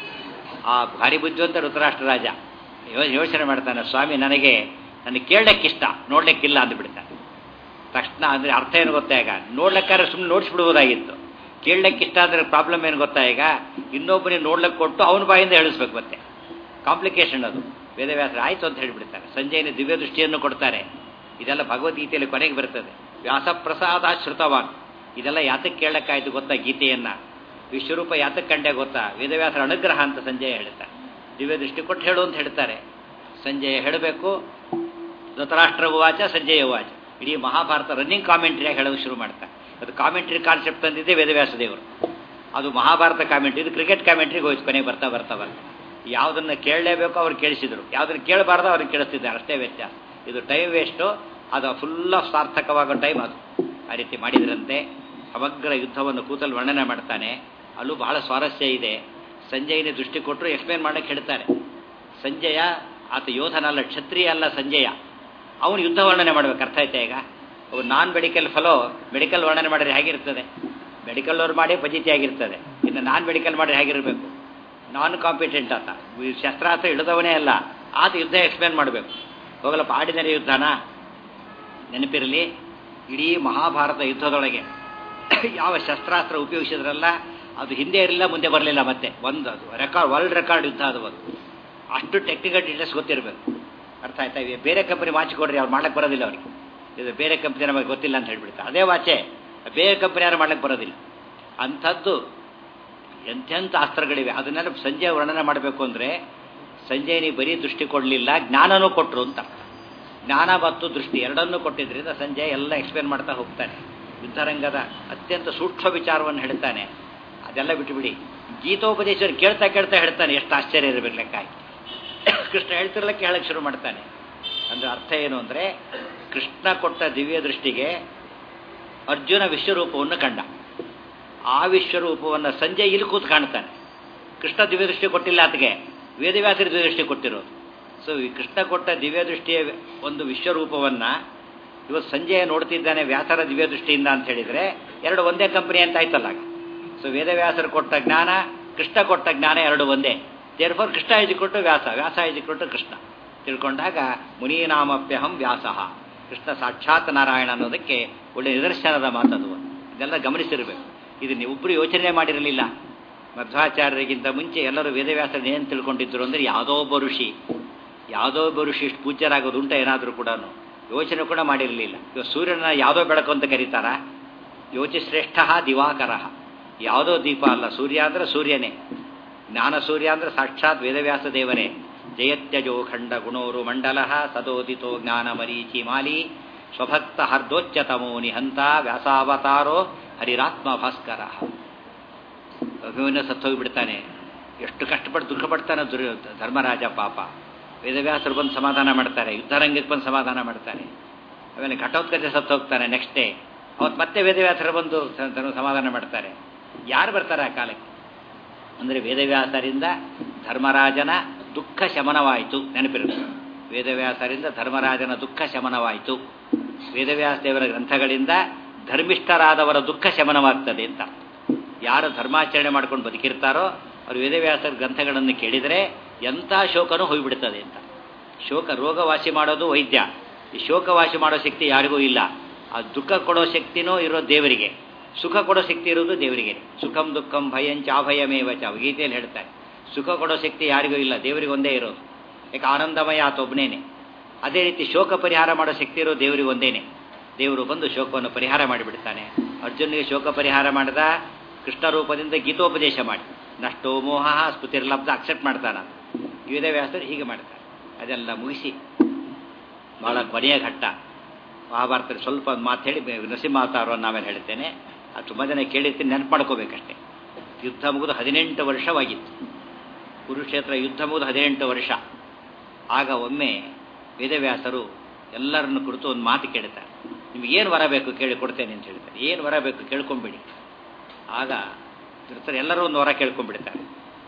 ಆ ಭಾರಿ ಬುದ್ಧಿವಂತ ಧೃತರಾಷ್ಟ್ರ ರಾಜ ಯೋಚನೆ ಮಾಡ್ತಾನೆ, ಸ್ವಾಮಿ ನನಗೆ ಕೇಳಲಿಕ್ಕಿಷ್ಟ, ನೋಡ್ಲಿಕ್ಕಿಲ್ಲ ಅಂದ್ಬಿಡ್ತಾನೆ. ತಕ್ಷಣ ಅಂದರೆ ಅರ್ಥ ಏನು ಗೊತ್ತಾ? ಈಗ ನೋಡ್ಲಿಕ್ಕಾದ್ರೆ ಸುಮ್ಮನೆ ನೋಡಿಸ್ಬಿಡ್ಬೋದಾಗಿತ್ತು. ಕೇಳಲಿಕ್ಕಿಷ್ಟ ಅಂದರೆ ಪ್ರಾಬ್ಲಮ್ ಏನು ಗೊತ್ತಾ? ಈಗ ಇನ್ನೊಬ್ಬನಿಗೆ ನೋಡ್ಲಿಕ್ಕೆ ಕೊಟ್ಟು ಅವನ ಬಾಯಿಂದ ಹೇಳಿಸ್ಬೇಕು, ಮತ್ತೆ ಕಾಂಪ್ಲಿಕೇಶನ್ ಅದು. ವೇದವ್ಯಾಸರು ಆಯಿತು ಅಂತ ಹೇಳಿಬಿಡ್ತಾರೆ. ಸಂಜಯನ ದಿವ್ಯ ದೃಷ್ಟಿಯನ್ನು ಕೊಡ್ತಾರೆ. ಇದೆಲ್ಲ ಭಗವದ್ಗೀತೆಯಲ್ಲಿ ಕೊನೆಗೆ ಬರ್ತದೆ. ವ್ಯಾಸಪ್ರಸಾದ ಶ್ರುತವಾನ್. ಇದೆಲ್ಲ ಯಾತಕ್ಕೆ ಕೇಳಕ್ಕಾಯ್ತು ಗೊತ್ತಾ? ಗೀತೆಯನ್ನು ವಿಶ್ವರೂಪ ಯಾತಕ್ಕೆ ಕಂಡೆ ಗೊತ್ತಾ? ವೇದವ್ಯಾಸರ ಅನುಗ್ರಹ ಅಂತ ಸಂಜಯ ಹೇಳ್ತಾರೆ. ದಿವ್ಯ ದೃಷ್ಟಿ ಕೊಟ್ಟು ಹೇಳು ಅಂತ ಹೇಳ್ತಾರೆ. ಸಂಜಯ ಹೇಳಬೇಕು. ಧೃತರಾಷ್ಟ್ರ ವಾಚ ಸಂಜಯ ವಾಚ. ಇಡೀ ಮಹಾಭಾರತ ರನ್ನಿಂಗ್ ಕಾಮೆಂಟ್ರಿಯಾಗಿ ಹೇಳೋದು ಶುರು ಮಾಡ್ತಾರೆ. ಅದು ಕಾಮೆಂಟ್ರಿ ಕಾನ್ಸೆಪ್ಟ್ ತಂದಿದ್ದೆ ವೇದವ್ಯಾಸ ದೇವರು. ಅದು ಮಹಾಭಾರತ ಕಾಮೆಂಟ್ರಿ. ಇದು ಕ್ರಿಕೆಟ್ ಕಾಮೆಂಟ್ರಿಗೆ ಹೋಯ್ತು ಕೊನೆಗೆ ಬರ್ತಾ ಬರ್ತಾ ಬರ್ತಾ. ಯಾವುದನ್ನು ಕೇಳಲೇಬೇಕು ಅವ್ರು ಕೇಳಿಸಿದ್ರು, ಯಾವುದನ್ನು ಕೇಳಬಾರ್ದು ಅವ್ರಿಗೆ ಕೇಳಿಸ್ತಿದ್ದಾರೆ, ಅಷ್ಟೇ ವ್ಯತ್ಯಾಸ. ಇದು ಟೈಮ್ ವೇಸ್ಟು, ಅದು ಫುಲ್ ಆಫ್ ಸಾರ್ಥಕವಾಗೋ ಟೈಮ್ ಅದು. ಆ ರೀತಿ ಮಾಡಿದ್ರಂತೆ. ಸಮಗ್ರ ಯುದ್ಧವನ್ನು ಕೂತಲ್ಲಿ ವರ್ಣನೆ ಮಾಡ್ತಾನೆ. ಅಲ್ಲೂ ಬಹಳ ಸ್ವಾರಸ್ಯ ಇದೆ. ಸಂಜಯನೇ ದೃಷ್ಟಿ ಕೊಟ್ಟರು ಎಕ್ಸ್ಪ್ಲೇನ್ ಮಾಡೋಕ್ಕೆ ಹೇಳ್ತಾರೆ. ಸಂಜಯ ಆತ ಯೋಧನಲ್ಲ, ಕ್ಷತ್ರಿಯ ಅಲ್ಲ ಸಂಜಯ. ಅವನು ಯುದ್ಧ ವರ್ಣನೆ ಮಾಡಬೇಕು. ಅರ್ಥ ಆಯ್ತಾ ಈಗ? ಅವ್ರು ನಾನ್ ಮೆಡಿಕಲ್ ಫಲೋ ಮೆಡಿಕಲ್ ವರ್ಣನೆ ಮಾಡಿದ್ರೆ ಹೇಗಿರ್ತದೆ? ಮೆಡಿಕಲ್ ಅವ್ರು ಮಾಡಿ ಪಜಿತಿ ಆಗಿರ್ತದೆ. ಇನ್ನು ನಾನ್ ಮೆಡಿಕಲ್ ಮಾಡಿದ್ರೆ ಹೇಗಿರಬೇಕು? ನಾನ್ ಕಾಂಪಿಟೆಂಟ್ ಆತ, ಶಸ್ತ್ರಾಸ್ತ್ರ ಇಳಿದವನೇ ಅಲ್ಲ, ಆತ ಯುದ್ಧ ಎಕ್ಸ್ಪ್ಲೇನ್ ಮಾಡಬೇಕು. ಹೋಗಲಪ್ಪ, ಆರ್ಡಿನರಿ ಯುದ್ಧನಾ? ನೆನಪಿರಲಿ, ಇಡೀ ಮಹಾಭಾರತ ಯುದ್ಧದೊಳಗೆ ಯಾವ ಶಸ್ತ್ರಾಸ್ತ್ರ ಉಪಯೋಗಿಸಿದ್ರಲ್ಲ ಅದು ಹಿಂದೆ ಇರಲಿಲ್ಲ, ಮುಂದೆ ಬರಲಿಲ್ಲ. ಮತ್ತೆ ಒಂದು ಅದು ರೆಕಾರ್ಡ್, ವರ್ಲ್ಡ್ ರೆಕಾರ್ಡ್ ಯುದ್ಧ ಅದು ಒಂದು. ಅಷ್ಟು ಟೆಕ್ನಿಕಲ್ ಡೀಟೇಲ್ಸ್ ಗೊತ್ತಿರಬೇಕು. ಅರ್ಥ ಆಯ್ತಾ? ಬೇರೆ ಕಂಪನಿ ವಾಚ್ ಕೊಡ್ರಿ, ಅವ್ರು ಮಾಡ್ಲಿಕ್ಕೆ ಬರೋದಿಲ್ಲ ಅವ್ರಿಗೆ. ಇದು ಬೇರೆ ಕಂಪ್ನಿ ನಮಗೆ ಗೊತ್ತಿಲ್ಲ ಅಂತ ಹೇಳ್ಬಿಡ್ತಾರೆ. ಅದೇ ವಾಚೆ ಬೇರೆ ಕಂಪನಿ ಯಾರು ಮಾಡ್ಲಿಕ್ಕೆ ಬರೋದಿಲ್ಲ. ಅಂಥದ್ದು ಎಂತೆಂಥ ಅಸ್ತ್ರಗಳಿವೆ. ಅದನ್ನೆಲ್ಲ ಸಂಜೆ ವರ್ಣನೆ ಮಾಡಬೇಕು ಅಂದರೆ ಸಂಜಯನಿ ಬರೀ ದೃಷ್ಟಿ ಕೊಡಲಿಲ್ಲ, ಜ್ಞಾನನೂ ಕೊಟ್ಟರು ಅಂತ. ಜ್ಞಾನ ಮತ್ತು ದೃಷ್ಟಿ ಎರಡನ್ನೂ ಕೊಟ್ಟಿದ್ದರಿಂದ ಸಂಜಯ್ ಎಲ್ಲ ಎಕ್ಸ್ಪ್ಲೇನ್ ಮಾಡ್ತಾ ಹೋಗ್ತಾನೆ. ಯುದ್ಧರಂಗದ ಅತ್ಯಂತ ಸೂಕ್ಷ್ಮ ವಿಚಾರವನ್ನು ಹೇಳ್ತಾನೆ. ಅದೆಲ್ಲ ಬಿಟ್ಟುಬಿಡಿ, ಗೀತೋಪದೇಶವನ್ನು ಕೇಳ್ತಾ ಕೇಳ್ತಾ ಹೇಳ್ತಾನೆ. ಎಷ್ಟು ಆಶ್ಚರ್ಯ ಇರಬೇಕು ಲೆಕ್ಕ ಹಾಕಿ. ಕೃಷ್ಣ ಹೇಳ್ತಿರ್ಲಕ್ಕೆ ಹೇಳಕ್ಕೆ ಶುರು ಮಾಡ್ತಾನೆ. ಅಂದರೆ ಅರ್ಥ ಏನು ಅಂದರೆ, ಕೃಷ್ಣ ಕೊಟ್ಟ ದಿವ್ಯ ದೃಷ್ಟಿಗೆ ಅರ್ಜುನ ವಿಶ್ವರೂಪವನ್ನು ಕಂಡ. ಆ ವಿಶ್ವರೂಪವನ್ನು ಸಂಜಯ್ ಇಲ್ಲಿ ಕೂತು ಕಾಣ್ತಾನೆ. ಕೃಷ್ಣ ದಿವ್ಯ ದೃಷ್ಟಿ ಕೊಟ್ಟಿಲ್ಲ ಆತಗೆ, ವೇದವ್ಯಾಸರ ದಿವ್ಯ ದೃಷ್ಟಿ ಕೊಟ್ಟಿರೋದು. ಸೊ ಈ ಕೃಷ್ಣ ಕೊಟ್ಟ ದಿವ್ಯ ದೃಷ್ಟಿಯ ಒಂದು ವಿಶ್ವರೂಪವನ್ನು ಇವತ್ತು ಸಂಜಯ ನೋಡ್ತಿದ್ದಾನೆ ವ್ಯಾಸರ ದಿವ್ಯ ದೃಷ್ಟಿಯಿಂದ ಅಂತ ಹೇಳಿದರೆ ಎರಡು ಒಂದೇ ಕಂಪನಿ ಅಂತ ಆಯ್ತಲ್ಲ. ಸೊ ವೇದವ್ಯಾಸರು ಕೊಟ್ಟ ಜ್ಞಾನ, ಕೃಷ್ಣ ಕೊಟ್ಟ ಜ್ಞಾನ ಎರಡು ಒಂದೇ. ದೇರ್ಫೋರ್ ಕೃಷ್ಣ ಕೊಟ್ಟು ವ್ಯಾಸ, ವ್ಯಾಸ ಕೊಟ್ಟು ಕೃಷ್ಣ ತಿಳ್ಕೊಂಡಾಗ ಮುನೀನಾಮಪ್ಯಹಂ ವ್ಯಾಸಃ, ಕೃಷ್ಣ ಸಾಕ್ಷಾತ್ ನಾರಾಯಣ ಅನ್ನೋದಕ್ಕೆ ಒಳ್ಳೆ ನಿದರ್ಶನದ ಮಾತದು. ಇದೆಲ್ಲ ಗಮನಿಸಿರಬೇಕು. ಇದು ನೀವೊಬ್ಬರು ಯೋಚನೆ ಮಾಡಿರಲಿಲ್ಲ. ಮಧ್ವಾಚಾರ್ಯರಿಗಿಂತ ಮುಂಚೆ ಎಲ್ಲರೂ ವೇದವ್ಯಾಸರನ್ನ ಏನು ತಿಳ್ಕೊಂಡಿದ್ರು ಅಂದರೆ ಯಾವುದೋ ಒಬ್ಬ ಋಷಿ ಇಷ್ಟು ಪೂಜ್ಯರಾಗೋದು ಉಂಟ ಏನಾದರೂ ಕೂಡ ಯೋಚನೆ ಕೂಡ ಮಾಡಿರಲಿಲ್ಲ. ಇವಾಗ ಸೂರ್ಯನ ಯಾವುದೋ ಬೆಳಕು ಅಂತ ಕರೀತಾರ? ಯೋಚಿಶ್ರೇಷ್ಠ ದಿವಾಕರ, ಯಾವುದೋ ದೀಪ ಅಲ್ಲ. ಸೂರ್ಯ ಅಂದರೆ ಸೂರ್ಯನೇ, ಜ್ಞಾನ ಸೂರ್ಯ ಅಂದರೆ ಸಾಕ್ಷಾತ್ ವೇದವ್ಯಾಸ ದೇವರೇ. ಜಯತ್ಯಜೋ ಖಂಡ ಗುಣೋರು ಮಂಡಲ ಸದೋದಿತೋ ಜ್ಞಾನ ಮರೀಚಿ ಮಾಲಿ ಸ್ವಭಕ್ತ ಹರ್ದೋಚ್ಯತಮೋ ನಿಹಂತ ವ್ಯಾಸಾವತಾರೋ ಹರಿರಾತ್ಮ ಭಾಸ್ಕರ. ಅಭಿಮನ್ಯು ಸತ್ತೋಗಿಬಿಡ್ತಾನೆ. ಎಷ್ಟು ಕಷ್ಟಪಟ್ಟು ದುಃಖ ಪಡ್ತಾನೆ ಧರ್ಮರಾಜ ಪಾಪ. ವೇದವ್ಯಾಸರು ಬಂದು ಸಮಾಧಾನ ಮಾಡ್ತಾರೆ, ಯುದ್ಧರಂಗಕ್ಕೆ ಬಂದು ಸಮಾಧಾನ ಮಾಡ್ತಾರೆ. ಆಮೇಲೆ ಘಟೋತ್ಕಚ ಸತ್ತೋಗ್ತಾನೆ ನೆಕ್ಸ್ಟ್ ಡೇ. ಅವತ್ತು ಮತ್ತೆ ವೇದವ್ಯಾಸರು ಬಂದು ಸಮಾಧಾನ ಮಾಡ್ತಾರೆ. ಯಾರು ಬರ್ತಾರೆ ಆ ಕಾಲಕ್ಕೆ ಅಂದರೆ ವೇದವ್ಯಾಸರಿಂದ ಧರ್ಮರಾಜನ ದುಃಖ ಶಮನವಾಯಿತು. ನೆನಪಿರುತ್ತೆ, ವೇದವ್ಯಾಸರಿಂದ ಧರ್ಮರಾಜನ ದುಃಖ ಶಮನವಾಯಿತು. ವೇದವ್ಯಾಸ ದೇವರ ಗ್ರಂಥಗಳಿಂದ ಧರ್ಮಿಷ್ಠರಾದವರ ದುಃಖ ಶಮನವಾಗ್ತದೆ ಅಂತ. ಯಾರು ಧರ್ಮಾಚರಣೆ ಮಾಡ್ಕೊಂಡು ಬದುಕಿರ್ತಾರೋ ಅವರು ವೇದವ್ಯಾಸರ ಗ್ರಂಥಗಳನ್ನು ಕೇಳಿದರೆ ಎಂಥ ಶೋಕನೂ ಹೋಗಿಬಿಡ್ತದೆ ಅಂತ. ಶೋಕ ರೋಗವಾಸಿ ಮಾಡೋದು ವೈದ್ಯ, ಈ ಶೋಕವಾಸಿ ಮಾಡೋ ಶಕ್ತಿ ಯಾರಿಗೂ ಇಲ್ಲ. ಆ ದುಃಖ ಕೊಡೋ ಶಕ್ತಿನೂ ಇರೋ ದೇವರಿಗೆ, ಸುಖ ಕೊಡೋ ಶಕ್ತಿ ಇರೋದು ದೇವರಿಗೆ. ಸುಖಂ ದುಃಖಂ ಭಯಂಚ ಅಭಯಮೇವ ಚ ಗೀತೆಯಲ್ಲಿ ಹೇಳ್ತಾರೆ. ಸುಖ ಕೊಡೋ ಶಕ್ತಿ ಯಾರಿಗೂ ಇಲ್ಲ, ದೇವರಿಗೆ ಒಂದೇ ಇರೋದು. ಯಾಕೆ ಆನಂದಮಯ ಆತೊಬ್ಬನೇನೆ. ಅದೇ ರೀತಿ ಶೋಕ ಪರಿಹಾರ ಮಾಡೋ ಶಕ್ತಿ ಇರೋ ದೇವರಿಗೆ ಒಂದೇನೆ. ದೇವರು ಬಂದು ಶೋಕವನ್ನು ಪರಿಹಾರ ಮಾಡಿಬಿಡ್ತಾನೆ. ಅರ್ಜುನಿಗೆ ಶೋಕ ಪರಿಹಾರ ಮಾಡಿದ ಕೃಷ್ಣ ರೂಪದಿಂದ ಗೀತೋಪದೇಶ ಮಾಡಿ ನಷ್ಟೋ ಮೋಹ ಸ್ಮೃತಿರ್ಲಬ್ಧ ಅಕ್ಸೆಪ್ಟ್ ಮಾಡ್ತಾನೆ. ವೇದವ್ಯಾಸರು ಹೀಗೆ ಮಾಡ್ತಾರೆ. ಅದೆಲ್ಲ ಮುಗಿಸಿ ಬಹಳ ಕೊನೆಯ ಘಟ್ಟ ಮಹಾಭಾರತದಲ್ಲಿ ಸ್ವಲ್ಪ ಒಂದು ಮಾತು ಹೇಳಿ ನರಸಿಂಹಾವತಾರವನ್ನು ನಾವೇನು ಹೇಳ್ತೇನೆ. ಅದು ತುಂಬ ಜನ ಕೇಳಿರ್ತೀನಿ, ನೆನಪು ಮಾಡ್ಕೋಬೇಕಷ್ಟೇ. ಯುದ್ಧ ಮುಗಿದು 18 ವರ್ಷವಾಗಿತ್ತು. ಕುರುಕ್ಷೇತ್ರ ಯುದ್ಧ ಮುಗಿದು 18 ವರ್ಷ. ಆಗ ಒಮ್ಮೆ ವೇದವ್ಯಾಸರು ಎಲ್ಲರನ್ನು ಕುರಿತು ಒಂದು ಮಾತು ಕೇಳ್ತಾರೆ. ನಿಮಗೇನು ವರ ಬೇಕು ಕೇಳಿ ಕೊಡ್ತೇನೆ ಅಂತ ಹೇಳ್ತಾರೆ. ಏನು ವರ ಬೇಕು ಕೇಳ್ಕೊಂಬಿಡಿ. ಆಗ ಎಲ್ಲರೂ ಒಂದು ವರ ಕೇಳ್ಕೊಂಡ್ಬಿಡ್ತಾರೆ.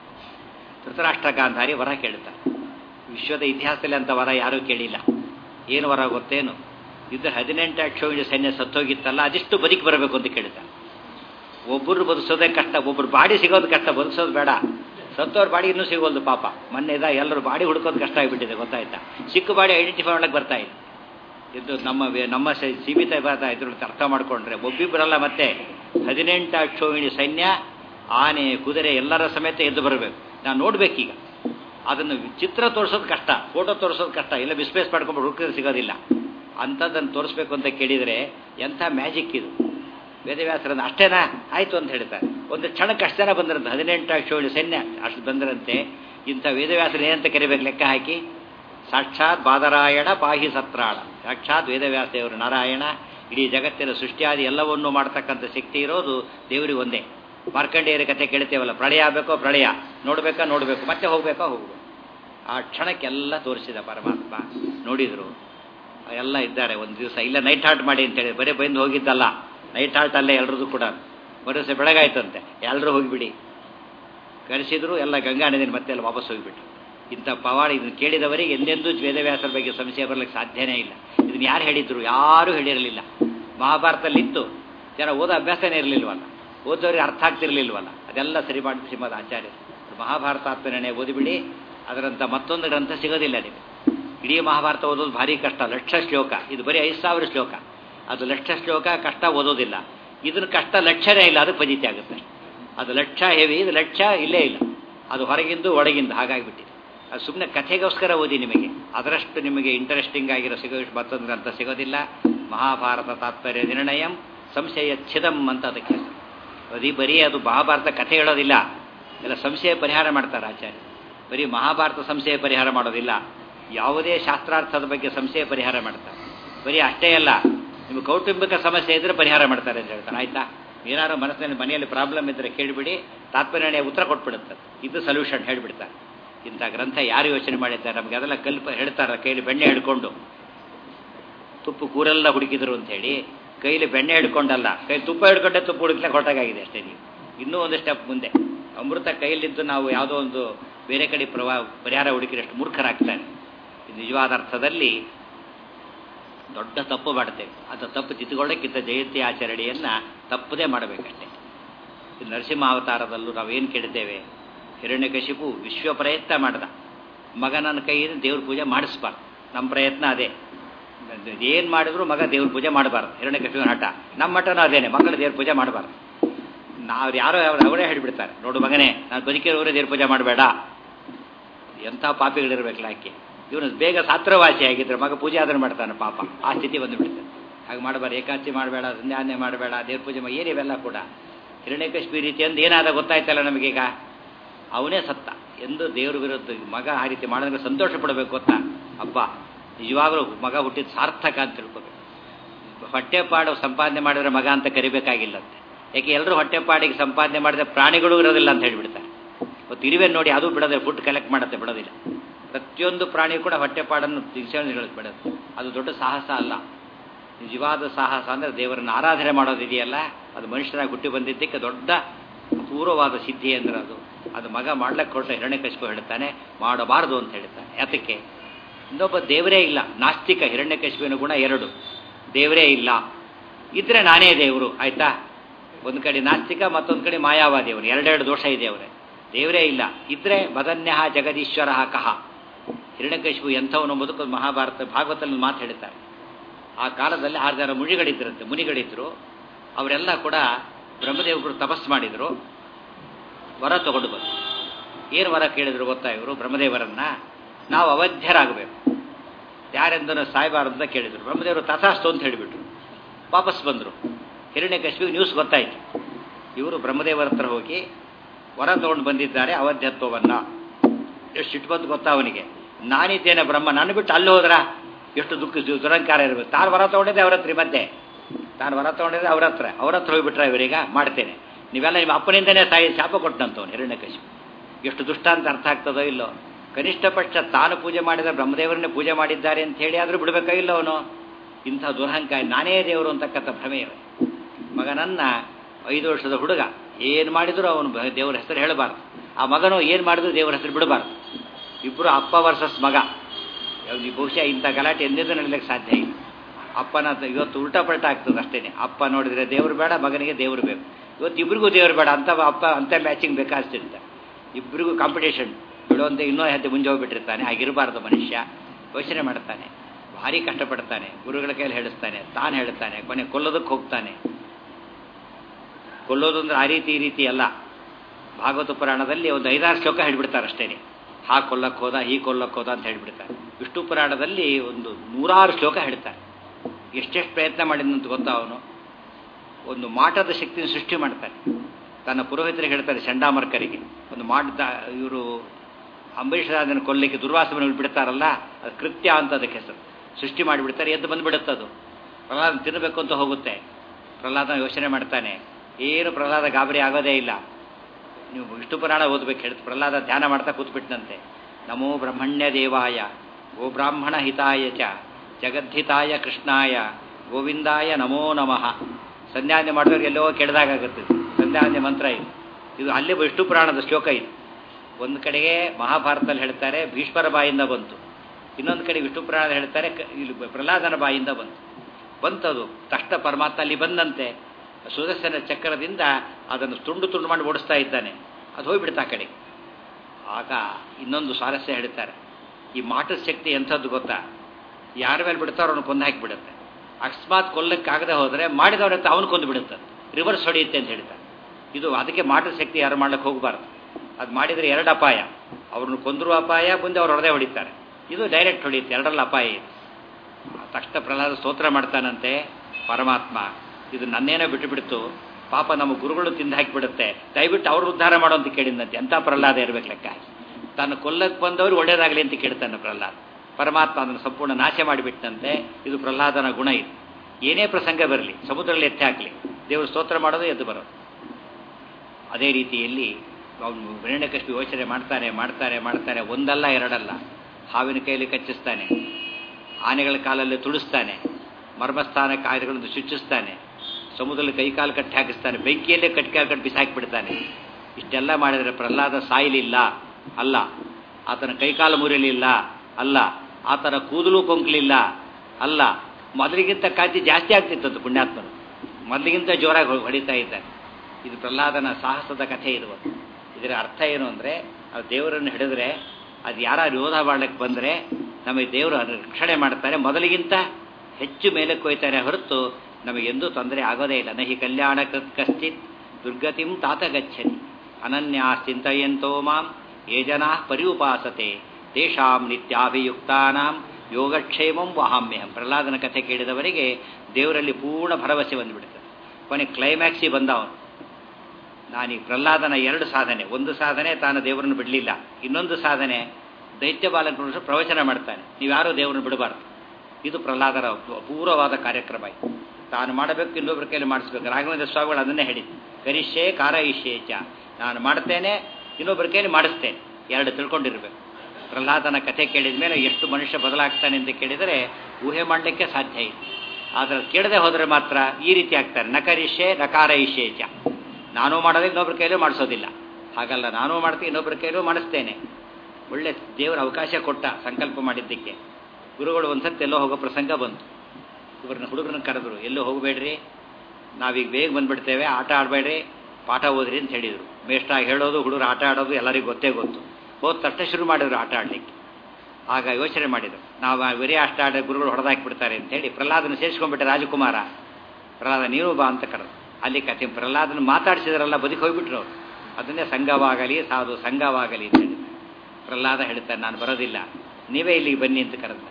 ಧೃತರಾಷ್ಟ್ರ ಗಾಂಧಾರಿ ವರ ಕೇಳ್ತಾರೆ. ವಿಶ್ವದ ಇತಿಹಾಸದಲ್ಲಿ ಅಂತ ವರ ಯಾರೂ ಕೇಳಿಲ್ಲ. ಏನು ವರ ಗೊತ್ತೇನು? ಯುದ್ಧ 18 ಅಕ್ಷೋಹಿಣಿ ಸೈನ್ಯ ಸತ್ತೋಗಿತ್ತಲ್ಲ, ಅದಿಷ್ಟು ಬದುಕಿ ಬರಬೇಕು ಅಂತ ಕೇಳ್ತಾರೆ. ಒಬ್ಬರು ಬದುಸೋದೇ ಕಷ್ಟ, ಒಬ್ಬರು ಬಾಡಿ ಸಿಗೋದು ಕಷ್ಟ, ಬದುಸೋದು ಬೇಡ. ಸತ್ತೋರ್ ಬಾಡಿ ಇನ್ನೂ ಸಿಗೋದು ಪಾಪ. ಮೊನ್ನೆದ ಎಲ್ಲರೂ ಬಾಡಿ ಹುಡ್ಕೋದು ಕಷ್ಟ ಆಗಿಬಿಟ್ಟಿದೆ, ಗೊತ್ತಾಯ್ತಾ? ಚಿಕ್ಕ ಬಾಡಿ ಐಡೆಂಟಿಫೈ ಮಾಡಕ್ಕೆ ಬರ್ತಾ ಇದೆ. ಇದು ನಮ್ಮ ಸೀಮಿತ ಇದ್ರೊಳಗೆ ಅರ್ಥ ಮಾಡಿಕೊಂಡ್ರೆ ಒಬ್ಬಿಬ್ಬರಲ್ಲ. ಮತ್ತೆ 18 ಅಕ್ಷೋಹಿಣಿ ಸೈನ್ಯ, ಆನೆ ಕುದುರೆ ಎಲ್ಲರ ಸಮೇತ ಎದ್ದು ಬರಬೇಕು. ನಾನು ನೋಡ್ಬೇಕೀಗ. ಅದನ್ನು ಚಿತ್ರ ತೋರಿಸೋದು ಕಷ್ಟ, ಫೋಟೋ ತೋರಿಸೋದು ಕಷ್ಟ, ಇಲ್ಲ ಮಿಸ್ಪ್ಲೇಸ್ ಮಾಡ್ಕೊಂಡು ಹುಡುಕಿದ್ರೆ ಸಿಗೋದಿಲ್ಲ. ಅಂಥದ್ದನ್ನು ತೋರಿಸ್ಬೇಕು ಅಂತ ಕೇಳಿದರೆ ಎಂಥ ಮ್ಯಾಜಿಕ್ ಇದು. ವೇದವ್ಯಾಸರನ್ನು ಅಷ್ಟೇನಾ ಆಯಿತು ಅಂತ ಹೇಳ್ತಾರೆ. ಒಂದು ಕ್ಷಣಕ್ಕೆ ಅಷ್ಟು ಜನ ಬಂದಿರಂತೆ, 18 ಅಕ್ಷೋಹಿಣಿ ಸೈನ್ಯ ಅಷ್ಟು ಬಂದಿರಂತೆ. ಇಂಥ ವೇದವ್ಯಾಸರು ಏನಂತ ಕರಿಬೇಕು ಲೆಕ್ಕ ಹಾಕಿ? ಸಾಕ್ಷಾತ್ ಬಾದರಾಯಣ ಪಾಹಿ ಸತ್ರಾಳ. ಸಾಕ್ಷಾತ್ ವೇದವ್ಯಾಸ ದೇವರು ನಾರಾಯಣ. ಇಡೀ ಜಗತ್ತಿನ ಸೃಷ್ಟಿಯಾದಿ ಎಲ್ಲವನ್ನೂ ಮಾಡ್ತಕ್ಕಂಥ ಶಕ್ತಿ ಇರೋದು ದೇವರಿಗೆ ಒಂದೇ. ಮಾರ್ಕಂಡೇಯರ ಕಥೆ ಕೇಳ್ತೇವಲ್ಲ, ಪ್ರಳಯ ಆಗಬೇಕೋ ಪ್ರಳಯ, ನೋಡಬೇಕು, ಮತ್ತೆ ಹೋಗ್ಬೇಕೋ ಹೋಗ್ಬೇಕು. ಆ ಕ್ಷಣಕ್ಕೆಲ್ಲ ತೋರಿಸಿದ ಪರಮಾತ್ಮ. ನೋಡಿದರು ಎಲ್ಲ ಇದ್ದಾರೆ. ಒಂದು ದಿವಸ ಇಲ್ಲ ನೈಟ್ ಹಾಲ್ಟ್ ಮಾಡಿ ಅಂತೇಳಿ ಬರೀ ಬಂದು ಹೋಗಿದ್ದಲ್ಲ, ನೈಟ್ ಹಾಲ್ಟ್ ಅಲ್ಲೇ ಎಲ್ಲರದು ಕೂಡ. ಬರೋಸೆ ಬೆಳಗಾಯ್ತಂತೆ, ಎಲ್ಲರೂ ಹೋಗಿಬಿಡಿ ಕರೆಸಿದ್ರು. ಎಲ್ಲ ಗಂಗಾ ನದಿನ ಮತ್ತೆ ಎಲ್ಲ ವಾಪಸ್ ಹೋಗಿಬಿಟ್ರು. ಇಂಥ ಪವಾಡ ಇದನ್ನು ಕೇಳಿದವರಿಗೆ ಎಂದೆಂದೂ ವೇದವ್ಯಾಸರ ಬಗ್ಗೆ ಸಂಶಯ ಬರಲಿಕ್ಕೆ ಸಾಧ್ಯನೇ ಇಲ್ಲ. ಇದನ್ನು ಯಾರು ಹೇಳಿದ್ರು? ಯಾರೂ ಹೇಳಿರಲಿಲ್ಲ. ಮಹಾಭಾರತದಲ್ಲಿತ್ತು, ಜನ ಓದೋ ಅಭ್ಯಾಸನೇ ಇರಲಿಲ್ವಲ್ಲ, ಓದೋರಿಗೆ ಅರ್ಥ ಆಗ್ತಿರ್ಲಿಲ್ವಲ್ಲ, ಅದೆಲ್ಲ ಸರಿ ಮಾಡಿ ಶ್ರೀಮದ್ ಆಚಾರ್ಯರು. ಮಹಾಭಾರತಾತ್ಮನೇ ಓದಿಬಿಡಿ, ಅದರಂಥ ಮತ್ತೊಂದು ಗ್ರಂಥ ಸಿಗೋದಿಲ್ಲ ನಿಮಗೆ. ಇಡೀ ಮಹಾಭಾರತ ಓದೋದು ಭಾರಿ ಕಷ್ಟ, ಲಕ್ಷ ಶ್ಲೋಕ. ಇದು ಬರೀ 5,000 ಶ್ಲೋಕ. ಅದು ಲಕ್ಷ ಶ್ಲೋಕ ಕಷ್ಟ, ಓದೋದಿಲ್ಲ. ಇದನ್ನು ಕಷ್ಟ ಲಕ್ಷನೇ ಇಲ್ಲ, ಅದು ಫಜಿತಿ ಆಗುತ್ತೆ. ಅದು ಲಕ್ಷ ಹೆವಿ, ಇದು ಲಕ್ಷ ಇಲ್ಲೇ ಇಲ್ಲ. ಅದು ಹೊರಗಿಂದು ಒಳಗಿಂದು ಹಾಗಾಗಿಬಿಟ್ಟಿದೆ. ಅದು ಸುಮ್ಮನೆ ಕಥೆಗೋಸ್ಕರ ಓದಿ, ನಿಮಗೆ ಅದರಷ್ಟು ನಿಮಗೆ ಇಂಟ್ರೆಸ್ಟಿಂಗ್ ಆಗಿರೋ ಮತ್ತೊಂದು ಗ್ರಂಥ ಸಿಗೋದಿಲ್ಲ. ಮಹಾಭಾರತ ತಾತ್ಪರ್ಯ ನಿರ್ಣಯಂ ಸಂಶಯ ಛಿದಂ ಅಂತ ಅದಕ್ಕೆ ಹೆಸರು. ಬರೀ ಅದು ಮಹಾಭಾರತ ಕಥೆ ಹೇಳೋದಿಲ್ಲ, ಎಲ್ಲ ಸಂಶಯ ಪರಿಹಾರ ಮಾಡ್ತಾರೆ ಆಚಾರ್ಯ. ಬರೀ ಮಹಾಭಾರತ ಸಂಶಯ ಪರಿಹಾರ ಮಾಡೋದಿಲ್ಲ, ಯಾವುದೇ ಶಾಸ್ತ್ರಾರ್ಥದ ಬಗ್ಗೆ ಸಂಶಯ ಪರಿಹಾರ ಮಾಡ್ತಾರೆ. ಬರೀ ಅಷ್ಟೇ ಅಲ್ಲ, ನಿಮಗೆ ಕೌಟುಂಬಿಕ ಸಮಸ್ಯೆ ಇದ್ದರೆ ಪರಿಹಾರ ಮಾಡ್ತಾರೆ ಅಂತ ಹೇಳ್ತಾರೆ. ಆಯಿತಾ, ಏನಾದ್ರು ಮನಸ್ಸಿನಲ್ಲಿ ಮನೆಯಲ್ಲಿ ಪ್ರಾಬ್ಲಮ್ ಇದ್ದರೆ ಕೇಳಿಬಿಡಿ, ತಾತ್ಪರ್ಯ ಉತ್ತರ ಕೊಟ್ಬಿಡುತ್ತೆ. ಇದು ಸೊಲ್ಯೂಷನ್ ಹೇಳಿಬಿಡ್ತಾರೆ. ಇಂಥ ಗ್ರಂಥ ಯಾರು ಯೋಚನೆ ಮಾಡಿದ್ದಾರೆ? ನಮಗೆ ಅದೆಲ್ಲ ಹೇಳ್ತಾರೆ. ಕೈಲಿ ಬೆಣ್ಣೆ ಹಿಡ್ಕೊಂಡು ತುಪ್ಪ ಕೂರೆಲ್ಲ ಹುಡುಕಿದ್ರು ಅಂತ ಹೇಳಿ, ಕೈಲಿ ಬೆಣ್ಣೆ ಹಿಡ್ಕೊಂಡಲ್ಲ, ಕೈ ತುಪ್ಪ ಹಿಡ್ಕೊಂಡೆ ತುಪ್ಪ ಹುಡುಕ್ಲಿಕ್ಕೆ ಹೊರಟಾಗಿದೆ ಅಷ್ಟೇ. ನೀವು ಇನ್ನೂ ಒಂದು ಸ್ಟೆಪ್ ಮುಂದೆ, ಅಮೃತ ಕೈಯಲ್ಲಿದ್ದು ನಾವು ಯಾವುದೋ ಒಂದು ಬೇರೆ ಕಡೆ ಪರಿಹಾರ ಹುಡುಕಿರಷ್ಟು ಮೂರ್ಖರಾಗ್ತಾರೆ. ನಿಜವಾದ ಅರ್ಥದಲ್ಲಿ ದೊಡ್ಡ ತಪ್ಪು ಮಾಡ್ತೇವೆ. ಅದು ತಪ್ಪು ತಿದ್ದುಕೊಳ್ಳೋಕ್ಕಿಂತ ಜಯಂತಿ ಆಚರಣೆಯನ್ನು ತಪ್ಪದೇ ಮಾಡಬೇಕಷ್ಟೇ. ನರಸಿಂಹಾವತಾರದಲ್ಲೂ ನಾವೇನು ಕೇಳ್ತೇವೆ? ಹಿರಣ್ಯಕಶಿಪು ವಿಶ್ವ ಪ್ರಯತ್ನ ಮಾಡ್ದ, ಮಗನನ್ನ ಕೈಯಿಂದ ದೇವ್ರ ಪೂಜೆ ಮಾಡಿಸ್ಬಾರ್ದು. ನಮ್ಮ ಪ್ರಯತ್ನ ಅದೇ, ಏನು ಮಾಡಿದ್ರು ಮಗ ದೇವ್ರ ಪೂಜೆ ಮಾಡಬಾರ್ದು. ಹಿರಣ್ಯಕಶಿಪುವಿನ ಹಠ, ನಮ್ಮ ಹಠನೂ ಅದೇನೆ, ಮಕ್ಕಳು ದೇವ್ರ ಪೂಜೆ ಮಾಡಬಾರ್ದು. ನಾವು ಯಾರೋ ಅವರೇ ಹೇಳಿಬಿಡ್ತಾರೆ, ನೋಡು ಮಗನೇ, ನಾನು ಬದುಕಿರೋರೇ ದೇವ್ರ ಪೂಜೆ ಮಾಡಬೇಡ. ಎಂಥ ಪಾಪಿಗಳಿರ್ಬೇಕಲ್ಲ ಆಕೆ. ಇವನು ಬೇಗ ಸಾತ್ರವಾಸಿ ಆಗಿದ್ರೆ ಮಗ ಪೂಜೆ ಆದ್ರೆ ಮಾಡ್ತಾನೆ, ಪಾಪ ಆ ಸ್ಥಿತಿ ಬಂದುಬಿಡ್ತಾನೆ. ಹಾಗೆ ಮಾಡಬಾರ್ದು. ಏಕಾದಶಿ ಮಾಡಬೇಡ, ಸಂಧ್ಯಾನೆ ಮಾಡಬೇಡ, ದೇವ್ರ ಪೂಜೆ ಏನಿವೆಲ್ಲ ಕೂಡ. ಹಿರಣ್ಯಕಶಿಪು ರೀತಿ ಅಂದು ಏನಾದ ಗೊತ್ತಾಯ್ತಲ್ಲ ನಮಗೀಗ, ಅವನೇ ಸತ್ತ ಎಂದು ದೇವ್ರ ವಿರುದ್ಧ ಮಗ ಆ ರೀತಿ ಮಾಡಿದ್ರೆ ಸಂತೋಷ ಪಡಬೇಕು ಗೊತ್ತಾ? ಅಪ್ಪ ನಿಜವಾಗಲೂ ಮಗ ಹುಟ್ಟಿದ ಸಾರ್ಥಕ ಅಂತ ತಿಳ್ಕೋಬೇಕು. ಹೊಟ್ಟೆಪಾಡು ಸಂಪಾದನೆ ಮಾಡಿದ್ರೆ ಮಗ ಅಂತ ಕರಿಬೇಕಾಗಿಲ್ಲಂತೆ. ಯಾಕೆ ಎಲ್ಲರೂ ಹೊಟ್ಟೆಪಾಡಿಗೆ ಸಂಪಾದನೆ ಮಾಡಿದ್ರೆ ಪ್ರಾಣಿಗಳು ಇರೋದಿಲ್ಲ ಅಂತ ಹೇಳಿಬಿಡ್ತಾರೆ. ಇವತ್ತು ಇರುವೆ ನೋಡಿ, ಅದು ಬಿಡೋದಿಲ್ಲ, ಫುಡ್ ಕಲೆಕ್ಟ್ ಮಾಡುತ್ತೆ, ಬಿಡೋದಿಲ್ಲ. ಪ್ರತಿಯೊಂದು ಪ್ರಾಣಿ ಕೂಡ ಹೊಟ್ಟೆಪಾಡನ್ನು ತಿನ್ಸೋದು ಬಿಡೋದು. ಅದು ದೊಡ್ಡ ಸಾಹಸ ಅಲ್ಲ. ನಿಜವಾದ ಸಾಹಸ ಅಂದರೆ ದೇವರನ್ನು ಆರಾಧನೆ ಮಾಡೋದಿದೆಯಲ್ಲ, ಅದು ಮನುಷ್ಯನಾಗಿ ಹುಟ್ಟಿ ಬಂದಿದ್ದಕ್ಕೆ ದೊಡ್ಡ ಅಪೂರ್ವವಾದ ಸಿದ್ಧಿ ಅಂದ್ರೆ ಅದು ಮಗ ಮಾಡ್ಲಿಕ್ಕೆ ಕೊಟ್ಟ ಹಿರಣ್ಯಕಶಿಪು ಹೇಳ್ತಾನೆ ಮಾಡಬಾರದು ಅಂತ ಹೇಳ್ತಾನೆ. ಯಾತಕ್ಕೆ? ಇನ್ನೊಬ್ಬ ದೇವರೇ ಇಲ್ಲ, ನಾಸ್ತಿಕ. ಹಿರಣ್ಯಕಶಿಪುವಿನ ಗುಣ ಎರಡು, ದೇವರೇ ಇಲ್ಲ. ಇದ್ರೆ ನಾನೇ ದೇವರು. ಆಯ್ತಾ? ಒಂದು ಕಡೆ ನಾಸ್ತಿಕ, ಮತ್ತೊಂದು ಕಡೆ ಮಾಯಾವಾದಿ. ಅವರು ಎರಡೆರಡು ದೋಷ ಇದೆ ಅವರೇ. ದೇವರೇ ಇಲ್ಲ ಇದ್ರೆ ಬದನ್ಯಃ ಜಗದೀಶ್ವರ ಕಹ. ಹಿರಣ್ಯಕಶಿಪು ಎಂಥವನು ಬದುಕು ಮಹಾಭಾರತ ಭಾಗವತದಲ್ಲಿ ಮಾತು ಹೇಳ್ತಾರೆ. ಆ ಕಾಲದಲ್ಲಿ 6 ಜನ ಮುನಿಗಳಿದ್ರು. ಅವರೆಲ್ಲ ಕೂಡ ಬ್ರಹ್ಮದೇವರು ತಪಸ್ಸು ಮಾಡಿದರು, ವರ ತಗೊಂಡು ಬಂದರು. ಏನು ವರ ಕೇಳಿದ್ರು ಗೊತ್ತಾ ಇವರು ಬ್ರಹ್ಮದೇವರನ್ನ? ನಾವು ಅವಧ್ಯರಾಗಬೇಕು, ಯಾರೆಂದೂ ಸಾಯಬಾರದು ಅಂತ ಕೇಳಿದರು. ಬ್ರಹ್ಮದೇವರು ತಥಾಸ್ತು ಅಂತ ಹೇಳಿಬಿಟ್ರು, ವಾಪಸ್ ಬಂದರು. ಹಿರಣ್ಯಕಶಿಪಿಗೆ ನ್ಯೂಸ್ ಗೊತ್ತಾಯಿತು. ಇವರು ಬ್ರಹ್ಮದೇವರ ಹತ್ರ ಹೋಗಿ ವರ ತಗೊಂಡು ಬಂದಿದ್ದಾರೆ ಅವಧ್ಯತ್ವವನ್ನು. ಎಷ್ಟು ಸಿಟ್ಟು ಬಂದು ಗೊತ್ತಾ ಅವನಿಗೆ? ನಾನಿದ್ದೇನೆ ಬ್ರಹ್ಮ, ನಾನು ಬಿಟ್ಟು ಅಲ್ಲಿ ಹೋದ್ರ ಎಷ್ಟು ದುರಂಕಾರ ಇರಬೇಕು. ತಾನು ವರ ತಗೊಂಡಿದ್ದೆ ಅವ್ರ ಹತ್ರ, ಮತ್ತೆ ತಾನು ವರ ತಗೊಂಡಿದ್ದೆ ಅವ್ರ ಹತ್ರ ಹೋಗಿಬಿಟ್ರೆ ಇವರೀಗ ಮಾಡ್ತೇನೆ, ನೀವೆಲ್ಲ ನಿಮ್ಮ ಅಪ್ಪನಿಂದನೇ ಶಾಪ ಕೊಟ್ಟಂತವನು ಹಿರಣ್ಯಕಶಿಪು. ಎಷ್ಟು ದುಷ್ಟ ಅಂತ ಅರ್ಥ ಆಗ್ತದೋ ಇಲ್ಲೋ. ಕನಿಷ್ಠ ಪಕ್ಷ ತಾನು ಪೂಜೆ ಮಾಡಿದ ಬ್ರಹ್ಮದೇವರನ್ನೇ ಪೂಜೆ ಮಾಡಿದ್ದಾರೆ ಅಂತ ಹೇಳಿ ಆದರೂ ಬಿಡಬೇಕಾಗಿಲ್ಲ ಅವನು. ಇಂಥ ದುರಹಂಕಾರ, ನಾನೇ ದೇವರು ಅಂತಕ್ಕಂಥ ಭ್ರಮೆ ಇವೆ. ಮಗನನ್ನ 5 ವರ್ಷದ ಹುಡುಗ ಏನು ಮಾಡಿದ್ರು ಅವನು ದೇವರ ಹೆಸರು ಹೇಳಬಾರ್ದು. ಆ ಮಗನು ಏನು ಮಾಡಿದ್ರು ದೇವರ ಹೆಸರು ಬಿಡಬಾರ್ದು. ಇಬ್ಬರು ಅಪ್ಪ ವರ್ಸಸ್ ಮಗ. ಬಹುಶಃ ಇಂಥ ಗಲಾಟೆ ಎಂದಿದ್ದು ನಡೀಲಿಕ್ಕೆ ಸಾಧ್ಯ ಇಲ್ಲ. ಅಪ್ಪನ ಇವತ್ತು ಉಲ್ಟಾ ಪಲ್ಟಾ ಆಗ್ತದೆ ಅಷ್ಟೇ. ಅಪ್ಪ ನೋಡಿದರೆ ದೇವರು ಬೇಡ, ಮಗನಿಗೆ ದೇವರು ಬೇಕು. ಇವತ್ತು ಇಬ್ಬರಿಗೂ ದೇವರು ಬೇಡ ಅಂತ ಅಪ್ಪ ಅಂತ ಮ್ಯಾಚಿಂಗ್ ಬೇಕಾಗ್ತಿರ್ತಾರೆ. ಇಬ್ಬರಿಗೂ ಕಾಂಪಿಟೇಷನ್. ಬಿಡೋಂತೆ ಇನ್ನೂ ಹೆಜ್ಜೆ ಮುಂಜೆ ಹೋಗ್ಬಿಟ್ಟಿರ್ತಾನೆ. ಆಗಿರಬಾರ್ದು ಮನುಷ್ಯ. ಯೋಚನೆ ಮಾಡ್ತಾನೆ, ಭಾರಿ ಕಷ್ಟಪಡ್ತಾನೆ, ಗುರುಗಳ ಕೈಯಲ್ಲಿ ಹೇಳಿಸ್ತಾನೆ, ತಾನು ಹೇಳ್ತಾನೆ, ಕೊನೆ ಕೊಲ್ಲೋದಕ್ಕೆ ಹೋಗ್ತಾನೆ. ಕೊಲ್ಲೋದು ಅಂದ್ರೆ ಆ ರೀತಿ ಈ ರೀತಿ ಅಲ್ಲ. ಭಾಗವತ ಪುರಾಣದಲ್ಲಿ ಒಂದು 5-6 ಶ್ಲೋಕ ಹೇಳ್ಬಿಡ್ತಾರೆ ಅಷ್ಟೇ. ಹಾ ಕೊಲ್ಲಕ್ಕೆ ಹೋದ, ಹೀ ಕೊಲ್ಲಕ್ಕೆ ಹೋದ ಅಂತ ಹೇಳ್ಬಿಡ್ತಾರೆ. ವಿಷ್ಣು ಪುರಾಣದಲ್ಲಿ ಒಂದು 106 ಶ್ಲೋಕ ಹೇಳ್ತಾರೆ. ಎಷ್ಟೆಷ್ಟು ಪ್ರಯತ್ನ ಮಾಡಿದಂತ ಗೊತ್ತಾ ಅವನು? ಒಂದು ಮಾಟದ ಶಕ್ತಿಯನ್ನು ಸೃಷ್ಟಿ ಮಾಡ್ತಾನೆ. ತನ್ನ ಪುರೋಹಿತರಿಗೆ ಹೇಳ್ತಾರೆ, ಚಂಡಾಮರ್ಕರಿಗೆ ಒಂದು ಮಾಡಿದ ಇವರು ಅಂಬರೀಷರಾಜನ ಕೊಲ್ಲಿಕ್ಕೆ ದುರ್ವಾಸವನ್ನು ಬಿಡ್ತಾರಲ್ಲ, ಅದು ಕೃತ್ಯ ಅಂತ ಅದಕ್ಕೆ ಹೆಸರು. ಸೃಷ್ಟಿ ಮಾಡಿಬಿಡ್ತಾರೆ, ಎದ್ದು ಬಂದುಬಿಡುತ್ತೆ ಅದು. ಪ್ರಹ್ಲಾದ ತಿನ್ನಬೇಕು ಅಂತ ಹೋಗುತ್ತೆ. ಪ್ರಹ್ಲಾದ ಯೋಚನೆ ಮಾಡ್ತಾನೆ, ಏನು ಪ್ರಹ್ಲಾದ ಗಾಬರಿ ಆಗೋದೇ ಇಲ್ಲ. ನೀವು ವಿಷ್ಣು ಪುರಾಣ ಓದಬೇಕು ಹೇಳ್ತು. ಪ್ರಹ್ಲಾದ ಧ್ಯಾನ ಮಾಡ್ತಾ ಕೂತ್ಬಿಟ್ಟನಂತೆ. ನಮೋ ಬ್ರಹ್ಮಣ್ಯ ದೇವಾಯ ಗೋಬ್ರಾಹ್ಮಣ ಹಿತಾಯ ಚ ಜಗದ್ಧಿತಾಯ ಕೃಷ್ಣಾಯ ಗೋವಿಂದಾಯ ನಮೋ ನಮಃ. ಸಂಧ್ಯಾವಂದನೆ ಮಾಡಿದವ್ರಿಗೆ ಎಲ್ಲೋ ಕೆಡ್ದಾಗುತ್ತೆ. ಸಂಧ್ಯಾವಂದನೆ ಮಂತ್ರ ಇದು. ಇದು ಅಲ್ಲೇ ವಿಷ್ಣು ಪುರಾಣದ ಶ್ಲೋಕ ಇದು. ಒಂದು ಕಡೆಗೆ ಮಹಾಭಾರತದಲ್ಲಿ ಹೇಳ್ತಾರೆ ಭೀಷ್ಮರ ಬಾಯಿಂದ ಬಂತು, ಇನ್ನೊಂದು ಕಡೆ ವಿಷ್ಣು ಪುರಾಣ ಹೇಳ್ತಾರೆ ಇಲ್ಲಿ ಪ್ರಹ್ಲಾದನ ಬಾಯಿಂದ ಬಂತದು. ತಕ್ಷಣ ಪರಮಾತ್ಮ ಅಲ್ಲಿ ಬಂದಂತೆ ಸುದರ್ಶನ ಚಕ್ರದಿಂದ ಅದನ್ನು ತುಂಡು ಮಾಡಿ ಓಡಿಸ್ತಾ ಇದ್ದಾನೆ. ಅದು ಹೋಗ್ಬಿಡ್ತಾ ಆ ಕಡೆ. ಆಗ ಇನ್ನೊಂದು ಸ್ವಾರಸ್ಯ ಹೇಳ್ತಾರೆ, ಈ ಮಾಟದ ಶಕ್ತಿ ಎಂಥದ್ದು ಗೊತ್ತಾ, ಯಾರ ಮೇಲೆ ಬಿಡ್ತಾರೋ ಅವನು ಕೊಂದು ಹಾಕಿಬಿಡುತ್ತೆ. ಅಕಸ್ಮಾತ್ ಕೊಲ್ಲಕ್ಕಾಗದೆ ಹೋದರೆ ಮಾಡಿದವನಂತ ಅವನು ಕೊಂದು ಬಿಡುತ್ತೆ, ರಿವರ್ಸ್ ಹೊಡೆಯುತ್ತೆ ಅಂತ ಹೇಳ್ತಾರೆ. ಇದು ಅದಕ್ಕೆ ಮಾಟದ ಶಕ್ತಿ ಯಾರು ಮಾಡ್ಲಿಕ್ಕೆ ಹೋಗಬಾರ್ದು. ಅದು ಮಾಡಿದರೆ ಎರಡು ಅಪಾಯ, ಅವ್ರನ್ನ ಕೊಂದರೂ ಅಪಾಯ, ಮುಂದೆ ಅವ್ರು ಹೊಡೆದೇ ಹೊಡಿತಾರೆ. ಇದು ಡೈರೆಕ್ಟ್ ಹೊಡೆಯುತ್ತೆ, ಎರಡರಲ್ಲಿ ಅಪಾಯ ಇದೆ. ತಕ್ಷಣ ಪ್ರಹ್ಲಾದ ಸ್ತೋತ್ರ ಮಾಡ್ತಾನಂತೆ ಪರಮಾತ್ಮ, ಇದು ನನ್ನೇನೋ ಬಿಟ್ಟು ಪಾಪ ನಮ್ಮ ಗುರುಗಳು ತಿಂದು ಹಾಕಿಬಿಡುತ್ತೆ, ದಯವಿಟ್ಟು ಅವ್ರು ಉದ್ಧಾರ ಮಾಡೋ ಅಂತ ಕೇಳಿದಂತೆ. ಎಂಥ ಪ್ರಹ್ಲಾದ ಇರಬೇಕು ಲೆಕ್ಕ. ತಾನು ಕೊಲ್ಲಕ್ಕೆ ಬಂದವರು ಒಳ್ಳೇದಾಗಲಿ ಅಂತ ಕೇಳ್ತಾನೆ ಪ್ರಹ್ಲಾದ. ಪರಮಾತ್ಮ ಅದನ್ನು ಸಂಪೂರ್ಣ ನಾಶ ಮಾಡಿಬಿಟ್ಟಂತೆ. ಇದು ಪ್ರಹ್ಲಾದನ ಗುಣ. ಇದು ಏನೇ ಪ್ರಸಂಗ ಬರಲಿ, ಸಮುದ್ರದಲ್ಲಿ ಎತ್ತಿ ಹಾಕಲಿ, ದೇವರು ಸ್ತೋತ್ರ ಮಾಡೋದು ಎದ್ದು ಬರೋದು. ಅದೇ ರೀತಿಯಲ್ಲಿ ಅವನು ಹಿರಣ್ಯಕಶಿಪು ಯೋಚನೆ ಮಾಡ್ತಾರೆ, ಒಂದಲ್ಲ ಎರಡಲ್ಲ. ಹಾವಿನ ಕೈಯಲ್ಲಿ ಕಚ್ಚಿಸ್ತಾನೆ, ಆನೆಗಳ ಕಾಲಲ್ಲಿ ತುಳಿಸ್ತಾನೆ, ಮರ್ಮಸ್ಥಾನಕ್ಕೆ ಆಯುಧಗಳನ್ನು ಚುಚ್ಚಿಸ್ತಾನೆ, ಸಮುದ್ರದಲ್ಲಿ ಕೈಕಾಲು ಕಟ್ಟಿ ಹಾಕಿಸ್ತಾನೆ, ಬೆಂಕಿಯಲ್ಲೇ ಕಟ್ಟಿ ಬಿಸಾಕಿಬಿಡ್ತಾನೆ. ಇಷ್ಟೆಲ್ಲ ಮಾಡಿದರೆ ಪ್ರಹ್ಲಾದ ಸಾಯಲಿಲ್ಲ ಅಲ್ಲ, ಆತನ ಕೈಕಾಲು ಮುರಿಲಿಲ್ಲ ಅಲ್ಲ, ಆತನ ಕೂದಲು ಕೊಂಕಲಿಲ್ಲ ಅಲ್ಲ, ಮೊದಲಿಗಿಂತ ಕಾಂತಿ ಜಾಸ್ತಿ ಆಗ್ತಿತ್ತು. ಪುಣ್ಯಾತ್ಮರು ಮೊದಲಿಗಿಂತ ಜೋರಾಗಿ ಹೊಡಿತಾ ಇದ್ದಾನೆ. ಇದು ಪ್ರಹ್ಲಾದನ ಸಾಹಸದ ಕಥೆ. ಇದರ ಅರ್ಥ ಏನು ಅಂದರೆ, ನಾವು ದೇವರನ್ನು ಹಿಡಿದ್ರೆ ಅದು ಯಾರು ವಿರೋಧ ಮಾಡಲಿಕ್ಕೆ ಬಂದರೆ ನಮಗೆ ದೇವರು ರಕ್ಷಣೆ ಮಾಡ್ತಾರೆ, ಮೊದಲಿಗಿಂತ ಹೆಚ್ಚು ಮೇಲಕ್ಕೆ ಹೋಯ್ತಾರೆ ಹೊರತು ನಮಗೆಂದೂ ತೊಂದರೆ ಆಗೋದೇ ಇಲ್ಲ. ನಹಿ ಕಲ್ಯಾಣ ಕಶ್ಚಿತ್ ದುರ್ಗತಿಂ ತಾತ ಗಚ್ಚತಿ ಅನನ್ಯಾ ಚಿಂತಯಂತೋ ಮಾಂ ಯೇ ಜನಾ ಪರಿಉಪಾಸತೆ ತೇಷಾಂ ನಿತ್ಯಾಭಿಯುಕ್ತಾನಾಂ ಯೋಗಕ್ಷೇಮಂ ವಹಾಮ್ಯಹಂ. ಪ್ರಹ್ಲಾದನ ಕಥೆ ಕೇಳಿದವರಿಗೆ ದೇವರಲ್ಲಿ ಪೂರ್ಣ ಭರವಸೆ ಬಂದುಬಿಡುತ್ತೆ. ಕೊನೆ ಕ್ಲೈಮ್ಯಾಕ್ಸಿಗೆ ಬಂದವನು. ನಾನೀಗ ಪ್ರಹ್ಲಾದನ ಎರಡು ಸಾಧನೆ, ಒಂದು ಸಾಧನೆ ತಾನು ದೇವರನ್ನು ಬಿಡಲಿಲ್ಲ, ಇನ್ನೊಂದು ಸಾಧನೆ ದೈತ್ಯ ಬಾಲಕರು ಪ್ರವಚನ ಮಾಡ್ತಾನೆ, ನೀವ್ಯಾರೂ ದೇವರನ್ನು ಬಿಡಬಾರ್ದು. ಇದು ಪ್ರಹ್ಲಾದರ ಅಪೂರ್ವವಾದ ಕಾರ್ಯಕ್ರಮ. ತಾನು ಮಾಡಬೇಕು, ಇನ್ನೊಬ್ಬರ ಕೈಯಲ್ಲಿ ಮಾಡಿಸ್ಬೇಕು. ರಾಘವೇಂದ್ರ ಸ್ವಾಮಿಗಳು ಅದನ್ನೇ ಹೇಳಿದ್ದು, ಕರಿಷ್ಯೆ ಕಾರಯಿಷ್ಯೆ ಚ, ನಾನು ಮಾಡ್ತೇನೆ, ಇನ್ನೊಬ್ಬರ ಕೈಯಲ್ಲಿ ಮಾಡಿಸ್ತೇನೆ, ಎರಡು ತಿಳ್ಕೊಂಡಿರ್ಬೇಕು. ಪ್ರಹ್ಲಾದನ ಕಥೆ ಕೇಳಿದ ಮೇಲೆ ಎಷ್ಟು ಮನುಷ್ಯ ಬದಲಾಗ್ತಾನೆ ಅಂತ ಕೇಳಿದರೆ ಊಹೆ ಮಾಡಲಿಕ್ಕೆ ಸಾಧ್ಯ ಇದೆ. ಆದರೆ ಕೇಳದೆ ಹೋದರೆ ಮಾತ್ರ ಈ ರೀತಿ ಆಗ್ತಾರೆ. ನಕರಿಷ್ಯೆ ನಕಾರಯಿಷ್ಯೆ ಚ, ನಾನೂ ಮಾಡೋದೇ ಇನ್ನೊಬ್ಬರ ಕೈಲೂ ಮಾಡಿಸೋದಿಲ್ಲ. ಹಾಗಲ್ಲ, ನಾನೂ ಮಾಡ್ತೀನಿ, ಇನ್ನೊಬ್ಬರ ಕೈಲೂ ಮಾಡಿಸ್ತೇನೆ. ಒಳ್ಳೆ ದೇವರ ಅವಕಾಶ ಕೊಟ್ಟ ಸಂಕಲ್ಪ ಮಾಡಿದ್ದಕ್ಕೆ. ಗುರುಗಳು ಒಂದ್ಸತಿ ಎಲ್ಲೋ ಹೋಗೋ ಪ್ರಸಂಗ ಬಂತು. ಹುಡುಗರನ್ನ ಕರೆದ್ರು, ಎಲ್ಲೋ ಹೋಗಬೇಡ್ರಿ, ನಾವೀಗ ಬೇಗ ಬಂದುಬಿಡ್ತೇವೆ, ಆಟ ಆಡಬೇಡ್ರಿ, ಪಾಠ ಓದ್ರಿ ಅಂತ ಹೇಳಿದರು. ಮೇಷ್ಟಾಗಿ ಹೇಳೋದು, ಹುಡುಗರು ಆಟ ಆಡೋದು ಎಲ್ಲರಿಗೂ ಗೊತ್ತು. ಹೋದ ತಕ್ಷಣ ಶುರು ಮಾಡಿದ್ರು ಆಟ ಆಡಲಿಕ್ಕೆ. ಆಗ ಯೋಚನೆ ಮಾಡಿದರು, ನಾವು ಬರೀ ಆಟ ಆಡ ಗುರುಗಳು ಹೊಡೆದಾಕಿಬಿಡ್ತಾರೆ ಅಂತ ಹೇಳಿ ಪ್ರಹ್ಲಾದನ ಸೇರಿಸ್ಕೊಂಡ್ಬಿಟ್ಟೆ. ರಾಜಕುಮಾರ ಪ್ರಹ್ಲಾದ ನೀನು ಬಾ ಅಂತ ಕರೆದು ಅಲ್ಲಿ ಕಥೆ ಪ್ರಹ್ಲಾದನ ಮಾತಾಡಿಸಿದ್ರಲ್ಲ, ಬದುಕಿ ಹೋಗ್ಬಿಟ್ರು ಅವರು. ಅದನ್ನೇ ಸಂಘವಾಗಲಿ ಸಾಧು ಸಂಘವಾಗಲಿ ಅಂತ ಹೇಳಿ ಪ್ರಹ್ಲಾದ ಹೇಳ್ತಾರೆ, ನಾನು ಬರೋದಿಲ್ಲ, ನೀವೇ ಇಲ್ಲಿಗೆ ಬನ್ನಿ ಅಂತ ಕರೆದು.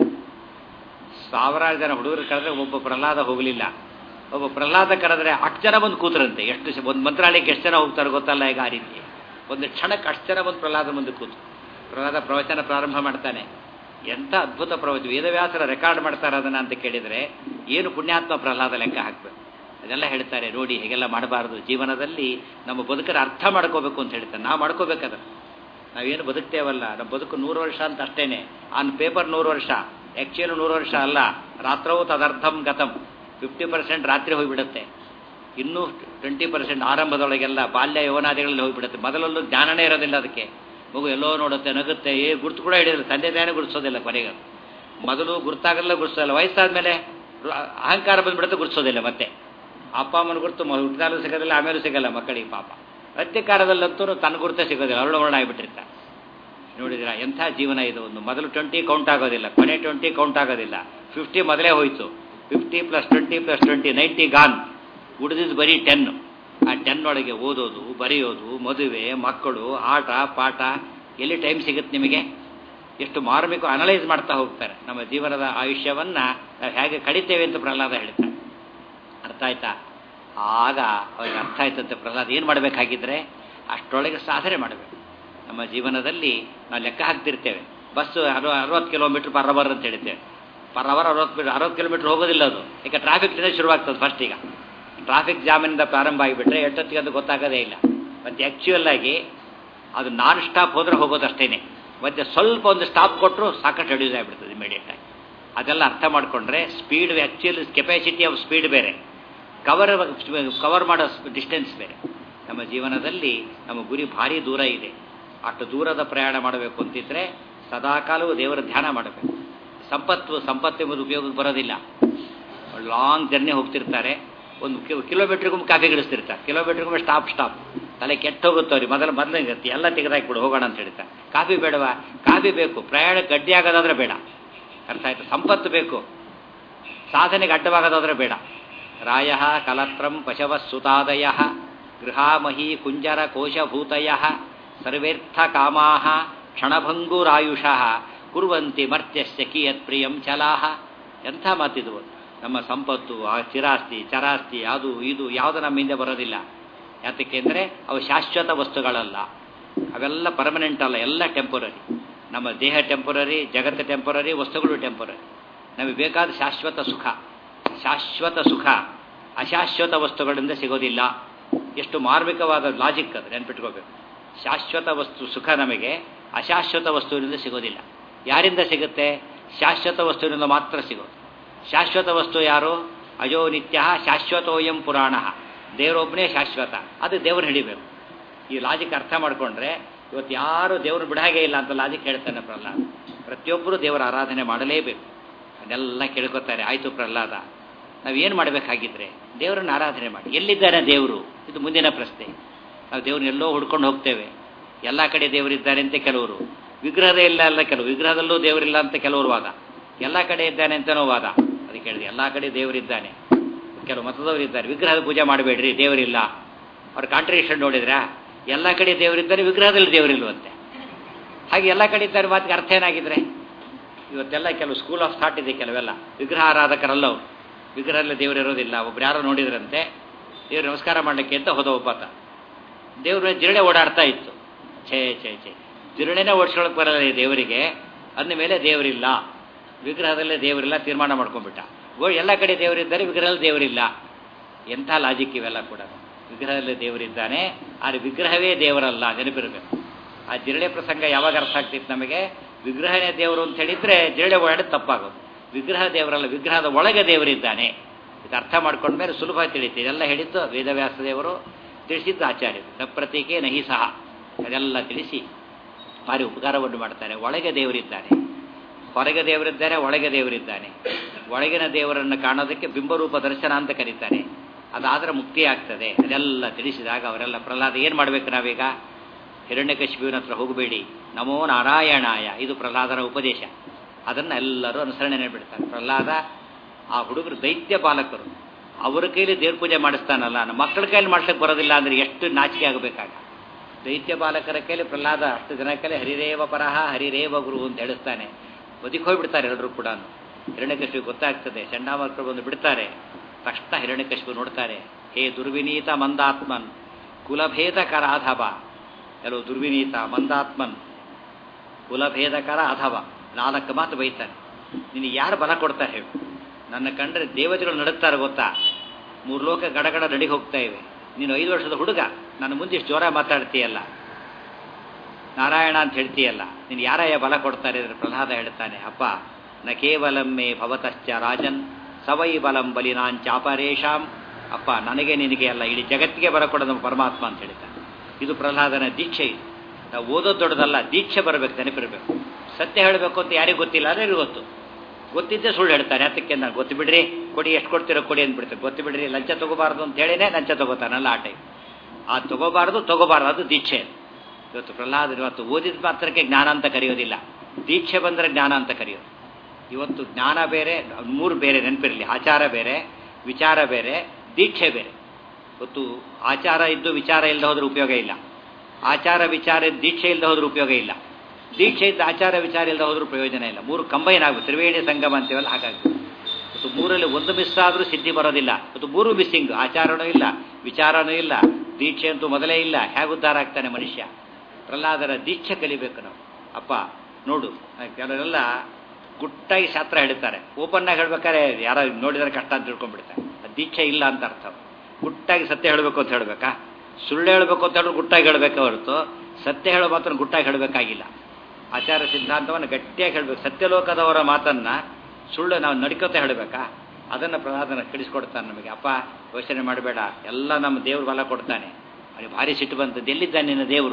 ಸಾವಿರಾರು ಜನ ಹುಡುಗರು ಕರೆದ್ರೆ ಒಬ್ಬ ಪ್ರಹ್ಲಾದ ಹೋಗಲಿಲ್ಲ. ಒಬ್ಬ ಪ್ರಹ್ಲಾದ ಕರೆದ್ರೆ 8 ಜನ ಬಂದು ಕೂತರಂತೆ. ಒಂದು ಮಂತ್ರಾಲಯಕ್ಕೆ ಎಷ್ಟು ಜನ ಹೋಗ್ತಾರೆ ಗೊತ್ತಲ್ಲ ಈಗ. ಆ ರೀತಿ ಒಂದು ಕ್ಷಣಕ್ಕೆ 8 ಜನ ಬಂದು ಪ್ರಹ್ಲಾದ ಮುಂದೆ ಕೂತು ಪ್ರಹ್ಲಾದ ಪ್ರವಚನ ಪ್ರಾರಂಭ ಮಾಡ್ತಾನೆ. ಎಂಥ ಅದ್ಭುತ ಪ್ರವಚನ, ವೇದವ್ಯಾಸರ ರೆಕಾರ್ಡ್ ಮಾಡ್ತಾರೆ ಅದನ್ನು ಅಂತ ಕೇಳಿದರೆ ಏನು ಪುಣ್ಯಾತ್ಮ ಪ್ರಹ್ಲಾದ ಲೆಕ್ಕ ಹಾಕಬೇಕು. ಅದೆಲ್ಲ ಹೇಳ್ತಾರೆ ನೋಡಿ, ಹೇಗೆಲ್ಲ ಮಾಡಬಾರ್ದು. ಜೀವನದಲ್ಲಿ ನಮ್ಮ ಬದುಕನ್ನು ಅರ್ಥ ಮಾಡ್ಕೋಬೇಕು ಅಂತ ಹೇಳ್ತಾರೆ. ನಾವು ಮಾಡ್ಕೋಬೇಕಾದ್ರೆ ನಾವೇನು ಬದುಕ್ತೇವಲ್ಲ, ನಮ್ಮ ಬದುಕು 100 ವರ್ಷ ಅಂತ ಅಷ್ಟೇನೆ. ಆನ್ ಪೇಪರ್ 100 ವರ್ಷ, ಆ್ಯಕ್ಚುಲಿ 100 ವರ್ಷ ಅಲ್ಲ. ರಾತ್ರವು ತದರ್ಥಂ ಗತಂ, 50% ರಾತ್ರಿ ಹೋಗಿಬಿಡುತ್ತೆ, ಇನ್ನೂ 20% ಆರಂಭದೊಳಗೆಲ್ಲ ಬಾಲ್ಯ ಯೌವನಾದಿಗಳಲ್ಲಿ ಹೋಗಿಬಿಡುತ್ತೆ. ಮೊದಲಲ್ಲೂ ಜ್ಞಾನನೇ ಇರೋದಿಲ್ಲ ಅದಕ್ಕೆ. ಮಗು ಎಲ್ಲೋ ನೋಡುತ್ತೆ, ನಗುತ್ತೆ, ಗುರ್ತು ಕೂಡ ಹಿಡಿಯೋದಿಲ್ಲ, ತಂದೆ ತಾನೇ ಗುರುತಿಸೋದಿಲ್ಲ. ಕೊನೆಗೆ ಮೊದಲು ಗುರ್ತಾಗಲ್ಲ, ಗುರುತಿಸೋಲ್ಲ. ವಯಸ್ಸಾದ್ಮೇಲೆ ಅಹಂಕಾರ ಬಂದ್ಬಿಡುತ್ತೆ, ಗುರುತಿಸೋದಿಲ್ಲ. ಮತ್ತೆ ಅಪ್ಪ ಅಮ್ಮನ ಗುರುತು ಹುಟ್ಟಿದಾಗಲೂ ಸಿಗೋದಿಲ್ಲ, ಆಮೇಲೂ ಸಿಗಲ್ಲ ಮಕ್ಕಳಿಗೆ. ಪಾಪ ಅತ್ಯಕಾರದಲ್ಲಂತೂ ತನ್ನ ಗುರುತೇ ಸಿಗೋದಿಲ್ಲ, ಅರುಳು ಆಗಿಬಿಟ್ಟಿರ್ತಾರೆ. ನೋಡಿದಿರಾ ಎಂಥ ಜೀವನ ಇದು. ಒಂದು ಮೊದಲು 20 ಕೌಂಟ್ ಆಗೋದಿಲ್ಲ, ಕೊನೆ 20 ಕೌಂಟ್ ಆಗೋದಿಲ್ಲ. 50 ಮೊದಲೇ ಹೋಯಿತು. 50 + 20 + 20 90 ಗಾನ್. ಉಳಿದಿದ್ದು ಬರೀ 10. ಆ 10 ಒಳಗೆ ಓದೋದು, ಬರೆಯೋದು, ಮದುವೆ, ಮಕ್ಕಳು, ಆಟ ಪಾಠ, ಎಲ್ಲಿ ಟೈಮ್ ಸಿಗುತ್ತೆ ನಿಮಗೆ? ಎಷ್ಟು ಮಾರ್ಮಿಕ ಅನಲೈಸ್ ಮಾಡ್ತಾ ಹೋಗ್ತಾರೆ ನಮ್ಮ ಜೀವನದ ಆಯುಷ್ಯವನ್ನು ನಾವು ಹೇಗೆ ಕಡಿತೇವೆ ಅಂತ ಪ್ರಹ್ಲಾದ ಹೇಳ್ತಾರೆ. ಅರ್ಥ ಆಯ್ತಾ? ಆಗ ಅವ್ರಿಗೆ ಅರ್ಥ ಆಯ್ತಂತೆ ಪ್ರಹ್ಲಾದ ಏನು ಮಾಡಬೇಕಾಗಿದ್ರೆ ಅಷ್ಟರೊಳಗೆ ಸಾಧನೆ ಮಾಡಬೇಕು. ನಮ್ಮ ಜೀವನದಲ್ಲಿ ನಾವು ಲೆಕ್ಕ ಹಾಕ್ತಿರ್ತೇವೆ, ಬಸ್ಸು 60 ಕಿಲೋಮೀಟರ್ ಪರ್ ಅವರ್ ಅಂತ ಹೇಳ್ತೇವೆ. ಪರ್ ಅವರ್ 60 ಕಿಲೋಮೀಟರ್ ಹೋಗೋದಿಲ್ಲ ಅದು. ಈಗ ಟ್ರಾಫಿಕ್ನಿಂದ ಶುರುವಾಗ್ತದೆ. ಫಸ್ಟ್ ಈಗ ಟ್ರಾಫಿಕ್ ಜಾಮಿನಿಂದ ಪ್ರಾರಂಭ ಆಗಿಬಿಟ್ರೆ ಎಷ್ಟೊತ್ತಿಗೆ ಅದು ಗೊತ್ತಾಗೋದೇ ಇಲ್ಲ. ಮತ್ತು ಆ್ಯಕ್ಚುಯಲ್ ಆಗಿ ಅದು ನಾನ್ ಸ್ಟಾಪ್ ಹೋದರೆ ಹೋಗೋದಷ್ಟೇ. ಮತ್ತು ಸ್ವಲ್ಪ ಒಂದು ಸ್ಟಾಪ್ ಕೊಟ್ಟರು ಸಾಕಷ್ಟು ರೆಡ್ಯೂಸ್ ಆಗಿಬಿಡ್ತದೆ ಇಮಿಡಿಯೇಟಾಗಿ. ಅದೆಲ್ಲ ಅರ್ಥ ಮಾಡಿಕೊಂಡ್ರೆ speed actual capacity of speed ಬೇರೆ, ಕವರ್ ಮಾಡೋ ಡಿಸ್ಟೆನ್ಸ್ ಬೇರೆ. ನಮ್ಮ ಜೀವನದಲ್ಲಿ ನಮ್ಮ ಗುರಿ ಭಾರಿ ದೂರ ಇದೆ. ಅಷ್ಟು ದೂರದ ಪ್ರಯಾಣ ಮಾಡಬೇಕು ಅಂತಿದ್ರೆ ಸದಾಕಾಲವೂ ದೇವರ ಧ್ಯಾನ ಮಾಡಬೇಕು. ಸಂಪತ್ತು ಎಂಬುದು ಉಪಯೋಗಕ್ಕೆ ಬರೋದಿಲ್ಲ. ಲಾಂಗ್ ಜರ್ನಿ ಹೋಗ್ತಿರ್ತಾರೆ, ಒಂದು ಕಿಲೋಮೀಟ್ರಿಗೊಮ್ಮೆ ಕಾಫಿ ಗಿಡಿಸ್ತಿರ್ತಾರೆ, ಕಿಲೋಮೀಟ್ರಿಗೊಮ್ಮೆ ಸ್ಟಾಪ್ ತಲೆ ಕೆಟ್ಟ ಹೋಗುತ್ತೆ ಅವ್ರಿಗೆ. ಮೊದಲು ಇರುತ್ತೆ ಎಲ್ಲ ತೆಗೆದಾಕ್ಬಿಡು ಹೋಗೋಣ ಅಂತ ಹೇಳ್ತಾರೆ. ಕಾಫಿ ಬೇಡವಾ? ಕಾಫಿ ಬೇಕು, ಪ್ರಯಾಣಕ್ಕೆ ಗಡ್ಡಿ ಆಗೋದಾದ್ರೆ ಬೇಡ. ಅರ್ಥ ಆಯ್ತು? ಸಂಪತ್ತು ಬೇಕು, ಸಾಧನೆಗೆ ಅಡ್ಡವಾಗೋದಾದ್ರೆ ಬೇಡ. ರಾಯ ಕಲತ್ರಂ ಪಶವ ಸುತಾದಯ ಗೃಹಾಮಹಿ ಕುಂಜರ ಕೋಶಭೂತಯ ಸರ್ವೇರ್ಥ ಕಾಮಾ ಕ್ಷಣಭಂಗುರಾಯುಷಃ ಕುರ್ವಂತಿ ಮರ್ತ್ಯಸ್ಯ ಕಿಯತ್ ಪ್ರಿಯಂ ಚಲಾಹ. ಎಂಥ ಮಾತಿದು! ನಮ್ಮ ಸಂಪತ್ತು, ಆ ಚಿರಾಸ್ತಿ ಚರಾಸ್ತಿ ಅದು ಇದು ಯಾವುದು ನಮ್ಮ ಹಿಂದೆ ಬರೋದಿಲ್ಲ. ಯಾತಕ್ಕೆ ಅಂದರೆ ಅವು ಶಾಶ್ವತ ವಸ್ತುಗಳಲ್ಲ, ಅವೆಲ್ಲ ಪರ್ಮನೆಂಟ್ ಅಲ್ಲ, ಎಲ್ಲ ಟೆಂಪರರಿ. ನಮ್ಮ ದೇಹ ಟೆಂಪರರಿ, ಜಗತ್ತು ಟೆಂಪರರಿ, ವಸ್ತುಗಳು ಟೆಂಪರರಿ. ನಮಗೆ ಬೇಕಾದ ಶಾಶ್ವತ ಸುಖ ಅಶಾಶ್ವತ ವಸ್ತುಗಳಿಂದ ಸಿಗೋದಿಲ್ಲ. ಎಷ್ಟು ಮಾರ್ಮಿಕವಾದ ಲಾಜಿಕ್ ಅದು, ನೆನ್ಪಿಟ್ಕೋಬೇಕು. ಶಾಶ್ವತ ವಸ್ತು ಸುಖ ನಮಗೆ ಅಶಾಶ್ವತ ವಸ್ತುವಿನಿಂದ ಸಿಗೋದಿಲ್ಲ. ಯಾರಿಂದ ಸಿಗುತ್ತೆ? ಶಾಶ್ವತ ವಸ್ತುವಿನಿಂದ ಮಾತ್ರ ಸಿಗೋದು. ಶಾಶ್ವತ ವಸ್ತು ಯಾರು? ಅಜೋ ನಿತ್ಯ ಶಾಶ್ವತೋಯಂ ಪುರಾಣ. ದೇವರೊಬ್ಬನೇ ಶಾಶ್ವತ, ಅದು ದೇವರು ಹಿಡಿಬೇಕು. ಈ ಲಾಜಿಕ್ ಅರ್ಥ ಮಾಡಿಕೊಂಡ್ರೆ ಇವತ್ತು ಯಾರು ದೇವರು ಬಿಡಾಗೆ ಇಲ್ಲ ಅಂತ ಲಾಜಿಕ್ ಹೇಳ್ತಾನೆ ಪ್ರಹ್ಲಾದ. ಪ್ರತಿಯೊಬ್ಬರು ದೇವರ ಆರಾಧನೆ ಮಾಡಲೇಬೇಕು. ಅದೆಲ್ಲ ಕೇಳ್ಕೊತಾರೆ. ಆಯಿತು ಪ್ರಹ್ಲಾದ, ನಾವೇನು ಮಾಡಬೇಕಾಗಿದ್ರೆ ದೇವರನ್ನು ಆರಾಧನೆ ಮಾಡಿ. ಎಲ್ಲಿದ್ದಾನೆ ದೇವರು? ಇದು ಮುಂದಿನ ಪ್ರಶ್ನೆ. ನಾವು ದೇವ್ರನ್ನ ಎಲ್ಲೋ ಹುಡ್ಕೊಂಡು ಹೋಗ್ತೇವೆ. ಎಲ್ಲ ಕಡೆ ದೇವರಿದ್ದಾರೆ ಅಂತ ಕೆಲವರು, ವಿಗ್ರಹದೇ ಇಲ್ಲ ಅಲ್ಲ ಕೆಲವು, ವಿಗ್ರಹದಲ್ಲೂ ದೇವರಿಲ್ಲ ಅಂತ ಕೆಲವರು ವಾದ, ಎಲ್ಲ ಕಡೆ ಇದ್ದಾನೆ ಅಂತನೋ ವಾದ. ಅದಕ್ಕೆ ಹೇಳಿದೆ ಎಲ್ಲ ಕಡೆ ದೇವರಿದ್ದಾನೆ. ಕೆಲವು ಮತದವರು ಇದ್ದಾರೆ, ವಿಗ್ರಹದ ಪೂಜೆ ಮಾಡಬೇಡ್ರಿ ದೇವರಿಲ್ಲ. ಅವ್ರ ಕಾಂಟ್ರಡಿಕ್ಷನ್ ನೋಡಿದ್ರಾ? ಎಲ್ಲ ಕಡೆ ದೇವರಿದ್ದಾರೆ, ವಿಗ್ರಹದಲ್ಲಿ ದೇವರಿಲ್ವಂತೆ. ಹಾಗೆ ಎಲ್ಲ ಕಡೆ ಇದ್ದಾರೆ ಮಾತಿಗೆ ಅರ್ಥ ಏನಾಗಿದ್ರೆ? ಇವತ್ತೆಲ್ಲ ಕೆಲವು ಸ್ಕೂಲ್ ಆಫ್ ಥಾಟ್ ಇದೆ. ಕೆಲವೆಲ್ಲ ವಿಗ್ರಹ ಆರಾಧಕರಲ್ಲ ಅವರು, ವಿಗ್ರಹದಲ್ಲಿ ದೇವರಿರೋದಿಲ್ಲ. ಒಬ್ರು ಯಾರೋ ನೋಡಿದ್ರಂತೆ, ದೇವ್ರು ನಮಸ್ಕಾರ ಮಾಡಲಿಕ್ಕೆ ಅಂತ ಹೋದ ಒಬ್ಬಾತ. ದೇವ್ರ ಜಿರಳೆ ಓಡಾಡ್ತಾ ಇತ್ತು. ಛೇ ಜಿರಳೆನೇ ಓಡಿಸ್ಕೊಳಕ್ಕೆ ಬರಲ್ಲ ದೇವರಿಗೆ, ಅಂದ ಮೇಲೆ ದೇವರಿಲ್ಲ, ವಿಗ್ರಹದಲ್ಲೇ ದೇವರಿಲ್ಲ ತೀರ್ಮಾನ ಮಾಡ್ಕೊಂಡ್ಬಿಟ್ಟ. ಎಲ್ಲ ಕಡೆ ದೇವರಿದ್ದಾರೆ, ವಿಗ್ರಹದಲ್ಲಿ ದೇವರಿಲ್ಲ. ಎಂಥ ಲಾಜಿಕ್ ಇವೆಲ್ಲ ಕೂಡ. ವಿಗ್ರಹದಲ್ಲಿ ದೇವರಿದ್ದಾನೆ, ಆದರೆ ವಿಗ್ರಹವೇ ದೇವರಲ್ಲ, ನೆನಪಿರಬೇಕು. ಆ ಜಿರಳೆ ಪ್ರಸಂಗ ಯಾವಾಗ ಅರ್ಥ ಆಗ್ತಿತ್ತು ನಮಗೆ? ವಿಗ್ರಹನೇ ದೇವರು ಅಂತ ಹೇಳಿದ್ರೆ ಜಿರಳೆ ಓಡಾಡೋದು ತಪ್ಪಾಗೋದು. ವಿಗ್ರಹ ದೇವರಲ್ಲ, ವಿಗ್ರಹದ ಒಳಗೆ ದೇವರಿದ್ದಾನೆ. ಇದು ಅರ್ಥ ಮಾಡ್ಕೊಂಡ್ಮೇಲೆ ಸುಲಭ ತಿಳಿತೀವಿ. ಇದೆಲ್ಲ ಹೇಳಿದ್ದು ವೇದವ್ಯಾಸ ದೇವರು, ತಿಳಿಸಿದ್ದು ಆಚಾರ್ಯರು. ನ ಪ್ರತೀಕೆ ನಹಿ ಸಹ, ಅದೆಲ್ಲ ತಿಳಿಸಿ ಭಾರಿ ಉಪಕಾರವನ್ನು ಮಾಡ್ತಾರೆ. ಒಳಗೆ ದೇವರಿದ್ದಾನೆ, ಹೊರಗೆ ದೇವರಿದ್ದಾರೆ, ಒಳಗೆ ದೇವರಿದ್ದಾನೆ. ಒಳಗಿನ ದೇವರನ್ನು ಕಾಣೋದಕ್ಕೆ ಬಿಂಬರೂಪ ದರ್ಶನ ಅಂತ ಕರೀತಾರೆ. ಅದಾದರೆ ಮುಕ್ತಿ ಆಗ್ತದೆ. ಅದೆಲ್ಲ ತಿಳಿಸಿದಾಗ ಅವರೆಲ್ಲ ಪ್ರಹ್ಲಾದ ಏನು ಮಾಡಬೇಕು ನಾವೀಗ? ಹಿರಣ್ಯಕಶಿಪುವಿನ ಹತ್ರ ಹೋಗಬೇಡಿ, ನಮೋ ನಾರಾಯಣಾಯ, ಇದು ಪ್ರಹ್ಲಾದನ ಉಪದೇಶ. ಅದನ್ನು ಎಲ್ಲರೂ ಅನುಸರಣೆ ಬಿಡ್ತಾರೆ. ಪ್ರಹ್ಲಾದ ಆ ಹುಡುಗರು ದೈತ್ಯ ಬಾಲಕರು, ಅವರ ಕೈಲಿ ದೇವ್ರ ಪೂಜೆ ಮಾಡಿಸ್ತಾನಲ್ಲ, ನಮ್ಮ ಮಕ್ಕಳ ಕೈಲಿ ಮಾಡ್ಲಿಕ್ಕೆ ಬರೋದಿಲ್ಲ ಅಂದರೆ ಎಷ್ಟು ನಾಚಿಕೆ ಆಗಬೇಕಾಗ. ದೈತ್ಯ ಬಾಲಕರ ಕೈಲಿ ಪ್ರಹ್ಲಾದ 10 ಜನ ಕೈಲಿ ಹರಿರೇವ ಪರಹ ಹರಿರೇವ ಗುರು ಅಂತ ಹೇಳಿಸ್ತಾನೆ. ಬದುಕಿ ಹೋಗ್ಬಿಡ್ತಾರೆ ಎಲ್ಲರೂ ಕೂಡ. ಹಿರಣ್ಯಕಶಿಪು ಗೊತ್ತಾಗ್ತದೆ, ಚಂಡಾಮರ್ಕರು ಬಂದು ಬಿಡ್ತಾರೆ. ತಕ್ಷಣ ಹಿರಣ್ಯಕಶಿಪು ನೋಡ್ತಾರೆ, ಹೇ ದುರ್ವಿನೀತ ಮಂದಾತ್ಮನ್ ಕುಲಭೇದಕರ ಅಧವ. ಕೆಲವು ದುರ್ವಿನೀತ ಮಂದಾತ್ಮನ್ ಕುಲಭೇದಕರ ಅಧವ 4 ಮಾತು ಬೈತಾನೆ. ನಿನಗೆ ಯಾರು ಬಲ ಕೊಡ್ತಾರೆ ಹೇಳು? ನನ್ನ ಕಂಡ್ರೆ ದೇವತೆಗಳು ನಡುತ್ತಾರೆ ಗೊತ್ತಾ? 3 ಲೋಕ ಗಡಗಡ ನಡಿಗೆ ಹೋಗ್ತಾ ಇವೆ. ನೀನು 5 ವರ್ಷದ ಹುಡುಗ, ನನ್ನ ಮುಂದೆ ಇಷ್ಟು ಜೋರ ಮಾತಾಡ್ತೀಯಲ್ಲ, ನಾರಾಯಣ ಅಂತ ಹೇಳ್ತೀಯಲ್ಲ, ನೀನು ಯಾರಯ್ಯ ಬಲ ಕೊಡ್ತಾರೆ? ಪ್ರಹ್ಲಾದ ಹೇಳ್ತಾನೆ, ಅಪ್ಪ ನ ಕೇವಲಮ್ಮೆ ಭವತಶ್ಚ ರಾಜನ್ ಸವೈ ಬಲಂ ಬಲಿನಾಂಚಾಪರೇಶಾಂ. ಅಪ್ಪ ನನಗೆ ನಿನಗೆ ಅಲ್ಲ, ಇಡೀ ಜಗತ್ತಿಗೆ ಬಲ ಕೊಡೋದು ಪರಮಾತ್ಮ ಅಂತ ಹೇಳ್ತಾನೆ. ಇದು ಪ್ರಹ್ಲಾದನ ದೀಕ್ಷೆ. ಇದು ನಾವು ಓದೋದು ದೊಡ್ಡದಲ್ಲ, ದೀಕ್ಷೆ ಬರಬೇಕು, ನೆನಪಿರಬೇಕು. ಸತ್ಯ ಹೇಳಬೇಕು ಅಂತ ಯಾರಿಗೂ ಗೊತ್ತಿಲ್ಲ, ಅಂದರೆ ಗೊತ್ತಿದ್ದೇ ಸುಳ್ಳು ಹೇಳ್ತಾರೆ. ಅದಕ್ಕೆ ನಾನು ಗೊತ್ತು ಬಿಡ್ರಿ, ಕೊಡಿ, ಎಷ್ಟು ಕೊಡ್ತಿರೋ ಕೊಡಿ ಅಂದ್ಬಿಡ್ತಾರೆ. ಗೊತ್ತು ಬಿಡ್ರಿ, ಲಂಚ ತಗೋಬಾರ್ದು ಅಂತ ಹೇಳಿನೇ ಲಂಚ ತಗೋತಾನಲ್ಲ ಆ ಟೈಮ್. ಆ ತಗೋಬಾರ್ದು, ಅದು ದೀಕ್ಷೆ. ಇವತ್ತು ಪ್ರಹ್ಲಾದ ಇವತ್ತು ಓದಿದ ಮಾತ್ರಕ್ಕೆ ಜ್ಞಾನ ಅಂತ ಕರೆಯೋದಿಲ್ಲ, ದೀಕ್ಷೆ ಬಂದರೆ ಜ್ಞಾನ ಅಂತ ಕರೆಯೋದು. ಇವತ್ತು ಜ್ಞಾನ ಬೇರೆ, 3 ಬೇರೆ ನೆನಪಿರಲಿ. ಆಚಾರ ಬೇರೆ, ವಿಚಾರ ಬೇರೆ, ದೀಕ್ಷೆ ಬೇರೆ. ಇವತ್ತು ಆಚಾರ ಇದ್ದು ವಿಚಾರ ಇಲ್ಲದೆ ಹೋದ್ರೆ ಉಪಯೋಗ ಇಲ್ಲ. ಆಚಾರ ವಿಚಾರ ದೀಕ್ಷೆ ಇಲ್ಲದೆ ಹೋದ್ರೆ ಉಪಯೋಗ ಇಲ್ಲ. ದೀಕ್ಷೆ ಇದ್ದ ಆಚಾರ ವಿಚಾರ ಇಲ್ಲದೆ ಹೋದ್ರೂ ಪ್ರಯೋಜನ ಇಲ್ಲ. 3 ಕಂಬೈನ್ ಆಗಬೇಕು, ತ್ರಿವೇಣಿ ಸಂಗಮ ಅಂತೀವಲ್ಲ ಹಾಗಾಗಿ. ಇವತ್ತು 3ರಲ್ಲಿ 1 ಮಿಸ್ ಆದರೂ ಸಿದ್ಧಿ ಬರೋದಿಲ್ಲ. ಇವತ್ತು 3 ಮಿಸ್ಸಿಂಗ್, ಆಚಾರನೂ ಇಲ್ಲ, ವಿಚಾರನೂ ಇಲ್ಲ, ದೀಕ್ಷೆ ಅಂತೂ ಮೊದಲೇ ಇಲ್ಲ. ಹೇಗೆ ಉದ್ಧಾರ ಆಗ್ತಾನೆ ಮನುಷ್ಯ? ಪ್ರಹ್ಲಾದರ ದೀಕ್ಷೆ ಕಲಿಬೇಕು ನಾವು. ಅಪ್ಪ ನೋಡು, ಕೆಲವರೆಲ್ಲ ಗುಟ್ಟಾಗಿ ಶಾಸ್ತ್ರ ಹೇಳ್ತಾರೆ, ಓಪನ್ನಾಗಿ ಹೇಳ್ಬೇಕಾದ್ರೆ ಯಾರೋ ನೋಡಿದರೆ ಕಷ್ಟ ಅಂತ ತಿಳ್ಕೊಂಡ್ಬಿಡ್ತಾರೆ. ದೀಕ್ಷೆ ಇಲ್ಲ ಅಂತ ಅರ್ಥ. ಗುಟ್ಟಾಗಿ ಸತ್ಯ ಹೇಳಬೇಕು ಅಂತ ಹೇಳಬೇಕಾ? ಸುಳ್ಳು ಹೇಳಬೇಕು ಅಂತ ಹೇಳಿದ್ರೆ ಗುಟ್ಟಾಗಿ ಹೇಳಬೇಕೆ ಹೊರತು ಸತ್ಯ ಹೇಳೋ ಮಾತ್ರ ಗುಟ್ಟಾಗಿ ಹೇಳಬೇಕಾಗಿಲ್ಲ. ಆಚಾರ ಸಿದ್ಧಾಂತವನ್ನು ಗಟ್ಟಿಯಾಗಿ ಹೇಳಬೇಕು. ಸತ್ಯಲೋಕದವರ ಮಾತನ್ನು ಸುಳ್ಳು ನಾವು ನಡ್ಕೋತಾ ಹೇಳಬೇಕಾ? ಅದನ್ನು ಪ್ರಹ್ಲಾದನ ತಿಳಿಸ್ಕೊಡ್ತಾನೆ ನಮಗೆ. ಅಪ್ಪ ಯೋಚನೆ ಮಾಡಬೇಡ, ಎಲ್ಲ ನಮ್ಮ ದೇವ್ರು ಬಲ ಕೊಡ್ತಾನೆ. ಅಲ್ಲಿ ಭಾರಿ ಸಿಟ್ಟು ಬಂತದ್ದು, ಎಲ್ಲಿದ್ದಾನೆ ನಿನ್ನ ದೇವರು?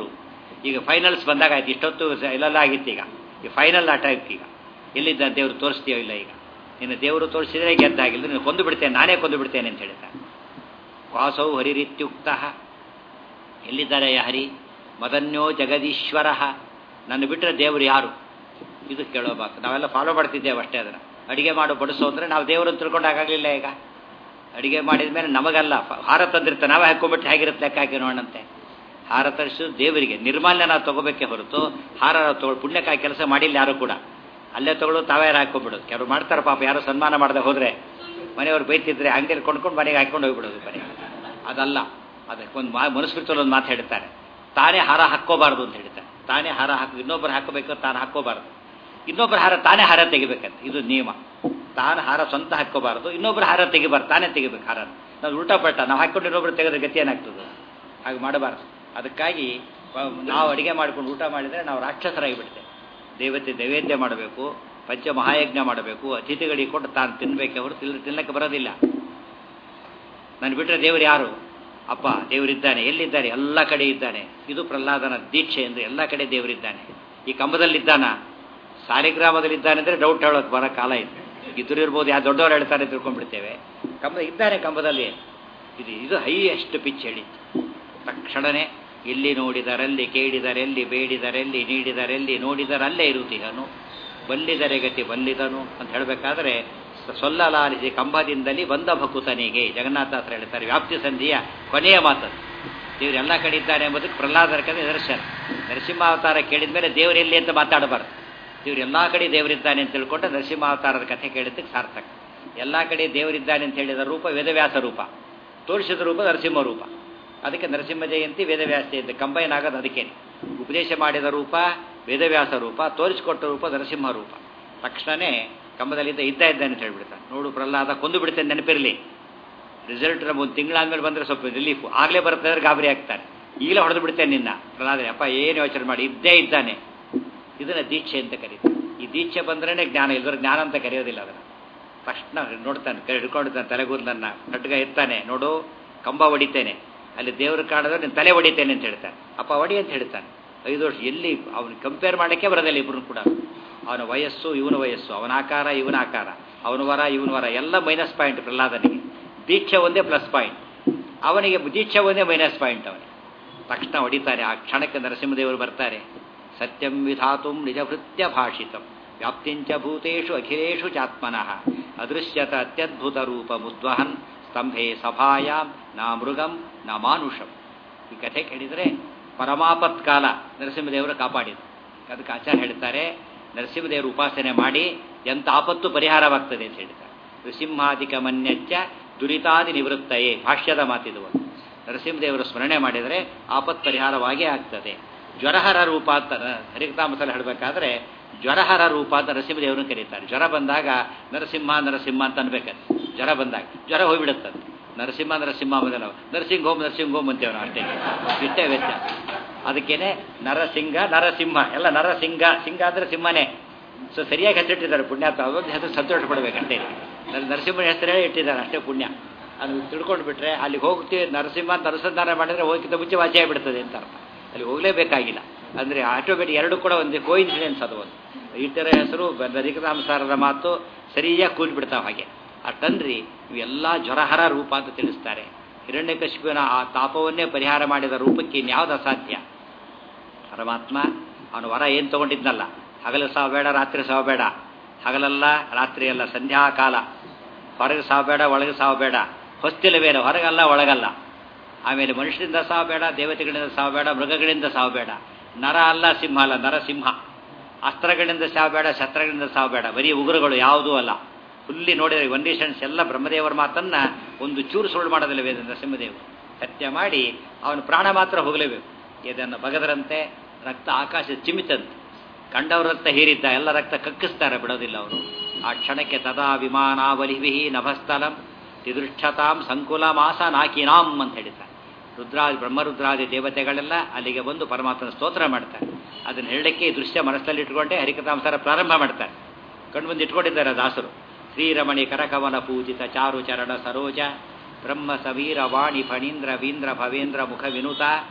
ಈಗ ಫೈನಲ್ಸ್ ಬಂದಾಗ ಆಯ್ತು, ಇಷ್ಟೊತ್ತು ಇಲ್ಲೆಲ್ಲ ಆಗಿತ್ತು. ಈಗ ಈ ಫೈನಲ್ ಆಟ ಇತ್ತು. ಈಗ ಎಲ್ಲಿದ್ದ ದೇವರು ತೋರಿಸ್ತೀಯೋ ಇಲ್ಲ, ಈಗ ನಿನ್ನ ದೇವರು ತೋರಿಸಿದ್ರೆ ಗೆದ್ದಾಗಿಲ್ಲ, ನೀನು ಕೊಂದು ಬಿಡ್ತೇನೆ, ನಾನೇ ಕೊಂದು ಬಿಡ್ತೇನೆ ಅಂತ ಹೇಳ್ತಾನೆ. ವಾಸೌ ಹರಿರಿತ್ಯುಕ್ತ, ಎಲ್ಲಿದ್ದಾರೆ ಹರಿ? ಮದನ್ಯೋ ಜಗದೀಶ್ವರ, ನನ್ನ ಬಿಟ್ಟರೆ ದೇವರು ಯಾರು? ಇದು ಕೇಳೋಬಾರ್ದು. ನಾವೆಲ್ಲ ಫಾಲೋ ಮಾಡ್ತಿದ್ದೇವೆ ಅಷ್ಟೇ. ಅದನ್ನು ಅಡಿಗೆ ಮಾಡು ಬಡಿಸೋ ಅಂದರೆ ನಾವು ದೇವರನ್ನು ತಿಳ್ಕೊಂಡಾಗಲಿಲ್ಲ. ಈಗ ಅಡಿಗೆ ಮಾಡಿದ ಮೇಲೆ ನಮಗಲ್ಲ, ಹಾರ ತಂದಿರ್ತಾರೆ, ನಾವೇ ಹಾಕ್ಕೊಂಡ್ಬಿಟ್ಟು ಹೇಗಿರುತ್ತೆ ಲೆಕ್ಕ ಹಾಕಿ ನೋಡೋಣಂತೆ. ಹಾರ ತರಿಸೋದು ದೇವರಿಗೆ, ನಿರ್ಮಾಲ್ಯ ನಾವು ತೊಗೋಬೇಕೇ ಹೊರತು ಹಾರ ತೊಗೊಳ್ಳೋ ಪುಣ್ಯಕ್ಕಾಗಿ ಕೆಲಸ ಮಾಡಿಲ್ಲ ಯಾರು ಕೂಡ. ಅಲ್ಲೇ ತೊಗೊಳ್ಳೋದು ತಾವೇ ಹಾಕ್ಕೊಂಡ್ಬಿಡೋದು. ಕೆಲವರು ಮಾಡ್ತಾರೆ ಪಾಪ, ಯಾರು ಸನ್ಮಾನ ಮಾಡದೆ ಹೋದರೆ ಮನೆಯವ್ರು ಬೈತಿದ್ರೆ ಅಂಗಡಿಯಲ್ಲಿ ಕೊಂಡ್ಕೊಂಡು ಮನೆಗೆ ಹಾಕ್ಕೊಂಡು ಹೋಗ್ಬಿಡೋದು ಬರೀ. ಅದಲ್ಲ, ಅದಕ್ಕೊಂದು ಮನುಸ್ಮೃತಿಯಲ್ಲಿ ಒಂದು ಮಾತು ಹೇಳ್ತಾರೆ, ತಾನೇ ಹಾರ ಹಾಕ್ಕೋಬಾರ್ದು ಅಂತ ಹೇಳ್ತಾರೆ. ತಾನೇ ಹಾರ ಇನ್ನೊಬ್ಬರು ಹಾಕೋಬೇಕು, ತಾನು ಹಾಕ್ಕೋಬಾರ್ದು. ಇನ್ನೊಬ್ಬರ ಹಾರ ತಾನೇ ಹಾರ ತೆಗಿಬೇಕಂತ, ಇದು ನಿಯಮ. ತಾನು ಹಾರ ಸ್ವಂತ ಹಾಕ್ಕೋಬಾರ್ದು, ಇನ್ನೊಬ್ಬರ ಹಾರ ತೆಗಿಬಾರ್ದು, ತಾನೇ ತೆಗಿಬೇಕು ಹಾರ. ನಾವು ಉಲ್ಟಾ ಪಲ್ಟ ನಾವು ಹಾಕ್ಕೊಂಡು ಇನ್ನೊಬ್ರು ತೆಗೆದ್ರೆ ಗತಿ ಏನಾಗ್ತದೆ? ಹಾಗೆ ಮಾಡಬಾರ್ದು. ಅದಕ್ಕಾಗಿ ನಾವು ಅಡಿಗೆ ಮಾಡ್ಕೊಂಡು ಊಟ ಮಾಡಿದರೆ ನಾವು ರಾಕ್ಷಸರಾಗಿ ಬಿಡ್ತೇವೆ. ನೈವೇದ್ಯ ಮಾಡಬೇಕು, ಪಂಚಮಹಾಯಜ್ಞ ಮಾಡಬೇಕು, ಅತಿಥಿಗಳಿಗೆ ಕೊಟ್ಟು ತಾನು ತಿನ್ನಬೇಕೆ ಹೊರತು ತಿನ್ನಕ್ಕೆ ಬರೋದಿಲ್ಲ. ನಾನು ಬಿಟ್ಟರೆ ದೇವರು ಯಾರು? ಅಪ್ಪ ದೇವರಿದ್ದಾನೆ. ಎಲ್ಲಿದ್ದಾನೆ? ಎಲ್ಲ ಕಡೆ ಇದ್ದಾನೆ. ಇದು ಪ್ರಹ್ಲಾದನ ದೀಕ್ಷೆ ಅಂದರೆ ಎಲ್ಲ ಕಡೆ ದೇವರಿದ್ದಾನೆ. ಈ ಕಂಬದಲ್ಲಿದ್ದಾನ, ಸಾಲಿಗ್ರಾಮದಲ್ಲಿದ್ದಾನೆ ಅಂದರೆ ಡೌಟ್ ಹೇಳೋಕೆ ಬರೋ ಕಾಲ ಇದೆ. ಇದ್ರು ಇರ್ಬೋದು, ಯಾವ ದೊಡ್ಡವರು ಹೇಳ್ತಾರೆ ತಿಳ್ಕೊಂಡ್ಬಿಡ್ತೇವೆ. ಇದ್ದಾನೆ ಕಂಬದಲ್ಲಿ. ಇದು ಹೈಯೆಸ್ಟ್ ಪಿಚ್ ಹೇಳಿತ್ತು. ತಕ್ಷಣವೇ ಎಲ್ಲಿ ನೋಡಿದರಲ್ಲಿ, ಕೇಳಿದರೆಲ್ಲಿ, ಬೇಡಿದರೆಲ್ಲಿ, ನೀಡಿದರೆಲ್ಲಿ, ನೋಡಿದರಲ್ಲೇ ಇರುತ್ತೀಹನು, ಬಲ್ಲಿದರೆ ಗತಿ ಬಲ್ಲಿದನು ಅಂತ ಹೇಳಬೇಕಾದ್ರೆ, ಸೊಲ್ಲಲಾಲಿಸಿ ಕಂಬದಿಂದಲೇ ಬಂದ ಭಕುತನಿಗೆ ಜಗನ್ನಾಥಾಸ್ತ್ರ ಹೇಳ್ತಾರೆ. ವ್ಯಾಪ್ತಿ ಸಂಧಿಯ ಕೊನೆಯ ಮಾತದು. ದೇವರು ಎಲ್ಲ ಕಡೆ ಇದ್ದಾನೆ ಎಂಬುದಕ್ಕೆ ಪ್ರಹ್ಲಾದರ ಕಡೆ ನಿದರ್ಶನ. ನರಸಿಂಹಾವತಾರ ಕೇಳಿದ ಮೇಲೆ ದೇವರೆಲ್ಲಿ ಅಂತ ಮಾತಾಡಬಾರ್ದು. ದೇವರು ಎಲ್ಲ ಕಡೆ ದೇವರಿದ್ದಾನೆ ಅಂತ ತಿಳ್ಕೊಂಡ್ರೆ ನರಸಿಂಹಾವತಾರದ ಕಥೆ ಕೇಳಿದ್ದಕ್ಕೆ ಸಾರ್ಥಕ. ಎಲ್ಲ ಕಡೆ ದೇವರಿದ್ದಾನೆ ಅಂತ ಹೇಳಿದ ರೂಪ ವೇದವ್ಯಾಸ ರೂಪ, ತೋರಿಸಿದ ರೂಪ ನರಸಿಂಹ ರೂಪ. ಅದಕ್ಕೆ ನರಸಿಂಹ ಜಯಂತಿ ವೇದವ್ಯಾಸ ಜಯಂತಿ ಕಂಬೈನ್ ಆಗೋದು ಅದಕ್ಕೇನೆ. ಉಪದೇಶ ಮಾಡಿದ ರೂಪ ವೇದವ್ಯಾಸ ರೂಪ, ತೋರಿಸಿಕೊಟ್ಟ ರೂಪ ನರಸಿಂಹ ರೂಪ. ತಕ್ಷಣವೇ ಕಂಬದಲ್ಲಿದ್ದ ಇದ್ದಾನೆ ಅಂತ ಹೇಳ್ಬಿಡ್ತಾನೆ. ನೋಡು ಪ್ರಹ್ಲಾದ ಕೊಂದು ಬಿಡ್ತೇನೆ, ನೆನಪಿರಲಿ. ರಿಸಲ್ಟ್ ನಮ್ಮ ಒಂದು ತಿಂಗಳಾದ್ಮೇಲೆ ಬಂದರೆ ಸ್ವಲ್ಪ ರಿಲೀಫು. ಆಗಲೇ ಬರ್ತದೆ ಗಾಬರಿ ಆಗ್ತಾನೆ. ಈಗಲೇ ಹೊಡೆದು ಬಿಡ್ತೇನೆ ನಿನ್ನ ಪ್ರಹ್ಲಾದ. ಅಪ್ಪ ಏನು ಯೋಚನೆ ಮಾಡಿ, ಇದ್ದೇ ಇದ್ದಾನೆ. ಇದನ್ನು ದೀಕ್ಷೆ ಅಂತ ಕರೀತಾರೆ. ಈ ದೀಕ್ಷೆ ಬಂದ್ರೇ ಜ್ಞಾನ, ಇಲ್ಲದ್ರೆ ಜ್ಞಾನ ಅಂತ ಕರೆಯೋದಿಲ್ಲ ಅದನ್ನು. ತಕ್ಷಣ ನೋಡ್ತಾನೆ, ಹಿಡ್ಕೊಂಡಿದ್ದಾನೆ ತಲೆಗೂದಲನ್ನ, ಖಡ್ಗ ಎತ್ತಾನೆ. ನೋಡು ಕಂಬ ಹೊಡಿತೇನೆ, ಅಲ್ಲಿ ದೇವರು ಕಾಣಿದ್ರೆ ನೀನು ತಲೆ ಹೊಡಿತೇನೆ ಅಂತ ಹೇಳ್ತಾನೆ. ಅಪ್ಪ ಹೊಡಿ ಅಂತ ಹೇಳ್ತಾನೆ. 5 ವರ್ಷ ಎಲ್ಲಿ ಅವನು ಕಂಪೇರ್ ಮಾಡೋಕ್ಕೆ ಬರೋದಿಲ್ಲ ಇಬ್ಬರು ಕೂಡ. ಅವನ ವಯಸ್ಸು ಇವನ ವಯಸ್ಸು, ಅವನ ಆಕಾರ ಇವನ ಆಕಾರ, ಅವನ ವರ ಇವನ ವರ ಎಲ್ಲ ಮೈನಸ್ ಪಾಯಿಂಟ್ ಪ್ರಹ್ಲಾದನಿಗೆ. ದೀಕ್ಷೆ ಒಂದೇ ಪ್ಲಸ್ ಪಾಯಿಂಟ್, ಅವನಿಗೆ ದೀಕ್ಷೆ ಒಂದೇ ಮೈನಸ್ ಪಾಯಿಂಟ್ ಅವನಿಗೆ. ತಕ್ಷಣ ಹೊಡಿತಾರೆ. ಆ ಕ್ಷಣಕ್ಕೆ ನರಸಿಂಹದೇವರು ಬರ್ತಾರೆ. ಸತ್ಯಂ ವಿಧಾತುಂ ನಿಜಭೃತ್ಯ ಭಾಷಿತಂ ವ್ಯಾಪ್ತಿಂಚ ಭೂತೇಷು ಅಖಿಲೇಷು ಚಾತ್ಮನಃ ಅದೃಶ್ಯತ ಅತ್ಯದ್ಭುತ ರೂಪ ಮುದ್ವಹನ್ ಸ್ತಂಭೆ ಸಭಾಯಾಂ ನಾ ಮೃಗಂ ನ ಮಾನುಷಂ. ಈ ಕಥೆ ಕೇಳಿದರೆ ಪರಮಾಪತ್ಕಾಲ ನರಸಿಂಹದೇವರು ಕಾಪಾಡಿದರು. ಅದಕ್ಕೆ ಆಚಾರ್ಯ ಹೇಳ್ತಾರೆ, ನರಸಿಂಹದೇವರು ಉಪಾಸನೆ ಮಾಡಿ ಎಂಥ ಆಪತ್ತು ಪರಿಹಾರವಾಗ್ತದೆ ಅಂತ ಹೇಳ್ತಾರೆ. ನೃಸಿಂಹಾಧಿಕ ಮನ್ಯಚ್ಚ ದುರಿತಾದಿ ನಿವೃತ್ತಯೇ, ಭಾಷ್ಯದ ಮಾತಿದು. ನರಸಿಂಹದೇವರು ಸ್ಮರಣೆ ಮಾಡಿದರೆ ಆಪತ್ ಪರಿಹಾರವಾಗೇ ಆಗ್ತದೆ. ಜ್ವರಹರ ರೂಪ ಅಂತ ಹರಿಕಥಾಮಸಲ್ಲಿ ಹೇಳಬೇಕಾದ್ರೆ ಜ್ವರಹರ ರೂಪ ಅಂತ ನರಸಿಂಹದೇವರನ್ನು ಕರೀತಾರೆ. ಜ್ವರ ಬಂದಾಗ ನರಸಿಂಹ ನರಸಿಂಹ ಅಂತ ಅನ್ಬೇಕಂತ. ಜ್ವರ ಬಂದಾಗ ಜ್ವರ ಹೋಗ್ಬಿಡುತ್ತಂತೆ. ನರಸಿಂಹ ನರಸಿಂಹ ಮೊದಲು ನರಸಿಂಹ ಹೋಮ್ ಅಂತೇವೆ ನಾವು ಅಷ್ಟೇ. ಇಷ್ಟೇ ವ್ಯತ್ಯಾಸ. ಅದಕ್ಕೇನೆ ನರಸಿಂಹ ನರಸಿಂಹ ಎಲ್ಲ ನರಸಿಂಹ, ಸಿಂಹ ಅಂದರೆ ಸಿಂಹನೇ. ಸೊ ಸರಿಯಾಗಿ ಹೆಸರಿಟ್ಟಿದ್ದಾರೆ ಪುಣ್ಯಾತ್ಮ. ಅದೊಂದು ಹೆಸರು ಸಂತೋಷ ಪಡಬೇಕಷ್ಟೇ. ನರಸಿಂಹನ ಹೆಸರೇ ಇಟ್ಟಿದ್ದಾರೆ ಅಷ್ಟೇ ಪುಣ್ಯ. ಅದು ತಿಳ್ಕೊಂಡು ಬಿಟ್ರೆ ಅಲ್ಲಿಗೆ ಹೋಗ್ತೀವಿ ನರಸಿಂಹ ಅಂತ ಅನುಸಂಧಾನ ಮಾಡಿದರೆ ಹೋಗಿಂತ ಮುಂಚೆ ವಾಚೆ ಆಗಿಬಿಡ್ತದೆ ಅಂತ ಅರ್ಥ. ಅಲ್ಲಿ ಹೋಗಲೇಬೇಕಾಗಿಲ್ಲ. ಅಂದರೆ ಆಟೋಮೆಟಿಕ್ ಎರಡು ಕೂಡ ಒಂದು ಕೋಇನ್ಸಿಡೆನ್ಸ್. ಅದು ಒಂದು ಇತರ ಹೆಸರು ಹರಿಕಥಾಮಸಾರದ ಮಾತು ಸರಿಯಾಗಿ ಕೂಡಿಬಿಡ್ತಾವೆ ಹಾಗೆ. ಅಷ್ಟನ್ರಿ ಇವೆಲ್ಲ ಜ್ವರಹರ ರೂಪ ಅಂತ ತಿಳಿಸ್ತಾರೆ. ಹಿರಣ್ಯಕಶಿಪುವಿನ ಆ ತಾಪವನ್ನೇ ಪರಿಹಾರ ಮಾಡಿದ ರೂಪಕ್ಕೆ ಇನ್ಯಾವುದು ಅಸಾಧ್ಯ. ಪರಮಾತ್ಮ ಅವನು ವರ ಏನು ತೊಗೊಂಡಿದ್ನಲ್ಲ, ಹಗಲು ಸಾವು ಬೇಡ ರಾತ್ರಿ ಸಾವು ಬೇಡ, ಹಗಲಲ್ಲ ರಾತ್ರಿ ಅಲ್ಲ ಸಂಧ್ಯಾಕಾಲ, ಹೊರಗೆ ಸಾವು ಬೇಡ ಒಳಗೆ ಸಾವು ಬೇಡ, ಹೊಸ್ತಿಲ ಬೇರೆ ಹೊರಗಲ್ಲ ಒಳಗಲ್ಲ, ಆಮೇಲೆ ಮನುಷ್ಯರಿಂದ ಸಾವು ಬೇಡ, ದೇವತೆಗಳಿಂದ ಸಾವು ಬೇಡ, ಮೃಗಗಳಿಂದ ಸಾವು ಬೇಡ, ನರ ಅಲ್ಲ ಸಿಂಹ ಅಲ್ಲ ನರಸಿಂಹ, ಅಸ್ತ್ರಗಳಿಂದ ಸಾವು ಬೇಡ, ಶಸ್ತ್ರಗಳಿಂದ ಸಾವು ಬೇಡ, ಬರೀ ಉಗುರುಗಳು ಯಾವುದೂ ಅಲ್ಲ. ಫುಲ್ಲಿ ನೋಡಿದರೆ ಕಂಡೀಷನ್ಸ್ ಎಲ್ಲ ಬ್ರಹ್ಮದೇವರ ಮಾತನ್ನು ಒಂದು ಚೂರು ಸುಳ್ಳು ಮಾಡೋದಿಲ್ಲ ವೇದ ನರಸಿಂಹದೇವರು. ಸತ್ಯ ಮಾಡಿ ಅವನು ಪ್ರಾಣ ಮಾತ್ರ ಹೋಗಲೇಬೇಕು. ಇದನ್ನು ಬಗದರಂತೆ ರಕ್ತ ಆಕಾಶ ಚಿಮ್ಮಿತಂತೆ, ಕಂಡವ್ರ ರಕ್ತ ಹೀರಿದ್ದ ಎಲ್ಲ ರಕ್ತ ಕಕ್ಕಿಸ್ತಾರೆ, ಬಿಡೋದಿಲ್ಲ ಅವರು. ಆ ಕ್ಷಣಕ್ಕೆ ತದಾ ವಿಮಾನಾವಲಿಭಿ ನಭಸ್ಥಲಂ ತಿದೃಕ್ಷತಾಂ ಸಂಕುಲ ಮಾಸ ನಾಕಿನಾಂ ಅಂತ ಹೇಳಿದ್ದಾರೆ. ಬ್ರಹ್ಮರುದ್ರಾದಿ ದೇವತೆಗಳೆಲ್ಲ ಅಲ್ಲಿಗೆ ಬಂದು ಪರಮಾತ್ಮನ ಸ್ತೋತ್ರ ಮಾಡ್ತಾರೆ. ಅದನ್ನು ಹೇಳಲಿಕ್ಕೆ ಈ ದೃಶ್ಯ ಮನಸ್ಸಲ್ಲಿ ಇಟ್ಕೊಂಡೇ ಹರಿಕಥಾಮಸಾರ ಪ್ರಾರಂಭ ಮಾಡ್ತಾರೆ. ಕಣ್ಣು ಬಂದು ಇಟ್ಕೊಂಡಿದ್ದಾರೆ ದಾಸರು. ಶ್ರೀರಮಣಿ ಕರಕವನ ಪೂಜಿತ ಚಾರು ಚರಣ ಸರೋಜ ಬ್ರಹ್ಮ ಸವೀರ ವಾಣಿ ಫಣೀಂದ್ರ ವೀಂದ್ರ ಭವೇಂದ್ರ ಮುಖ ವಿನುತ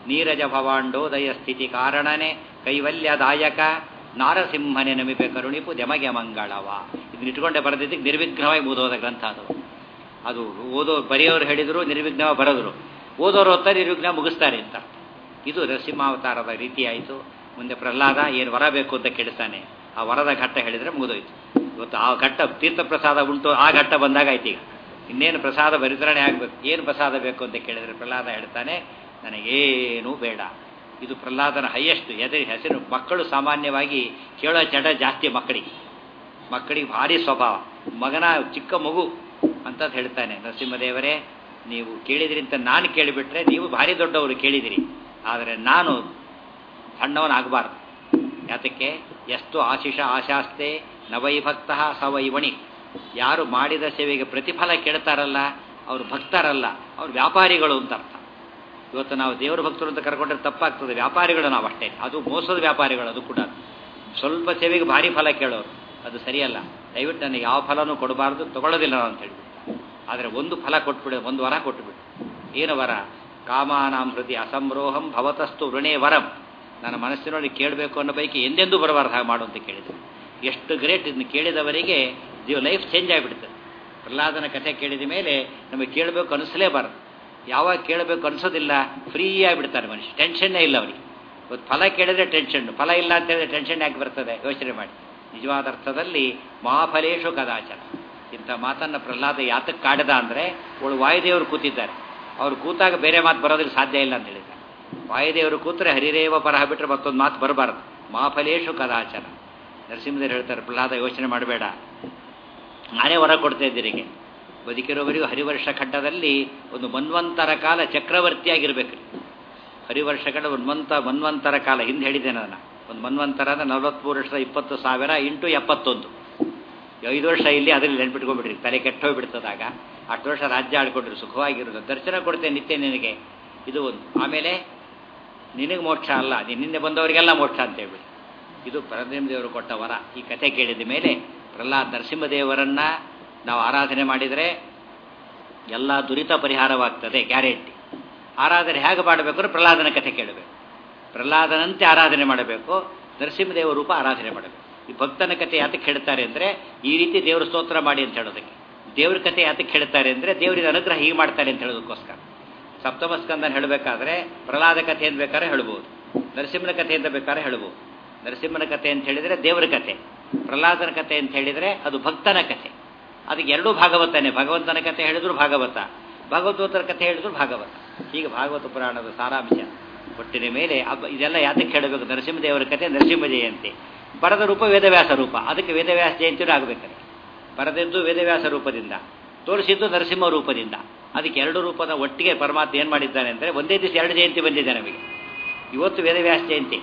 ನೀರಜ ಭವಾಂಡೋದಯ ಸ್ಥಿತಿ ಕಾರಣನೆ ಕೈವಲ್ಯದಾಯಕ ನಾರಸಿಂಹನೆ ನಮಿಪೆ ಕರುಣಿಪು ದೆಮಗೆ ಮಂಗಳವ. ಇದನ್ನ ಇಟ್ಕೊಂಡೆ ಬರೆದಿದ್ದಕ್ಕೆ ನಿರ್ವಿಘ್ನವಾಗಿ ಓದೋದ ಗ್ರಂಥ ಅದು ಬರೆಯೋರು ಹೇಳಿದ್ರು ನಿರ್ವಿಘ್ನವಾಗಿ ಬರೆದ್ರು, ಓದೋರು ಓದ್ತಾರೆ ನಿರ್ವಿಘ್ನ ಮುಗಿಸ್ತಾರೆ ಅಂತ. ಇದು ನರಸಿಂಹಾವತಾರದ ರೀತಿ ಆಯಿತು. ಮುಂದೆ ಪ್ರಹ್ಲಾದ ಏನು ವರ ಬೇಕು ಅಂತ ಕೇಳ್ತಾನೆ, ಆ ವರದ ಘಟ್ಟ ಹೇಳಿದರೆ ಮುಗಿದೋಯ್ತು. ಇವತ್ತು ಆ ಘಟ್ಟ ತೀರ್ಥ ಪ್ರಸಾದ ಉಂಟು, ಆ ಘಟ್ಟ ಬಂದಾಗ ಆಯ್ತು. ಈಗ ಇನ್ನೇನು ಪ್ರಸಾದ ವಿತರಣೆ ಆಗಬೇಕು. ಏನು ಪ್ರಸಾದ ಬೇಕು ಅಂತ ಕೇಳಿದರೆ ಪ್ರಹ್ಲಾದ ಹೇಳ್ತಾನೆ, ನನಗೇನೂ ಬೇಡ. ಇದು ಪ್ರಹ್ಲಾದನ ಹೈಯೆಸ್ಟ್ ಹೆಸರು. ಮಕ್ಕಳು ಸಾಮಾನ್ಯವಾಗಿ ಕೇಳೋ ಚಟ ಜಾಸ್ತಿ ಮಕ್ಕಳಿಗೆ ಭಾರಿ ಸ್ವಭಾವ. ಮಗನ ಚಿಕ್ಕ ಮಗು ಅಂತ ಹೇಳ್ತಾನೆ, ನರಸಿಂಹದೇವರೇ ನೀವು ಕೇಳಿದಿರಿ ಅಂತ ನಾನು ಕೇಳಿಬಿಟ್ರೆ ನೀವು ಭಾರಿ ದೊಡ್ಡವರು ಕೇಳಿದಿರಿ, ಆದರೆ ನಾನು ಸಣ್ಣವನಾಗಬಾರ್ದು. ಯಾತಕ್ಕೆ? ಎಷ್ಟು ಆಶಿಷ ಆಶಾಸ್ತೆ ನವೈಭಕ್ತ ಸವೈವಣಿ. ಯಾರು ಮಾಡಿದ ಸೇವೆಗೆ ಪ್ರತಿಫಲ ಕೇಳ್ತಾರಲ್ಲ ಅವರು ಭಕ್ತರಲ್ಲ, ಅವರು ವ್ಯಾಪಾರಿಗಳು ಅಂತ ಅರ್ಥ. ಇವತ್ತು ನಾವು ದೇವರ ಭಕ್ತರು ಅಂತ ಕರ್ಕೊಂಡ್ರೆ ತಪ್ಪಾಗ್ತದೆ. ವ್ಯಾಪಾರಿಗಳು ನಾವು ಅಷ್ಟೇ, ಅದು ಮೋಸದ ವ್ಯಾಪಾರಿಗಳು. ಅದು ಕೂಡ ಸ್ವಲ್ಪ ಸೇವೆಗೆ ಭಾರಿ ಫಲ ಕೇಳೋರು, ಅದು ಸರಿಯಲ್ಲ. ದಯವಿಟ್ಟು ನನಗೆ ಯಾವ ಫಲನೂ ಕೊಡಬಾರ್ದು, ತಗೊಳ್ಳೋದಿಲ್ಲ ನಾವು ಅಂತ ಹೇಳ್ಬಿಟ್ಟು. ಆದರೆ ಒಂದು ಫಲ ಕೊಟ್ಬಿಡು, ಒಂದು ವರ ಕೊಟ್ಟುಬಿಡು. ಏನು ವರ? ಕಾಮಾನಾಂ ಹೃದಯ ಅಸಂರೋಹಂ ಭವತಸ್ತು ಋಣೇ ವರಂ. ನನ್ನ ಮನಸ್ಸಿನೊಳಗೆ ಕೇಳಬೇಕು ಅನ್ನೋ ಪೈಕಿ ಎಂದೆಂದೂ ಬರಬಾರ್ದು ಹಾಗೆ ಮಾಡು ಅಂತ ಕೇಳಿದ್ರು. ಎಷ್ಟು ಗ್ರೇಟ್! ಇದನ್ನು ಕೇಳಿದವರಿಗೆ ಲೈಫ್ ಚೇಂಜ್ ಆಗಿಬಿಡ್ತದೆ. ಪ್ರಹ್ಲಾದನ ಕಥೆ ಕೇಳಿದ ಮೇಲೆ ನಮಗೆ ಕೇಳಬೇಕು ಅನಿಸಲೇಬಾರ್ದು. ಯಾವಾಗ ಕೇಳಬೇಕು ಅನಿಸೋದಿಲ್ಲ, ಫ್ರೀ ಆಗಿಬಿಡ್ತಾರೆ ಮನುಷ್ಯ, ಟೆನ್ಷನ್ನೇ ಇಲ್ಲ ಅವನಿಗೆ. ಇವತ್ತು ಫಲ ಕೇಳಿದ್ರೆ ಟೆನ್ಷನ್, ಫಲ ಇಲ್ಲ ಅಂತ ಹೇಳಿದ್ರೆ ಟೆನ್ಷನ್ ಯಾಕೆ ಬರ್ತದೆ? ಯೋಚನೆ ಮಾಡಿ. ನಿಜವಾದ ಅರ್ಥದಲ್ಲಿ ಮಹಾಫಲೇಶು ಕದಾಚರ. ಇಂಥ ಮಾತನ್ನು ಪ್ರಹ್ಲಾದ ಯಾತಕ್ಕೆ ಕಾಡದ ಅಂದರೆ, ಅವಳು ವಾಯುದೇವರು ಕೂತಿದ್ದಾರೆ, ಅವ್ರು ಕೂತಾಗ ಬೇರೆ ಮಾತು ಬರೋದಕ್ಕೆ ಸಾಧ್ಯ ಇಲ್ಲ ಅಂತ ಹೇಳಿದ್ದಾರೆ. ವಾಯುದೇವರು ಕೂತ್ರೆ ಹರಿರೇವ ಪರಹ ಬಿಟ್ಟರೆ ಮತ್ತೊಂದು ಮಾತು ಬರಬಾರ್ದು. ಮಹಾಫಲೇಶು ಕದಾಚರ. ನರಸಿಂಹದೇವರು ಹೇಳ್ತಾರೆ, ಪ್ರಹ್ಲಾದ ಯೋಚನೆ ಮಾಡಬೇಡ, ನಾನೇ ಹೊರ ಕೊಡ್ತಾ ಇದ್ದೀರಿಗೆ. ಬದುಕಿರೋವರೆಗೂ ಹರಿವರ್ಷ ಖಂಡದಲ್ಲಿ ಒಂದು ಮನ್ವಂತರ ಕಾಲ ಚಕ್ರವರ್ತಿಯಾಗಿರ್ಬೇಕು. ಹರಿವರ್ಷಗಳ ಮನ್ವಂತರ ಕಾಲ ಹಿಂದೆ ಹೇಳಿದ್ದೇನೆ ನಾನು. ಒಂದು ಮನ್ವಂತರ ಅಂದರೆ 43 ವರ್ಷ 20,000 ಇಂಟು 71. 5 ವರ್ಷ ಇಲ್ಲಿ ಅದರಲ್ಲಿ ನೆನ್ಪಿಟ್ಕೊಂಡ್ಬಿಟ್ರಿ, ತಲೆ ಕೆಟ್ಟೋಗ್ಬಿಡ್ತದಾಗ. ಅಷ್ಟು ವರ್ಷ ರಾಜ್ಯ ಆಡ್ಕೊಂಡ್ರಿ, ಸುಖವಾಗಿರೋದು. ದರ್ಶನ ಕೊಡ್ತೇನೆ ನಿತ್ಯ ನಿನಗೆ, ಇದು ಒಂದು. ಆಮೇಲೆ ನಿನಗೆ ಮೋಕ್ಷ ಅಲ್ಲ, ನಿನ್ನೆ ಬಂದವರಿಗೆಲ್ಲ ಮೋಕ್ಷ ಅಂತ ಹೇಳ್ಬಿಡಿ. ಇದು ನರಸಿಂಹದೇವರು ಕೊಟ್ಟ ವರ. ಈ ಕಥೆ ಕೇಳಿದ ಮೇಲೆ ಪ್ರಹ್ಲಾದ ನರಸಿಂಹದೇವರನ್ನ ನಾವು ಆರಾಧನೆ ಮಾಡಿದರೆ ಎಲ್ಲ ದುರಿತ ಪರಿಹಾರವಾಗ್ತದೆ, ಗ್ಯಾರಂಟಿ. ಆರಾಧನೆ ಹೇಗೆ ಮಾಡಬೇಕು ಅಂದರೆ ಪ್ರಹ್ಲಾದನ ಕಥೆ ಕೇಳಬೇಕು, ಪ್ರಹ್ಲಾದನಂತೆ ಆರಾಧನೆ ಮಾಡಬೇಕು, ನರಸಿಂಹದೇವ ರೂಪ ಆರಾಧನೆ ಮಾಡಬೇಕು. ಈ ಭಕ್ತನ ಕಥೆ ಯಾತಕ್ಕೆ ಹೇಳ್ತಾರೆ ಅಂದರೆ ಈ ರೀತಿ ದೇವರು ಸ್ತೋತ್ರ ಮಾಡಿ ಅಂತ ಹೇಳೋದಕ್ಕೆ. ದೇವ್ರ ಕಥೆ ಯಾತಕ್ಕೆ ಹೇಳ್ತಾರೆ ಅಂದರೆ ದೇವರಿಗೆ ಅನುಗ್ರಹ ಹೀಗೆ ಮಾಡ್ತಾರೆ ಅಂತ ಹೇಳೋದಕ್ಕೋಸ್ಕರ. ಸಪ್ತಮ ಸ್ಕಂದನ ಹೇಳಬೇಕಾದ್ರೆ ಪ್ರಹ್ಲಾದ ಕಥೆ ಅಂತ ಬೇಕಾದ್ರೆ ಹೇಳ್ಬೋದು, ನರಸಿಂಹನ ಕಥೆ ಅಂತ ಬೇಕಾದ್ರೆ ಹೇಳ್ಬೋದು. ನರಸಿಂಹನ ಕಥೆ ಅಂತ ಹೇಳಿದರೆ ದೇವರ ಕಥೆ, ಪ್ರಹ್ಲಾದನ ಕಥೆ ಅಂತ ಹೇಳಿದರೆ ಅದು ಭಕ್ತನ ಕಥೆ. ಅದಕ್ಕೆ ಎರಡೂ ಭಾಗವತನೇ. ಭಗವಂತನ ಕಥೆ ಹೇಳಿದ್ರು ಭಾಗವತ, ಭಾಗವತರ ಕಥೆ ಹೇಳಿದ್ರು ಭಾಗವತ. ಹೀಗೆ ಭಾಗವತ ಪುರಾಣದ ಸಾರಾಂಶ. ಒಟ್ಟಿನ ಮೇಲೆ ಇದೆಲ್ಲ ಯಾತಕ್ಕೆ ಹೇಳಬೇಕು? ನರಸಿಂಹದೇವರ ಕಥೆ, ನರಸಿಂಹ ಜಯಂತಿ. ಬರದ ರೂಪ ವೇದವ್ಯಾಸ ರೂಪ, ಅದಕ್ಕೆ ವೇದವ್ಯಾಸ ಜಯಂತಿನೂ ಆಗಬೇಕಾದ್ರೆ. ಬರೆದಿದ್ದು ವೇದವ್ಯಾಸ ರೂಪದಿಂದ, ತೋರಿಸಿದ್ದು ನರಸಿಂಹ ರೂಪದಿಂದ. ಅದಕ್ಕೆ ಎರಡು ರೂಪದ ಒಟ್ಟಿಗೆ ಪರಮಾತ್ಮ ಏನು ಮಾಡಿದ್ದಾನೆ ಅಂದರೆ ಒಂದೇ ದಿವಸ 2 ಜಯಂತಿ ಬಂದಿದೆ ನಮಗೆ. ಇವತ್ತು ವೇದವ್ಯಾಸ ಜಯಂತಿ,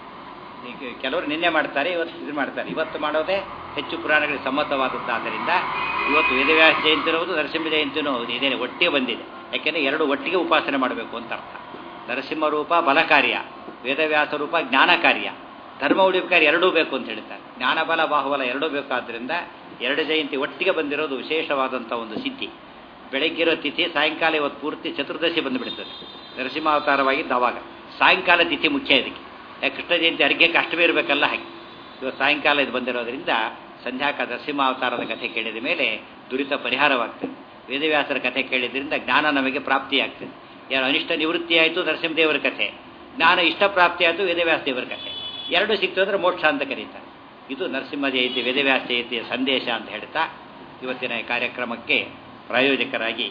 ಕೆಲವರು ನಿನ್ನೆ ಮಾಡ್ತಾರೆ, ಇವತ್ತು ಇದು ಮಾಡ್ತಾರೆ. ಇವತ್ತು ಮಾಡೋದೇ ಹೆಚ್ಚು ಪುರಾಣಗಳಿಗೆ ಸಮ್ಮತವಾದದ್ದಾದ್ದರಿಂದ ಇವತ್ತು ವೇದವ್ಯಾಸ ಜಯಂತಿನೂ ಹೌದು, ನರಸಿಂಹ ಜಯಂತಿನೂ ಹೌದು, ಇದೇನೆ ಒಟ್ಟಿಗೆ ಬಂದಿದೆ. ಯಾಕೆಂದರೆ ಎರಡು ಒಟ್ಟಿಗೆ ಉಪಾಸನೆ ಮಾಡಬೇಕು ಅಂತ ಅರ್ಥ. ನರಸಿಂಹ ರೂಪ ಬಲ ಕಾರ್ಯ, ವೇದವ್ಯಾಸ ರೂಪ ಜ್ಞಾನ ಕಾರ್ಯ. ಧರ್ಮ ಉಳಿಬೇಕಾದ್ರೆ ಎರಡೂ ಬೇಕು ಅಂತ ಹೇಳ್ತಾರೆ. ಜ್ಞಾನ ಬಲ ಬಾಹುಬಲ ಎರಡೂ ಬೇಕಾದ್ದರಿಂದ 2 ಜಯಂತಿ ಒಟ್ಟಿಗೆ ಬಂದಿರೋದು ವಿಶೇಷವಾದಂಥ ಒಂದು ಸಿದ್ಧಿ. ಬೆಳಗ್ಗಿರೋ ತಿಥಿ, ಸಾಯಂಕಾಲ ಇವತ್ತು ಪೂರ್ತಿ ಚತುರ್ದಶಿ ಬಂದುಬಿಡ್ತದೆ. ನರಸಿಂಹಾವತಾರವಾಗಿದ್ದು ಅವಾಗ ಸಾಯಂಕಾಲ ತಿಥಿ ಮುಖ್ಯ ಇದಕ್ಕೆ. ಯಾಕೆ? ಕೃಷ್ಣ ಜಯಂತಿ ಅರ್ಘ್ಯಕ್ಕೆ ಅಷ್ಟೇ ಇರಬೇಕಲ್ಲ, ಹಾಗೆ ಇವತ್ತು ಸಾಯಂಕಾಲ ಇದು ಬಂದಿರೋದ್ರಿಂದ ಸಂಧ್ಯಾಕಾಲ ನರಸಿಂಹಾವತಾರದ ಕಥೆ ಕೇಳಿದ ಮೇಲೆ ದುರಿತ ಪರಿಹಾರವಾಗ್ತದೆ. ವೇದವ್ಯಾಸರ ಕಥೆ ಕೇಳಿದ್ರಿಂದ ಜ್ಞಾನ ನಮಗೆ ಪ್ರಾಪ್ತಿಯಾಗ್ತದೆ. ಯಾರು ಅನಿಷ್ಟ ನಿವೃತ್ತಿ ಆಯಿತು ನರಸಿಂಹದೇವರ ಕಥೆ, ಜ್ಞಾನ ಇಷ್ಟ ಪ್ರಾಪ್ತಿ ಆಯಿತು ವೇದವ್ಯಾಸ ದೇವರ ಕಥೆ. ಎರಡೂ ಸಿಕ್ತು ಅಂದರೆ ಮೋಕ್ಷ ಅಂತ ಕರೀತಾರೆ. ಇದು ನರಸಿಂಹ ಜಯಂತಿ ವೇದವ್ಯಾಸ ಜಯಂತಿಯ ಸಂದೇಶ ಅಂತ ಹೇಳ್ತಾ ಇವತ್ತಿನ ಕಾರ್ಯಕ್ರಮಕ್ಕೆ ಪ್ರಾಯೋಜಕರಾಗಿ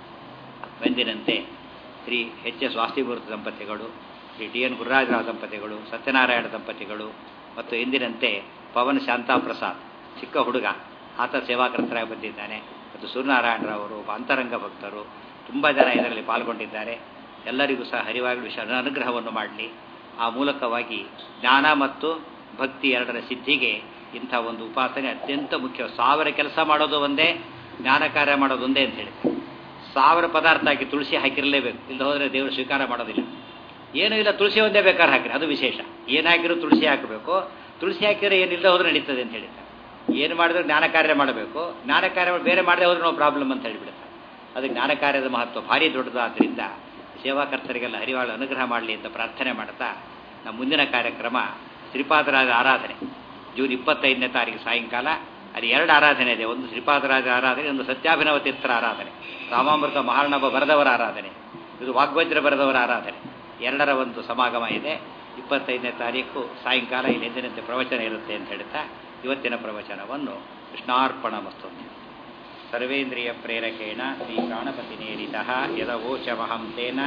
ಬಂದಿನಂತೆ ಶ್ರೀ ಎಚ್.ಎಸ್. ವಾಸುದೇವಮೂರ್ತಿ ದಂಪತಿಗಳು, ಶ್ರೀ ಟಿ.ಎನ್. ಗುರುರಾಜರಾವ್ ದಂಪತಿಗಳು, ಸತ್ಯನಾರಾಯಣ ದಂಪತಿಗಳು ಮತ್ತು ಎಂದಿನಂತೆ ಪವನ್ ಶಾಂತಾಪ್ರಸಾದ್, ಚಿಕ್ಕ ಹುಡುಗ, ಆತ ಸೇವಾಕರ್ತರಾಗಿ ಬಂದಿದ್ದಾನೆ. ಮತ್ತು ಸೂರ್ಯನಾರಾಯಣರವರು ಒಬ್ಬ ಅಂತರಂಗ ಭಕ್ತರು. ತುಂಬ ಜನ ಇದರಲ್ಲಿ ಪಾಲ್ಗೊಂಡಿದ್ದಾರೆ. ಎಲ್ಲರಿಗೂ ಸಹ ಹರಿವಾಗಲು ಅನುಗ್ರಹವನ್ನು ಮಾಡಲಿ. ಆ ಮೂಲಕವಾಗಿ ಜ್ಞಾನ ಮತ್ತು ಭಕ್ತಿ ಎರಡರ ಸಿದ್ಧಿಗೆ ಇಂಥ ಒಂದು ಉಪಾಸನೆ ಅತ್ಯಂತ ಮುಖ್ಯ. 1000 ಕೆಲಸ ಮಾಡೋದು ಒಂದೇ, ಜ್ಞಾನ ಕಾರ್ಯ ಮಾಡೋದು ಒಂದೇ ಅಂತ ಹೇಳ್ತಾರೆ. 1000 ಪದಾರ್ಥ ಹಾಕಿ ತುಳಸಿ ಹಾಕಿರಲೇಬೇಕು, ಇಲ್ಲ ಹೋದರೆ ದೇವರು ಸ್ವೀಕಾರ ಮಾಡೋದಿಲ್ಲ. ಏನೂ ಇಲ್ಲ, ತುಳಸಿ ಒಂದೇ ಬೇಕಾದ್ರೆ ಹಾಕಿರಿ, ಅದು ವಿಶೇಷ. ಏನು ಹಾಕಿರೋ ತುಳಸಿ ಹಾಕಬೇಕು, ತುಳಸಿ ಹಾಕಿದ್ರೆ ಏನಿಲ್ಲ ಹೋದ್ರೆ ನಡೀತದೆ ಅಂತ ಹೇಳ್ತಾರೆ. ಏನು ಮಾಡಿದ್ರೆ ಜ್ಞಾನ ಕಾರ್ಯ ಮಾಡಬೇಕು, ಜ್ಞಾನ ಕಾರ್ಯ ಬೇರೆ ಮಾಡದೆ ಹೋದ್ರೆ ನಾವು ಪ್ರಾಬ್ಲಮ್ ಅಂತ ಹೇಳಿಬಿಡ್ತಾರೆ. ಅದು ಜ್ಞಾನ ಕಾರ್ಯದ ಮಹತ್ವ ಭಾರಿ ದೊಡ್ಡದಾದ್ದರಿಂದ ಸೇವಾಕರ್ತರಿಗೆಲ್ಲ ಹರಿವಾಳು ಅನುಗ್ರಹ ಮಾಡಲಿ ಅಂತ ಪ್ರಾರ್ಥನೆ ಮಾಡ್ತಾ ನಮ್ಮ ಮುಂದಿನ ಕಾರ್ಯಕ್ರಮ ಶ್ರೀಪಾದರಾಜ ಆರಾಧನೆ ಜೂನ್ 25ನೇ ತಾರೀಕು ಸಾಯಂಕಾಲ. ಅದು 2 ಆರಾಧನೆ ಇದೆ. ಒಂದು ಶ್ರೀಪಾದರಾಜ ಆರಾಧನೆ, ಒಂದು ಸತ್ಯಾಭಿನವ ತೀರ್ಥರ ಆರಾಧನೆ. ರಾಮಾಮೃತ ಮಹಾರ್ಣವ ಬರೆದವರ ಆರಾಧನೆ, ಇದು ವಾಗ್ವಜ್ರ ಬರೆದವರ ಆರಾಧನೆ. 2ರ ಒಂದು ಸಮಾಗಮ ಇದೆ. 25ನೇ ತಾರೀಕು ಸಾಯಂಕಾಲ ಇಲ್ಲಿ ಎಂದಿನಂತೆ ಪ್ರವಚನ ಇರುತ್ತೆ ಅಂತ ಹೇಳ್ತಾ ಇವತ್ತಿನ ಪ್ರವಚನವನ್ನು ಕೃಷ್ಣಾರ್ಪಣಮಸ್ತು. ಸರ್ವೇಂದ್ರಿಯ ಪ್ರೇರಕೇಣ ಶ್ರೀ ಪ್ರಾಣಪತಿ ನೇರಿತ ಯದವೋಚಮಹಂ ತೇನ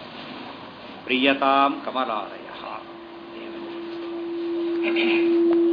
ಪ್ರಿಯತಾಂ ಕಮಲಾಲಯ.